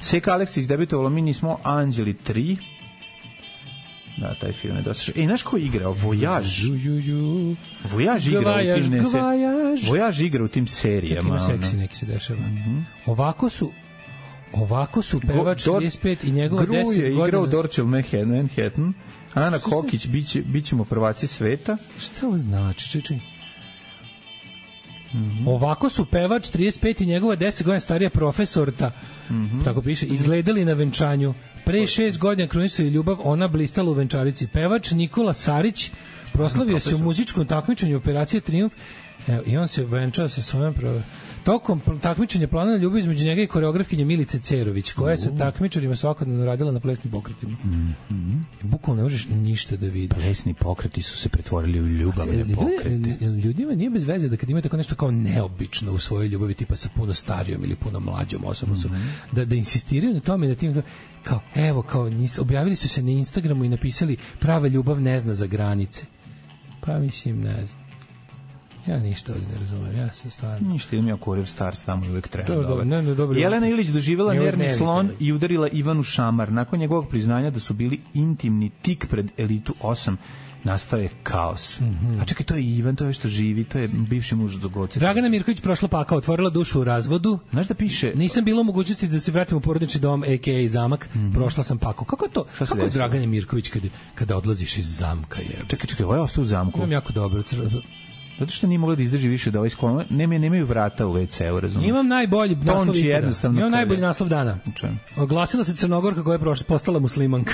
Seka Aleksić debitovalo Mi nismo Anđeli tri. Da, taj film je dosta... E, znaš ko je igrao? Voyage. Voyage igra u tim... Ne se... Voyage igra u tim serijama. Čak ima seksi, neki se dešava. Mm-hmm. Ovako su... Ovako su pevač trideset pet i njegova deset godina... Gru je igrao Dorčel Manhattan. Ana Kokić, biće, bićemo prvaci sveta. Šta ovo znači? Čekaj. Mm-hmm. Ovako su pevač trideset pet i njegova deset godina starija profesorta, mm-hmm. tako piše, izgledali na venčanju. Pre šest godina krunisali ljubav, ona blistala u venčarici. Pevač Nikola Sarić proslavio se u muzičkom takmičenju Operacije Trijumf. Evo, i on se venčao sa svojom prvo. Tokom takmičenja planina ljubav između njega i koreografkinje Milice Cerović, koja je sa takmičarima svakodnevno radila na plesnim pokretima. Mm-hmm. Bukvalno ne možeš ništa da vidiš. Plesni pokreti su se pretvorili u ljubavne pokrete. Ljudima nije bez veze da kad imate tako nešto kao neobično u svojoj ljubavi, tipa sa puno starijom ili puno mlađom osobom, mm-hmm. da, da insistiraju na tome, da tim kao, evo, kao, objavili su se na Instagramu i napisali prava ljubav ne zna za granice. Pa mislim, ne znam. Ja ništa ovdje ne razumem, ja sam stvarno... Ništa, idem ja Kurir Stars, tamo uvek treba. To, do, ne, ne, dobro. Jelena Ilić doživjela nervni slon i udarila Ivanu Šamar. Nakon njegovog priznanja da su bili intimni tik pred Elitu osam, nastao je kaos. Mm-hmm. A čekaj, to je Ivan, to je što živi, to je bivši muž do Goce. Dragana Mirković prošla pakao, otvorila dušu u razvodu. Znaš da piše... Nisam bilo mogućnosti da se vratim u porodični dom, a ka a. Zamak, mm-hmm. prošla sam pakao. Kako je to? Šta kako je Dragana Mirković kada, kada odlaziš iz zamka? Je? Čekaj, čekaj, ovo je ostao u zamku. Imam jako dobro. Zato što nije mogla da izdrži više da ovaj sklon... Nema, nemaju vrata u ve ce u, razumiješ? Imam najbolji naslov ikada. Imam najbolji naslov dana. Čem? Oglasila se Crnogorka koja je prošla, postala muslimanka.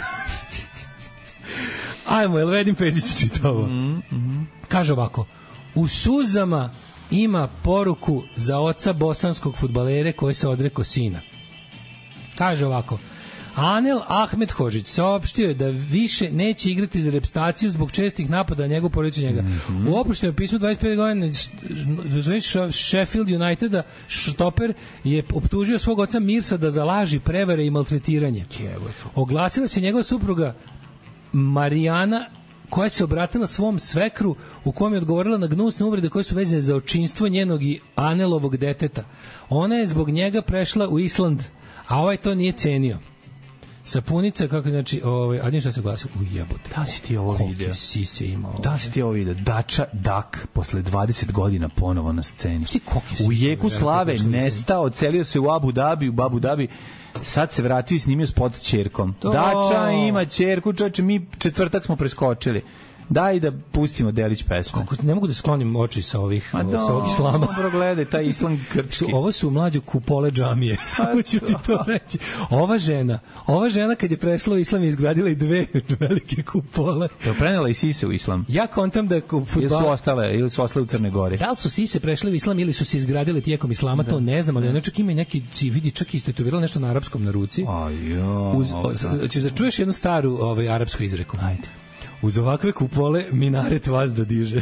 Ajmo, jel Vedim Pezić čita ovo? Mm-hmm. Kaže ovako, u suzama ima poruku za oca bosanskog fudbalere koji se odrekao sina. Kaže ovako, Anel Ahmed Hožić saopštio je da više neće igrati za repstaciju zbog čestih napada na njegovu porodicu njega. Mm-hmm. U opuštenom pismu dvadeset pet godina Sheffield Uniteda štoper je optužio svog oca Mirsada za laži, prevare i maltretiranje. Oglasila se njegova supruga Marijana, koja se obratila svom svekru u kom je odgovorila na gnusne uvrede koje su vezane za očinstvo njenog i Anelovog deteta. Ona je zbog njega prešla u Island, a ovaj to nije cenio. Sapunica, kako znači, ovaj, a ništa se glasi, ujebote. Da si ti ovo video? Si se imao. Da si ti ovo video? Dača Dak, posle dvadeset godina ponovo na sceni. Šti koki u jeku slave nestao, celio se u Abu Dhabi, u Babu Dhabi, sad se vratio i snimio spot s ćerkom. To... Dača ima ćerku, čoče, mi četvrtak smo preskočili. Daj da pustimo delić pesme. Kako ne mogu da sklonim oči sa ovih do, sa ovih islama. Dobro gledaj taj islam grčki. Ovo su mlađe kupole džamije. Samo ću ti to reći. Ova žena, ova žena kad je prešla u islam je izgradila i dve velike kupole. Je prenela i sise u islam. Ja kontam da fudbal... Ili su ostale, ili su ostale u Crne Gori. Da li su sise prešle u islam ili su se izgradile tijekom islama, da. To ne znam, ali ona čak ima neki, vidi, čak i istetovirala nešto na arapskom na ruci. Ajo. Uz, ćeš da čuješ jednu staru ovaj, arapsku izreku. Ajde. Uz ovakve kupole minaret vas da diže.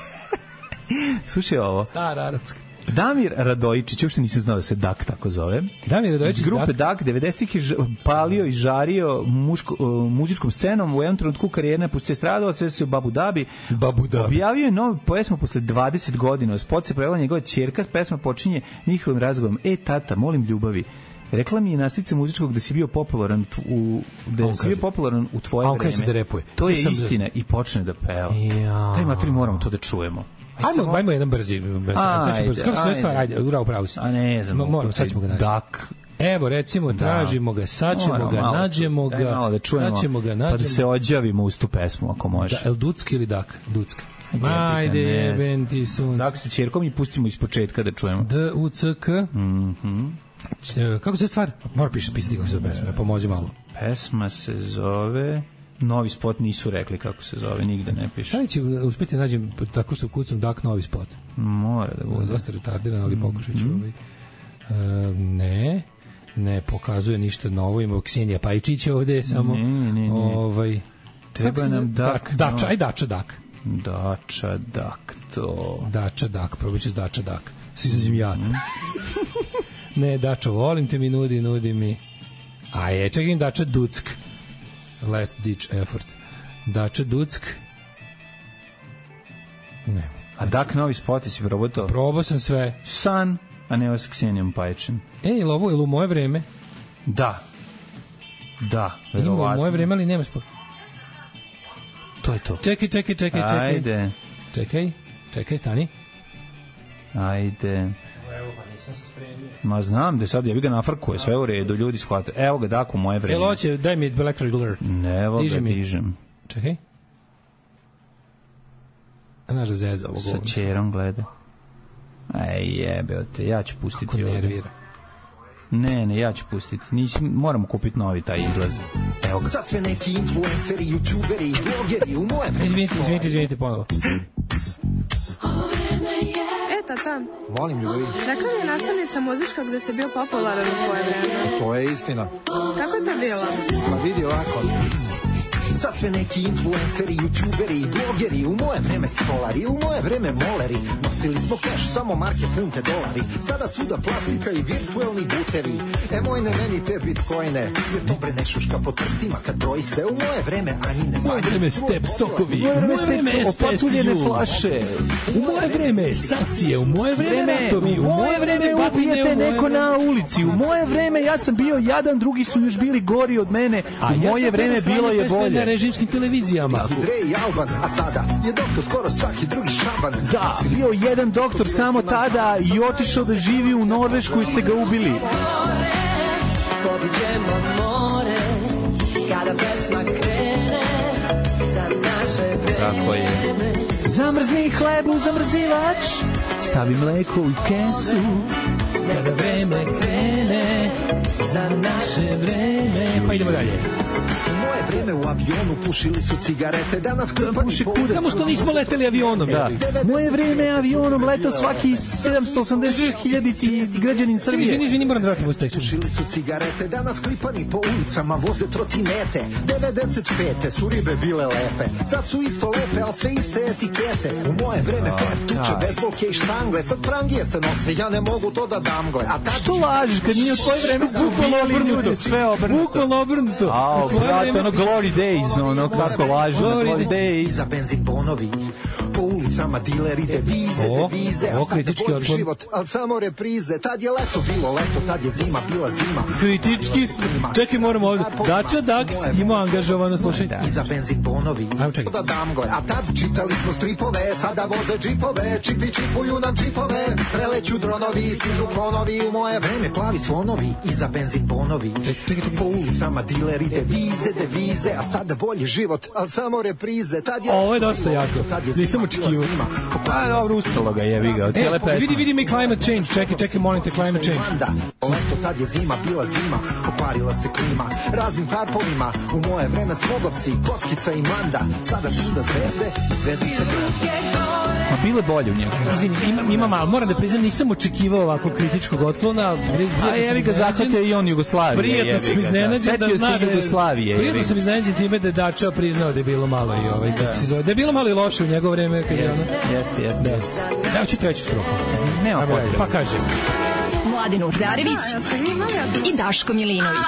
Slušaj ovo. Stara arapska. Damir Radojičić, uopšte nisam znao da se Dak tako zove. Damir Radojičić iz grupe Dak, Dak devedesetih je palio i žario muško, uh, muzičkom scenom. U jednom trenutku karijerne pustio stradao, sve se u Babu Dhabi. Babu Dhabi. Objavio je novu pesmu posle dvadeset godina. Spot se prevela njegova ćerka, pesma počinje njihovim razgovorom. E, tata, molim ljubavi. Rekla mi je nastica muzičkog da si bio popularan u da on si bio popularan u tvoje on vreme. Da repuje. To je istina i počne da peva. Ja. Daj matri, moramo to da čujemo. Ajmo, ajmo jedan brzi, brzi. Ajde, brzi. Kako se zove stvar? Ajde, urao pravo si. A ne znam. Moram, sad ćemo ga naći. Dak. Evo, recimo, tražimo ga, sad ćemo ga, nađemo ga, da sad ćemo ga, nađemo. Pa da se odjavimo uz tu pesmu, ako može. Da, el Duck ili Dak? Duck. Ajde, jeben ti sunce. Dak sa ćerkom i pustimo iz početka da čujemo. D U C K. Mhm. Kako se stvar? Mora piše pisati kako se zove pesma, pomozi malo. Pesma se zove... Novi spot nisu rekli kako se zove, nigde ne piše. Da će uspjeti nađem tako što kucam Dak novi spot? Mora da bude. Dosta retardiran, ali pokušat ću. Mm-hmm. ovaj. E, ne, ne pokazuje ništa novo. Ima Ksenija Pajčić ovde, samo... Ne, ne, ne. Ovaj, treba nam Dak. Da, dača, aj Dača Dak. Dača Dak, to... Dača Dak, probat ću s Dača Dak. Si se zmijat. Mm-hmm. Ne, Dača, volim te mi, nudi, nudi mi. A je, čekaj, Dača Duck. Last ditch effort. Dača Duck. Ne. A Dak novi spot, si probao to? Probao sam sve. San, a ne ovo s Ksenijom Pajčin. Ej, ili ovo, ili u moje vreme? Da. Da. Ima u moje vreme, ali nema spod. To je to. Čekaj, čekaj, čekaj, čekaj. Ajde. Čekaj, čekaj, stani. Ajde. Evo, pa nisam se spremio. Ma znam da sad jebi ga nafrkuje, sve u redu, ljudi shvate. Evo ga, Daku, moje vreme. Jel hoće, daj mi Black Regular. Ne, evo ga, dižem. Čekaj. A znaš da zeza ovo govno. Sa čerom gleda. Ej, jebe te, ja ću pustiti. Kako nervira. Ne, ne, ja ću pustiti. Nisi, moramo kupiti novi taj izlaz. Evo ga. Sad sve neki influenceri, youtuberi i blogeri u moje vreme. Izvinite, izvinite, izvinite ponovo. E, tata. Molim, ljubavi. Rekla mi je nastavnica muzička gde se bio popularan u tvoje vreme. To je istina. Kako je to bilo? Ma vidi ovako. Sad sve neki influenceri, youtuberi i blogeri u moje vreme stolari, u moje vreme moleri. Nosili smo keš, samo marke, funte, dolari. Sada svuda plastika i virtuelni butevi. E moj ne meni te bitcoine, jer to bre nešuška po trstima kad broji se. U moje vreme Anjine u moje vreme step sokovi, u moje vreme opatuljene flaše, u moje vreme sankcije, u moje vreme ratovi, u moje vreme ubijete neko na ulici, u moje vreme ja sam bio jadan, drugi su još bili gori od mene, u moje vreme bilo je bolje. Na režimskim televizijama. Dre i Alban, a sada je doktor skoro svaki drugi Šaban. Da, bio jedan doktor samo tada i otišao da živi u Norvešku i ste ga ubili. Pobiđemo more, kada pesma krene, za naše vreme. Tako je. Zamrzni hleb u zamrzivač, stavi mleko u kesu. Kada vreme krene, za naše vreme. Pa idemo dalje. Moje vreme u avionu pušili su cigarete, danas klipani po urecu. Samo što nismo leteli avionom. Da. Moje vreme avionom leto svaki sedamsto osamdeset hiljaditi građanin Srbije. Izvini, izvini, moram da vratim u stekstu. Pušili su cigarete, danas klipani po ulicama, voze trotinete. devedeset pete su ribe bile lepe, sad su isto lepe, ali sve iste etikete. U moje vreme fair tuče, bezbolke i štangle, sad prangije se nose, ja ne mogu to da damgle. A tad što lažeš, kad nije u tvoje vreme su bili ljudi, sve obrnuto. Bukvalno obrnuto. Ao, brate, ono Glory Days, ono kako lažu na Glory Days. Za benzin bonovi, po ulicama dileri, devize, o, devize, o, a sad je bolji život, ali samo reprize. Tad je leto bilo leto, tad je zima bila zima. Kritički, čekaj, moramo ovdje. Dača Dax ima angažovano, slušaj. I za benzin bonovi, da damgle. A tad čitali smo stripove, sada voze džipove, čipi čipuju nam džipove, preleću dronovi, stižu klonovi, u moje vreme plavi slonovi. I za benzin bonovi, po ulicama dileri, devize, devize, a sada bolji život, ali samo reprize. Tad je ovo je dosta jako, nisam očekivao. Pa dobro, ustalo ga, jebi ga, od cijele pesme. Vidi, vidi mi climate change, čekaj, čekaj, molim te, climate change. Leto, tad je zima, bila zima, poparila se klima, raznim parpovima, u moje vreme Svogovci, Kockica i Manda, sada su da zvezde, zvezdice grada. Ma bile bolje u njegu. Izvini, ima, ima malo, moram da priznam, nisam očekivao ovako kritičkog otklona. A jevi ga zahvatio i on Jugoslavije. Prijetno sam iznenađen da zna da Jugoslavije. Prijetno sam iznenađen time da je Dača priznao da je bilo malo i ovaj, kako se zove, da je bilo malo i loše u njegovo vreme. Kad jeste, jeste, jeste. Evo ću treću strofu. Nema potrebe. Pa kaže. Mladin Urdarević i Daško Milinović.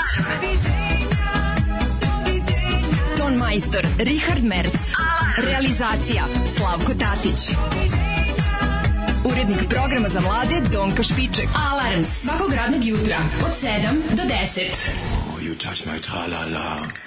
Ton majstor Richard Merc. Realizacija Slavko Tatić. Urednik programa za mlade Donka Špiček. Alarms svakog radnog jutra od sedam do deset. Oh, you touch my tra-la-la.